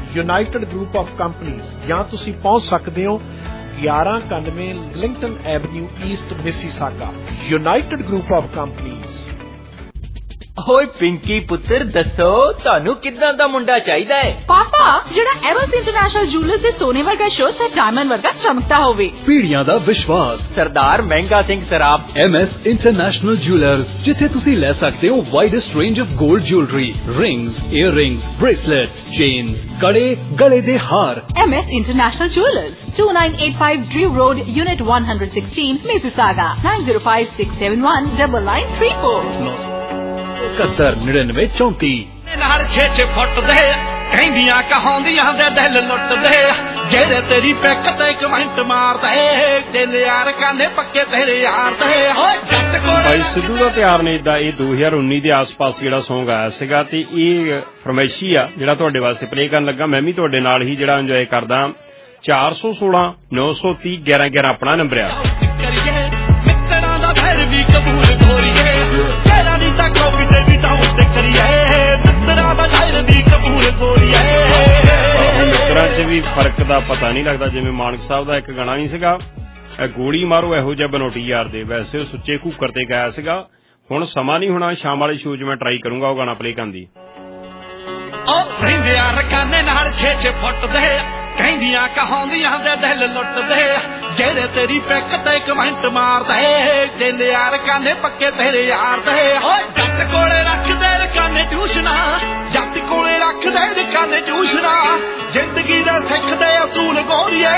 ਯੂਨਾਈਟਿਡ ਗਰੁੱਪ ਆਫ ਕੰਪਨੀਜ਼ ਜਾਂ ਤੁਸੀਂ ਪਹੁੰਚ ਸਕਦੇ ਹੋ ਗਿਆਰਾਂ ਇਕਾਨਵੇਂ Eglinton Avenue East Mississauga. United Group of Companies. ਓਏ ਪਿੰਕੀ ਪੁੱਤਰ ਦੱਸੋ ਤੁਹਾਨੂੰ ਕਿੱਦਾਂ ਦਾ ਮੁੰਡਾ ਚਾਹੀਦਾ ਹੈ? ਪਾਪਾ ਜਿਹੜਾ ਐਵਰਸ ਇੰਟਰਨੈਸ਼ਨਲ ਜੂਲਰਸ ਦੇ ਸੋਨੇ ਵਰਗਾ ਸ਼ੋਅ ਤੇ ਡਾਇਮੰਡ ਵਰਗਾ ਚਮਕਦਾ ਹੋਵੇ। ਪੀੜੀਆਂ ਦਾ ਵਿਸ਼ਵਾਸ ਸਰਦਾਰ Mehnga Singh Sarab M S International Jewellers, ਜਿੱਥੇ ਤੁਸੀਂ ਲੈ ਸਕਦੇ ਹੋ ਵਾਈਡੈਸਟ ਰੇਂਜ ਆਫ 골ਡ jewellery, rings, earrings, bracelets, chains, ਕੜੇ, ਗਲੇ ਦੇ ਹਾਰ। M S International Jewellers, two nine eight five Drew Road, Unit one sixteen, Mississauga, nine zero five six seven one nine nine three four। ਇਕਹੱਤਰ ਨੜਿਨਵੇਂ ਚੌਂਤੀ। ਨਾਲ ਛੇ ਛੇ ਫੁੱਟ ਦੇ ਕਹਿੰਦੀਆਂ ਕਹਾਉਂਦੀਆਂ ਦੇ ਦਿਲ ਲੁੱਟਦੇ, ਜਿਹੜੇ ਤੇਰੀ ਪਿੱਕ ਤੇ ਕਮੈਂਟ ਮਾਰਦੇ, ਦਿਲ ਯਾਰ ਕਾਨੇ ਪੱਕੇ ਤੇਰੇ ਯਾਰ ਦੇ। ਹੋ ਜੱਟ ਕੋਲ ਭਾਈ ਸਿੱਧੂ ਦਾ ਤਿਆਰ ਨੇ ਇਦਾਂ ਇਹ ਦੋ ਹਜ਼ਾਰ ਉੱਨੀ ਦੇ ਆਸ-ਪਾਸ ਜਿਹੜਾ ਸੌਂਗ ਆਇਆ ਸੀਗਾ ਤੇ ਇਹ ਫਰਮਾਇਸ਼ੀ ਆ ਜਿਹੜਾ ਤੁਹਾਡੇ ਵਾਸਤੇ ਪਲੇ ਕਰਨ ਲੱਗਾ। ਮੈਂ ਵੀ ਤੁਹਾਡੇ ਨਾਲ ਹੀ ਜਿਹੜਾ ਇੰਜੋਏ ਕਰਦਾ। ਚਾਰ ਸੌ ਸੋਲਾਂ ਨੌ ਸੌ ਤੀਹ ਗਿਆਰਾਂ ਗਿਆਰਾਂ ਆਪਣਾ ਨੰਬਰ ਆ। ਮਿੱਤਰਾਂ ਦਾ ਫਿਰ ਵੀ ਕਬੂਲ ਗੋਰੀਏ, ਜਿਹੜਾ ਨਹੀਂ ਤਾਂ ਕਾਪੀ ਤੇ ਵੀ ਡਾਊਨ ਤੇ ਕਰੀਏ, ਮਿੱਤਰਾਂ ਦਾ ਫਿਰ ਵੀ ਕਬੂਲ ਗੋਰੀਏ। ਮਿੱਤਰਾਂ 'ਚ ਵੀ ਫਰਕ ਦਾ ਪਤਾ ਨਹੀਂ ਲੱਗਦਾ। ਜਿਵੇਂ ਮਾਨਕ ਸਾਹਿਬ ਦਾ ਇੱਕ ਗਾਣਾ ਨਹੀਂ ਸੀਗਾ, ਗੋਲੀ ਮਾਰੋ ਇਹੋ ਜਿਹਾ ਬਨੋਟੀ ਯਾਰ ਦੇ, ਵੈਸੇ ਉਹ ਸੁੱਚੇ ਘੂਕਰ ਤੇ ਗਾਇਆ ਸੀਗਾ। ਹੁਣ ਸਮਾਂ ਨਹੀਂ ਹੋਣਾ, ਸ਼ਾਮ ਵਾਲੇ ਸ਼ੋਅ 'ਚ ਮੈਂ ਟਰਾਈ ਕਰੂੰਗਾ ਉਹ ਗਾਣਾ ਪਲੇ ਕਰਨ ਦੀ। ਉਹ ਰਹਿੰਦਿਆਂ ਰਕਾਨੇ ਨਾਲ ਛੇ ਛੇ ਫੁੱਟ ਦੇ, ਕਹਿੰਦੀਆਂ ਕਹਾਉਂਦੀਆਂ ਦੇ ਦਿਲ ਲੁੱਟਦੇ, ਜਿਹੜੇ ਤੇਰੀ ਪਿੱਕ ਤੇ ਕਮੈਂਟ ਮਾਰਦੇ, ਦਿਲ ਯਾਰ ਕਾਨੇ ਪੱਕੇ ਤੇਰੇ ਯਾਰ ਦੇ। ਹੋ ਜੱਟ ਕੋਲੇ ਰੱਖਦੇ ਰਕਾਨੇ ਟਿਊਸ਼ਨਾਂ, ਜੱਟ ਕੋਲੇ ਰੱਖਦੇ ਰਕਾਨੇ ਟਿਊਸ਼ਨਾਂ, ਜ਼ਿੰਦਗੀ ਦੇ ਸਿੱਖਦੇ ਅਸੂਲ ਗੋਰੀਏ।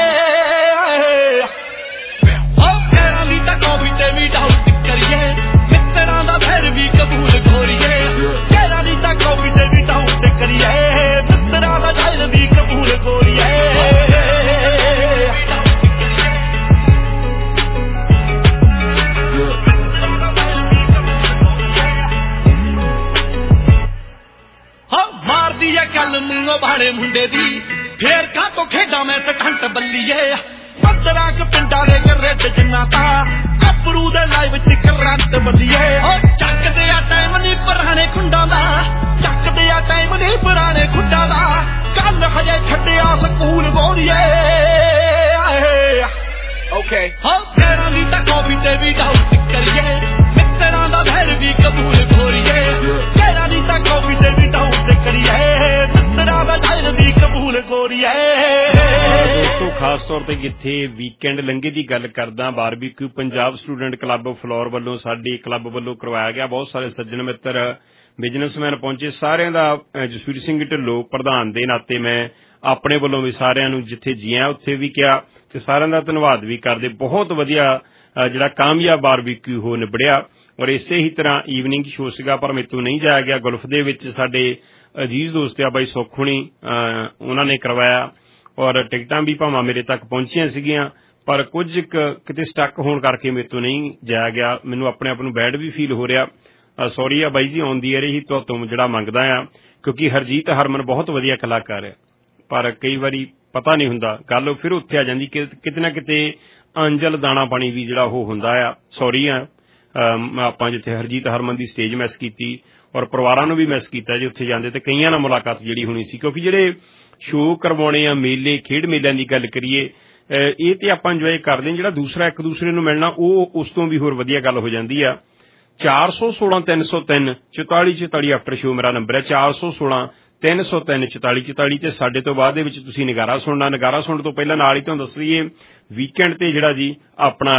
ਹੋ ਤੇਰਾ ਲਈ ਤਾਂ ਕਾਪੀ ਤੇ ਵੀ ਡਾਊਟ ਕਰੀਏ, ਮਿੱਤਰਾਂ ਦਾ ਫਿਰ ਵੀ ਕਬੂਲ ਗੋਰੀਏ, ਤੇਰਾ ਲਈ ਤਾਂ ਕਾਪੀ ਤੇ ਵੀ ਡਾਊਟ ਕਰੀਏ, ਮਿੱਤਰਾਂ ਦਾ ਫਿਰ ਵੀ ਕਬੂਲ ਗੋਰੀਏ। ਮਾਰਦੀ ਏ ਗੱਲ ਮੂੰਹੋਂ ਬਾਣੇ ਮੁੰਡੇ ਦੀ, ਫੇਰ ਕਾਹਤੋਂ ਖੇਡਾਂ ਮੈਂ ਸਖੰਟ ਬੱਲੀਏ, ਪੰਦਰਾਂ ਕੁ ਪਿੰਡਾਂ ਦੇ ਗਰੇਟ ਜਿੰਨਾ ਤਾਂ ਗੱਭਰੂ ਦੇ ਲਾਈਵ ਚ ਕਰੰਟ ਬੱਲੀਏ। ਉਹ ਚੱਕਦੇ ਆ ਟਾਈਮ ਨਹੀਂ ਪੁਰਾਣੇ ਖੁੰਡਾਂ ਦਾ, ਚੱਕਦੇ ਆ ਟਾਈਮ ਨਹੀਂ ਪੁਰਾਣੇ ਖੁੰਡਾਂ ਦਾ, ਕੱਲ ਹਜੇ ਛੱਡਿਆ ਸਕੂਲ ਗੋਰੀਏ। ਓਕੇ ਹਾਂ ਫੇਰਾਂ ਲਈ ਤਾਂ ਕਾਪੀ ਤੇ ਵੀ ਡਾਊਟ ਕਰੀਏ, ਮਿੱਤਰਾਂ ਦਾ ਫਿਰ ਵੀ ਕਬੂਲ ਗੋਰੀਏ, ਫੇਰਾਂ ਲਈ ਤਾਂ ਕਾਪੀ ਤੇ ਵੀ ਡਾਊਟ ਕਰੀਏ, ਮਿੱਤਰਾਂ ਦਾ ਫਿਰ ਵੀ ਕਬੂਲ ਗੋਰੀਏ। ਦੋਸਤੋ ਖਾਸ ਤੌਰ ਤੇ ਜਿੱਥੇ ਵੀਕਐਂਡ ਲੰਘੇ ਦੀ ਗੱਲ ਕਰਦਾ, barbecue Punjab student club floor ਵੱਲੋਂ ਸਾਡੇ ਕਲੱਬ ਵੱਲੋਂ ਕਰਵਾਇਆ ਗਿਆ। ਬਹੁਤ ਸਾਰੇ ਸੱਜਣ ਮਿੱਤਰ ਬਿਜ਼ਨਸਮੈਨ ਪਹੁੰਚੇ। ਸਾਰਿਆਂ ਦਾ ਜਸਵੀਰ ਸਿੰਘ ਢਿੱਲੋਂ ਪ੍ਰਧਾਨ ਦੇ ਨਾਤੇ ਮੈਂ ਆਪਣੇ ਵੱਲੋਂ ਵੀ ਸਾਰਿਆਂ ਨੂੰ ਜਿੱਥੇ ਜੀਆਂ ਉੱਥੇ ਵੀ ਕਿਹਾ ਤੇ ਸਾਰਿਆਂ ਦਾ ਧੰਨਵਾਦ ਵੀ ਕਰਦੇ। ਬਹੁਤ ਵਧੀਆ ਜਿਹੜਾ ਕਾਮਯਾਬ ਬਾਰਬੀਕਿਊ ਹੋ ਨਿਬੜਿਆ ਔਰ ਇਸੇ ਹੀ ਤਰ੍ਹਾਂ ਈਵਨਿੰਗ ਸ਼ੋਅ ਸੀਗਾ, ਪਰ ਮੇਤੋਂ ਨਹੀਂ ਜਾਇਆ ਗਿਆ। ਗੁਲਫ ਦੇ ਵਿੱਚ ਸਾਡੇ ਅਜੀਜ਼ ਦੋਸਤ ਆ ਬਾਈ ਸੁੱਖ ਹੁਣੀ, ਉਹਨਾਂ ਨੇ ਕਰਵਾਇਆ ਔਰ ਟਿਕਟਾਂ ਵੀ ਭਾਵਾਂ ਮੇਰੇ ਤੱਕ ਪਹੁੰਚੀਆਂ ਸੀਗੀਆਂ, ਪਰ ਕੁਝ ਕਿਤੇ ਸਟਕ ਹੋਣ ਕਰਕੇ ਮੇਤੋਂ ਨਹੀਂ ਜਾਇਆ ਗਿਆ। ਮੈਨੂੰ ਆਪਣੇ ਆਪ ਨੂੰ ਬੈਡ ਵੀ ਫੀਲ ਹੋ ਰਿਹਾ। ਸੌਰੀ ਆ ਬਾਈ ਜੀ, ਆਉਂਦੀ ਹੈ ਰਹੀ ਤੋਂ ਜਿਹੜਾ ਮੰਗਦਾ ਆ, ਕਿਉਂਕਿ ਹਰਜੀਤ ਹਰਮਨ ਬਹੁਤ ਵਧੀਆ ਕਲਾਕਾਰ ਹੈ, ਪਰ ਕਈ ਵਾਰੀ ਪਤਾ ਨਹੀਂ ਹੁੰਦਾ ਗੱਲ ਫਿਰ ਉੱਥੇ ਆ ਜਾਂਦੀ ਕਿ ਕਿਤੇ ਨਾ ਕਿਤੇ ਅੰਜਲ ਦਾਣਾ ਪਾਣੀ ਵੀ ਜਿਹੜਾ ਉਹ ਹੁੰਦਾ ਆ। ਸੌਰੀ ਆ ਆਪਾਂ ਜਿੱਥੇ ਹਰਜੀਤ ਹਰਮਨ ਦੀ ਸਟੇਜ ਮਿਸ ਕੀਤੀ ਔਰ ਪਰਿਵਾਰਾਂ ਨੂੰ ਵੀ ਮਿਸ ਕੀਤਾ ਜੀ ਉੱਥੇ ਜਾਂਦੇ, ਤੇ ਕਈਆਂ ਨਾਲ ਮੁਲਾਕਾਤ ਜਿਹੜੀ ਹੋਣੀ ਸੀ, ਕਿਉਂਕਿ ਜਿਹੜੇ ਸ਼ੋਅ ਕਰਵਾਉਣੇ ਆ, ਮੇਲੇ ਖੇਡ ਮੇਲਿਆਂ ਦੀ ਗੱਲ ਕਰੀਏ, ਇਹ ਤੇ ਆਪਾਂ ਇੰਜੋਏ ਕਰਦੇ, ਜਿਹੜਾ ਦੂਸਰਾ ਇੱਕ ਦੂਸਰੇ ਨੂੰ ਮਿਲਣਾ ਉਹ ਉਸ ਤੋਂ ਵੀ ਹੋਰ ਵਧੀਆ ਗੱਲ ਹੋ ਜਾਂਦੀ ਆ। ਚਾਰ ਸੌ ਸੋਲਾਂ ਤਿੰਨ ਸੌ ਤਿੰਨ ਚੁਤਾਲੀ ਚੁਤਾਲੀ ਆਫਟਰ ਸ਼ੋਅ ਮੇਰਾ ਨੰਬਰ ਹੈ, ਚਾਰ ਸੌ ਸੋਲਾਂ ਤਿੰਨ ਸੌ ਤਿੰਨ ਚੁਤਾਲੀ ਚੁਤਾਲੀ ਤੇ ਸਾਡੇ ਤੋਂ ਬਾਅਦ ਦੇ ਵਿੱਚ ਤੁਸੀਂ ਨਗਾਰਾ ਸੁਣਨਾ। ਨਗਾਰਾ ਸੁਣਨ ਤੋਂ ਪਹਿਲਾਂ ਨਾਲ ਹੀ ਤੁਹਾਨੂੰ ਦੱਸ ਦਈਏ ਵੀਕਐਂਡ ਤੇ ਜਿਹੜਾ ਜੀ ਆਪਣਾ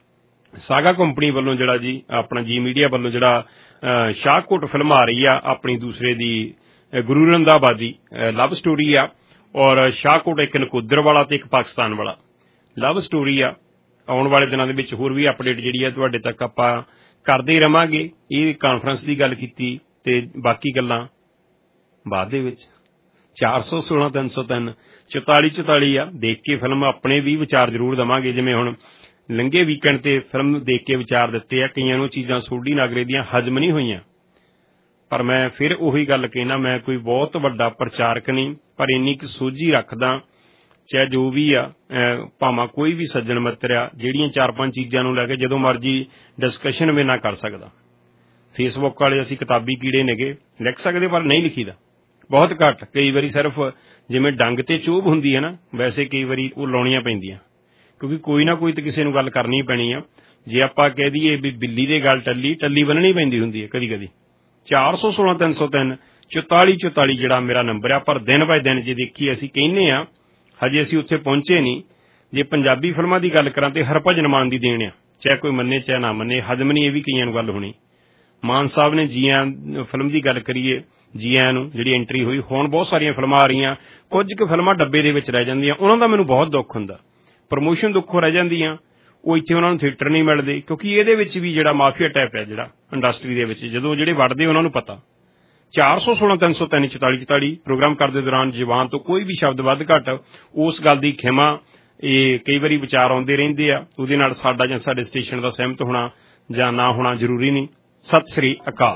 ਸਾਗਾ ਕੰਪਨੀ ਵੱਲੋਂ ਜਿਹੜਾ ਜੀ ਆਪਣਾ ਜੀ ਮੀਡੀਆ ਵੱਲੋਂ ਜਿਹੜਾ ਸ਼ਾਹਕੋਟ ਫਿਲਮ ਆ ਰਹੀ ਆ ਆਪਣੀ ਦੂਸਰੇ ਦੀ ਗੁਰੂ ਰੰਧਾਵਾਦੀ ਲਵ ਸਟੋਰੀ ਆ, ਔਰ ਸ਼ਾਹਕੋਟ ਇੱਕ ਨਕੋਦਰ ਵਾਲਾ ਤੇ ਇੱਕ ਪਾਕਿਸਤਾਨ ਵਾਲਾ ਲਵ ਸਟੋਰੀ ਆ। ਆਉਣ ਵਾਲੇ ਦਿਨਾਂ ਦੇ ਵਿੱਚ ਹੋਰ ਵੀ ਅਪਡੇਟ ਜਿਹੜੀ ਆ ਤੁਹਾਡੇ ਤੱਕ ਆਪਾਂ ਕਰਦੇ ਰਵਾਂਗੇ। ਇਹ ਕਾਨਫਰੰਸ ਦੀ ਗੱਲ ਕੀਤੀ ਤੇ ਬਾਕੀ ਗੱਲਾਂ ਬਾਅਦ ਦੇ ਵਿੱਚ। ਚਾਰ ਸੌ ਸੋਲਾਂ ਤਿੰਨ ਸੌ ਤਿੰਨ ਚੁਤਾਲੀ ਚੁਤਾਲੀ ਆ, ਦੇਖ ਕੇ ਫਿਲਮ ਆਪਣੇ ਵੀ ਵਿਚਾਰ ਜ਼ਰੂਰ ਦੇਵਾਂਗੇ। ਜਿਵੇਂ ਹੁਣ ਲੰਘੇ ਵੀਕਐਂਡ ਤੇ ਫਿਲਮ ਦੇਖ ਕੇ ਵਿਚਾਰ ਦਿੱਤੇ ਆ, ਕਈਆਂ ਨੂੰ ਚੀਜ਼ਾਂ ਸੋਢੀ ਨਾਗਰੇ ਦੀਆਂ ਹਜ਼ਮ ਨਹੀਂ ਹੋਈਆਂ, ਪਰ ਮੈਂ ਫਿਰ ਉਹੀ ਗੱਲ ਕਹਿਣਾ, ਮੈਂ ਕੋਈ ਬਹੁਤ ਵੱਡਾ ਪ੍ਰਚਾਰਕ ਨਹੀਂ, ਪਰ ਇੰਨੀ ਕੁ ਸੋਝੀ ਰੱਖਦਾ, ਚਾਹੇ ਜੋ ਵੀ ਆ ਭਾਵੇਂ ਕੋਈ ਵੀ ਸੱਜਣ ਮਿੱਤਰ ਆ, ਜਿਹੜੀਆਂ ਚਾਰ ਪੰਜ ਚੀਜ਼ਾਂ ਨੂੰ ਲੈ ਕੇ ਜਦੋਂ ਮਰਜ਼ੀ ਡਿਸਕਸ਼ਨ ਵੀ ਨਾ ਕਰ ਸਕਦਾ। ਫੇਸਬੁੱਕ ਵਾਲੇ ਅਸੀਂ ਕਿਤਾਬੀ ਕੀੜੇ ਨੇਗੇ, ਲਿਖ ਸਕਦੇ ਪਰ ਨਹੀਂ ਲਿਖੀਦਾ, ਬਹੁਤ ਘੱਟ। ਕਈ ਵਾਰੀ ਸਿਰਫ ਜਿਵੇਂ ਡੰਗ ਤੇ ਚੋਭ ਹੁੰਦੀ ਹੈ ਨਾ, ਵੈਸੇ ਕਈ ਵਾਰੀ ਉਹ ਲਾਉਣੀਆਂ ਪੈਂਦੀਆਂ, ਕਿਉਂਕਿ ਕੋਈ ਨਾ ਕੋਈ ਤਾਂ ਕਿਸੇ ਨੂੰ ਗੱਲ ਕਰਨੀ ਪੈਣੀ ਆ। ਜੇ ਆਪਾਂ ਕਹਿ ਦਈਏ ਵੀ ਬਿੱਲੀ ਦੇ ਗੱਲ ਟੱਲੀ ਟੱਲੀ ਬੰਨਣੀ ਪੈਂਦੀ ਹੁੰਦੀ ਹੈ ਕਦੀ ਕਦੀ। ਚਾਰ ਸੌ ਸੋਲਾਂ ਤਿੰਨ ਸੌ ਤਿੰਨ ਚੁਤਾਲੀ ਚੁਤਾਲੀ ਜਿਹੜਾ ਮੇਰਾ ਨੰਬਰ ਆ, ਪਰ ਦਿਨ ਬਾਏ ਦਿਨ ਜੇ ਦੇਖੀਏ ਅਸੀਂ ਕਹਿੰਦੇ ਆ ਹਜੇ ਅਸੀਂ ਉੱਥੇ ਪਹੁੰਚੇ ਨਹੀਂ। ਜੇ ਪੰਜਾਬੀ ਫਿਲਮਾਂ ਦੀ ਗੱਲ ਕਰਾਂ ਤੇ ਹਰਭਜਨ ਮਾਨ ਦੀ ਦੇਣ ਆ, ਚਾਹੇ ਕੋਈ ਮੰਨੇ ਚਾਹੇ ਨਾ ਮੰਨੇ, ਹਜ਼ਮ ਨਹੀਂ ਇਹ ਵੀ ਕਈਆਂ ਨੂੰ ਗੱਲ ਹੋਣੀ। ਮਾਨ ਸਾਹਿਬ ਨੇ ਜੀ ਆਇਆਂ ਫਿਲਮ ਦੀ ਗੱਲ ਕਰੀਏ, ਜੀ ਆਇਆਂ ਨੂੰ ਜਿਹੜੀ ਐਂਟਰੀ ਹੋਈ, ਹੁਣ ਬਹੁਤ ਸਾਰੀਆਂ ਫਿਲਮਾਂ ਆ ਰਹੀਆਂ, ਕੁਝ ਕੁ ਫਿਲਮਾਂ ਡੱਬੇ ਦੇ ਵਿੱਚ ਰਹਿ ਜਾਂਦੀਆਂ, ਉਹਨਾਂ ਦਾ ਮੈਨੂੰ ਬਹੁਤ ਦੁੱਖ ਹੁੰਦਾ। ਪ੍ਰਮੋਸ਼ਨ ਦੁੱਖੋਂ ਰਹਿ ਜਾਂਦੀਆਂ, ਉਹ ਇੱਥੇ ਉਹਨਾਂ ਨੂੰ ਥੀਏਟਰ ਨਹੀਂ ਮਿਲਦੇ, ਕਿਉਂਕਿ ਇਹਦੇ ਵਿੱਚ ਵੀ ਜਿਹੜਾ ਮਾਫੀਆ ਟਾਈਪ ਹੈ ਜਿਹੜਾ ਇੰਡਸਟਰੀ ਦੇ ਵਿੱਚ, ਜਦੋਂ ਜਿਹੜੇ ਵੜਦੇ ਉਹਨਾਂ ਨੂੰ ਪਤਾ। ਚਾਰ ਸੌ ਸੋਲਾਂ ਤਿੰਨ ਸੌ ਤਿੰਨ ਚੁਤਾਲੀ ਚੁਤਾਲੀ ਪ੍ਰੋਗਰਾਮ ਕਰਦੇ ਦੌਰਾਨ ਜ਼ੁਬਾਨ ਤੋਂ ਕੋਈ ਵੀ ਸ਼ਬਦ ਵੱਧ ਘੱਟ, ਉਸ ਗੱਲ ਦੀ ਖਿਮਾ। ਇਹ ਕਈ ਵਾਰੀ ਵਿਚਾਰ ਆਉਂਦੇ ਰਹਿੰਦੇ ਆ, ਉਹਦੇ ਨਾਲ ਸਾਡਾ ਜਾਂ ਸਾਡੇ ਸਟੇਸ਼ਨ ਦਾ ਸਹਿਮਤ ਹੋਣਾ ਜਾਂ ਨਾ ਹੋਣਾ ਜ਼ਰੂਰੀ ਨਹੀਂ। ਸਤਿ ਸ੍ਰੀ ਅਕਾਲ।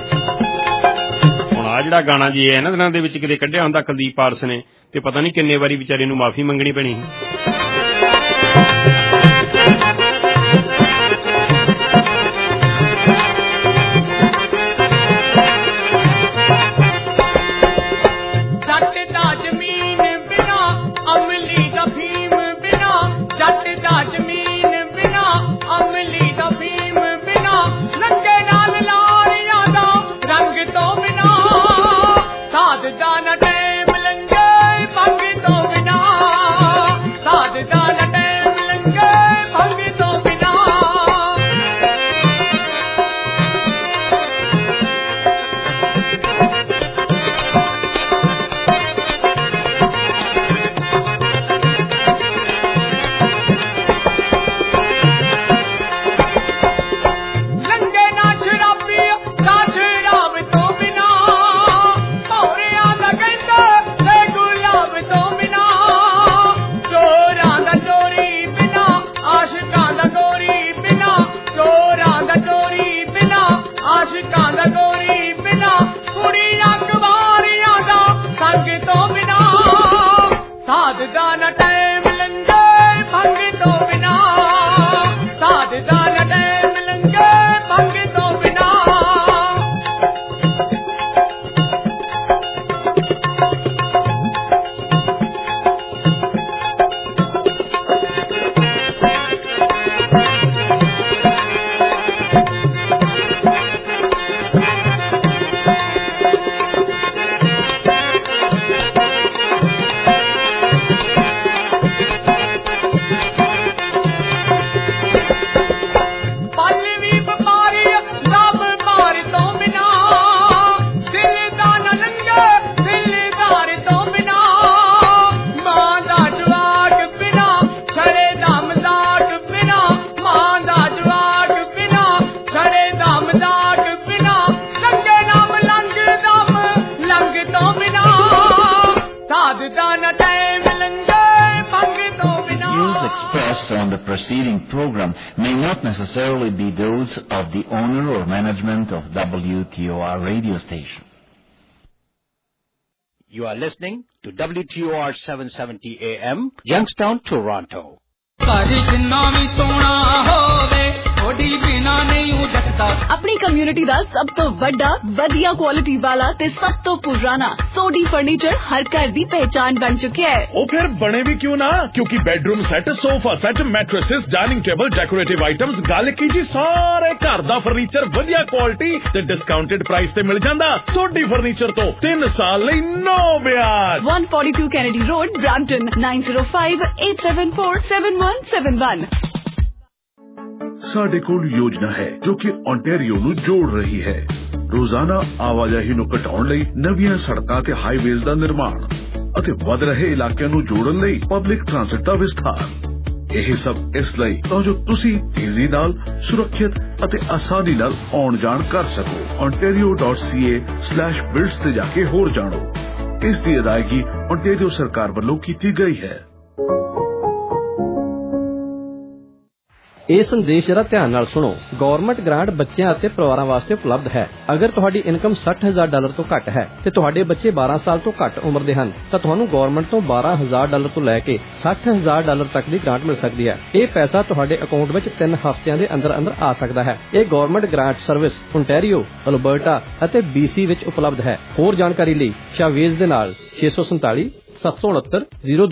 ਹੁਣ ਆ ਜਿਹੜਾ ਗਾਣਾ ਜੀ ਇਹਨਾਂ ਦਿਨਾਂ ਦੇ ਵਿੱਚ ਕਿਤੇ ਕੱਢਿਆ ਹੁੰਦਾ ਕੁਲਦੀਪ ਪਾਰਸ ਨੇ, ਤੇ ਪਤਾ ਨਹੀਂ ਕਿੰਨੇ ਵਾਰੀ ਵਿਚਾਰੇ ਨੂੰ ਮਾਫੀ ਮੰਗਣੀ ਪੈਣੀ। On the preceding program may not necessarily be those of the owner or management of W T O R radio station. You are listening to W T O R seven seventy A M, Youngstown, Toronto. अपनी community ਦਾ ਸਭ ਤੋਂ ਵੱਡਾ ਵਧੀਆ quality ਵਾਲਾ ਤੇ ਸਭ ਤੋਂ ਪੁਰਾਣਾ ਸੋਡੀ ਫਰਨੀਚਰ ਹਰ ਘਰ ਦੀ ਪਹਿਚਾਨ ਬਣ ਚੁੱਕਿਆ ਹੈ। ਉਹ ਫਿਰ ਬਣੇ ਵੀ ਕਿਉਂ ਨਾ, ਕਿਉਂਕਿ bedroom set, sofa set, mattresses, dining table, decorative items, ਗੱਲ ਕੀ ਜੀ ਸਾਰੇ ਘਰ ਦਾ ਫਰਨੀਚਰ ਵਧੀਆ ਕੁਆਲਿਟੀ ਤੇ ਡਿਸਕਾਊਂਟਡ ਪ੍ਰਾਈਸ ਤੇ ਮਿਲ ਜਾਂਦਾ। ਸੋਡੀ ਫਰਨੀਚਰ ਤੋਂ ਤਿੰਨ ਸਾਲ ਲਈ ਨੋ ਵਿਆਜ। one forty-two Kennedy Road, Brampton, nine zero five eight seven four seven one seven one। ਸਾਡੇ ਕੋਲ ਯੋਜਨਾ ਹੈ ਜੋ ਕਿ ਓਨਟਾਰੀਓ ਨੂੰ ਜੋੜ ਰਹੀ ਹੈ। ਰੋਜ਼ਾਨਾ ਆਵਾਜਾਈ ਨੂੰ ਘਟਾਉਣ ਲਈ ਨਵੀਆਂ ਸੜਕਾਂ ਤੇ ਹਾਈਵੇਜ਼ ਦਾ ਨਿਰਮਾਣ ਅਤੇ ਵਧ ਰਹੇ ਇਲਾਕਿਆਂ ਨੂੰ ਜੋੜਨ ਲਈ ਪਬਲਿਕ ਟ੍ਰਾਂਸਪੋਰਟ ਦਾ ਵਿਸਥਾਰ। ਇਹ ਸਭ ਇਸ ਲਈ ਤਾਂ ਜੋ ਤੁਸੀਂ ਤੇਜ਼ੀ ਨਾਲ, ਸੁਰੱਖਿਅਤ ਅਤੇ ਆਸਾਨੀ ਨਾਲ ਆਉਣ ਜਾਣ ਕਰ ਸਕੋ। ontario dot c a slash builds ਤੇ ਜਾ ਕੇ ਹੋਰ ਜਾਣੋ। ਇਸ ਦੀ ਅਦਾਇਗੀ ਓਨਟਾਰੀਓ ਸਰਕਾਰ ਵੱਲੋਂ ਕੀਤੀ ਗਈ ਹੈ। ਇਹ ਸੰਦੇਸ਼ ਜਰਾ ਧਿਆਨ ਨਾਲ ਸੁਣੋ। ਗਵਰਨਮੈਂਟ ਗ੍ਰਾਂਟ ਬੱਚਿਆਂ ਅਤੇ ਪਰਿਵਾਰਾਂ ਵਾਸਤੇ ਉਪਲਬਧ ਹੈ। ਅਗਰ ਤੁਹਾਡੀ ਇਨਕਮ ਸੱਠ ਹਜ਼ਾਰ ਡਾਲਰ ਤੋਂ ਘੱਟ ਹੈ ਤੇ ਤੁਹਾਡੇ ਬੱਚੇ ਬਾਰਾਂ ਸਾਲ ਤੋਂ ਘੱਟ ਉਮਰ ਦੇ ਹਨ ਤਾਂ ਤੁਹਾਨੂੰ ਗਵਰਨਮੈਂਟ ਤੋਂ ਬਾਰਾਂ ਹਜ਼ਾਰ ਡਾਲਰ ਤੋਂ ਲੈ ਕੇ ਸੱਠ ਹਜ਼ਾਰ ਡਾਲਰ ਤੱਕ ਦੀ ਗ੍ਰਾਂਟ ਮਿਲ ਸਕਦੀ ਹੈ। ਇਹ ਪੈਸਾ ਤੁਹਾਡੇ ਅਕਾਊਂਟ ਵਿੱਚ ਤਿੰਨ ਹਫ਼ਤਿਆਂ ਦੇ ਅੰਦਰ ਅੰਦਰ ਆ ਸਕਦਾ ਹੈ। ਇਹ government grant service Ontario, Alberta ਅਤੇ ਬੀਸੀ ਵਿੱਚ ਉਪਲਬਧ ਹੈ। ਹੋਰ ਜਾਣਕਾਰੀ ਲਈ ਸ਼ਾਵੇਜ਼ ਦੇ ਨਾਲ ਛੇ ਸੌ ਸੰਤਾਲੀ ਸੱਤ ਸੌ ਉਨੱਤਰ ਜ਼ੀਰੋ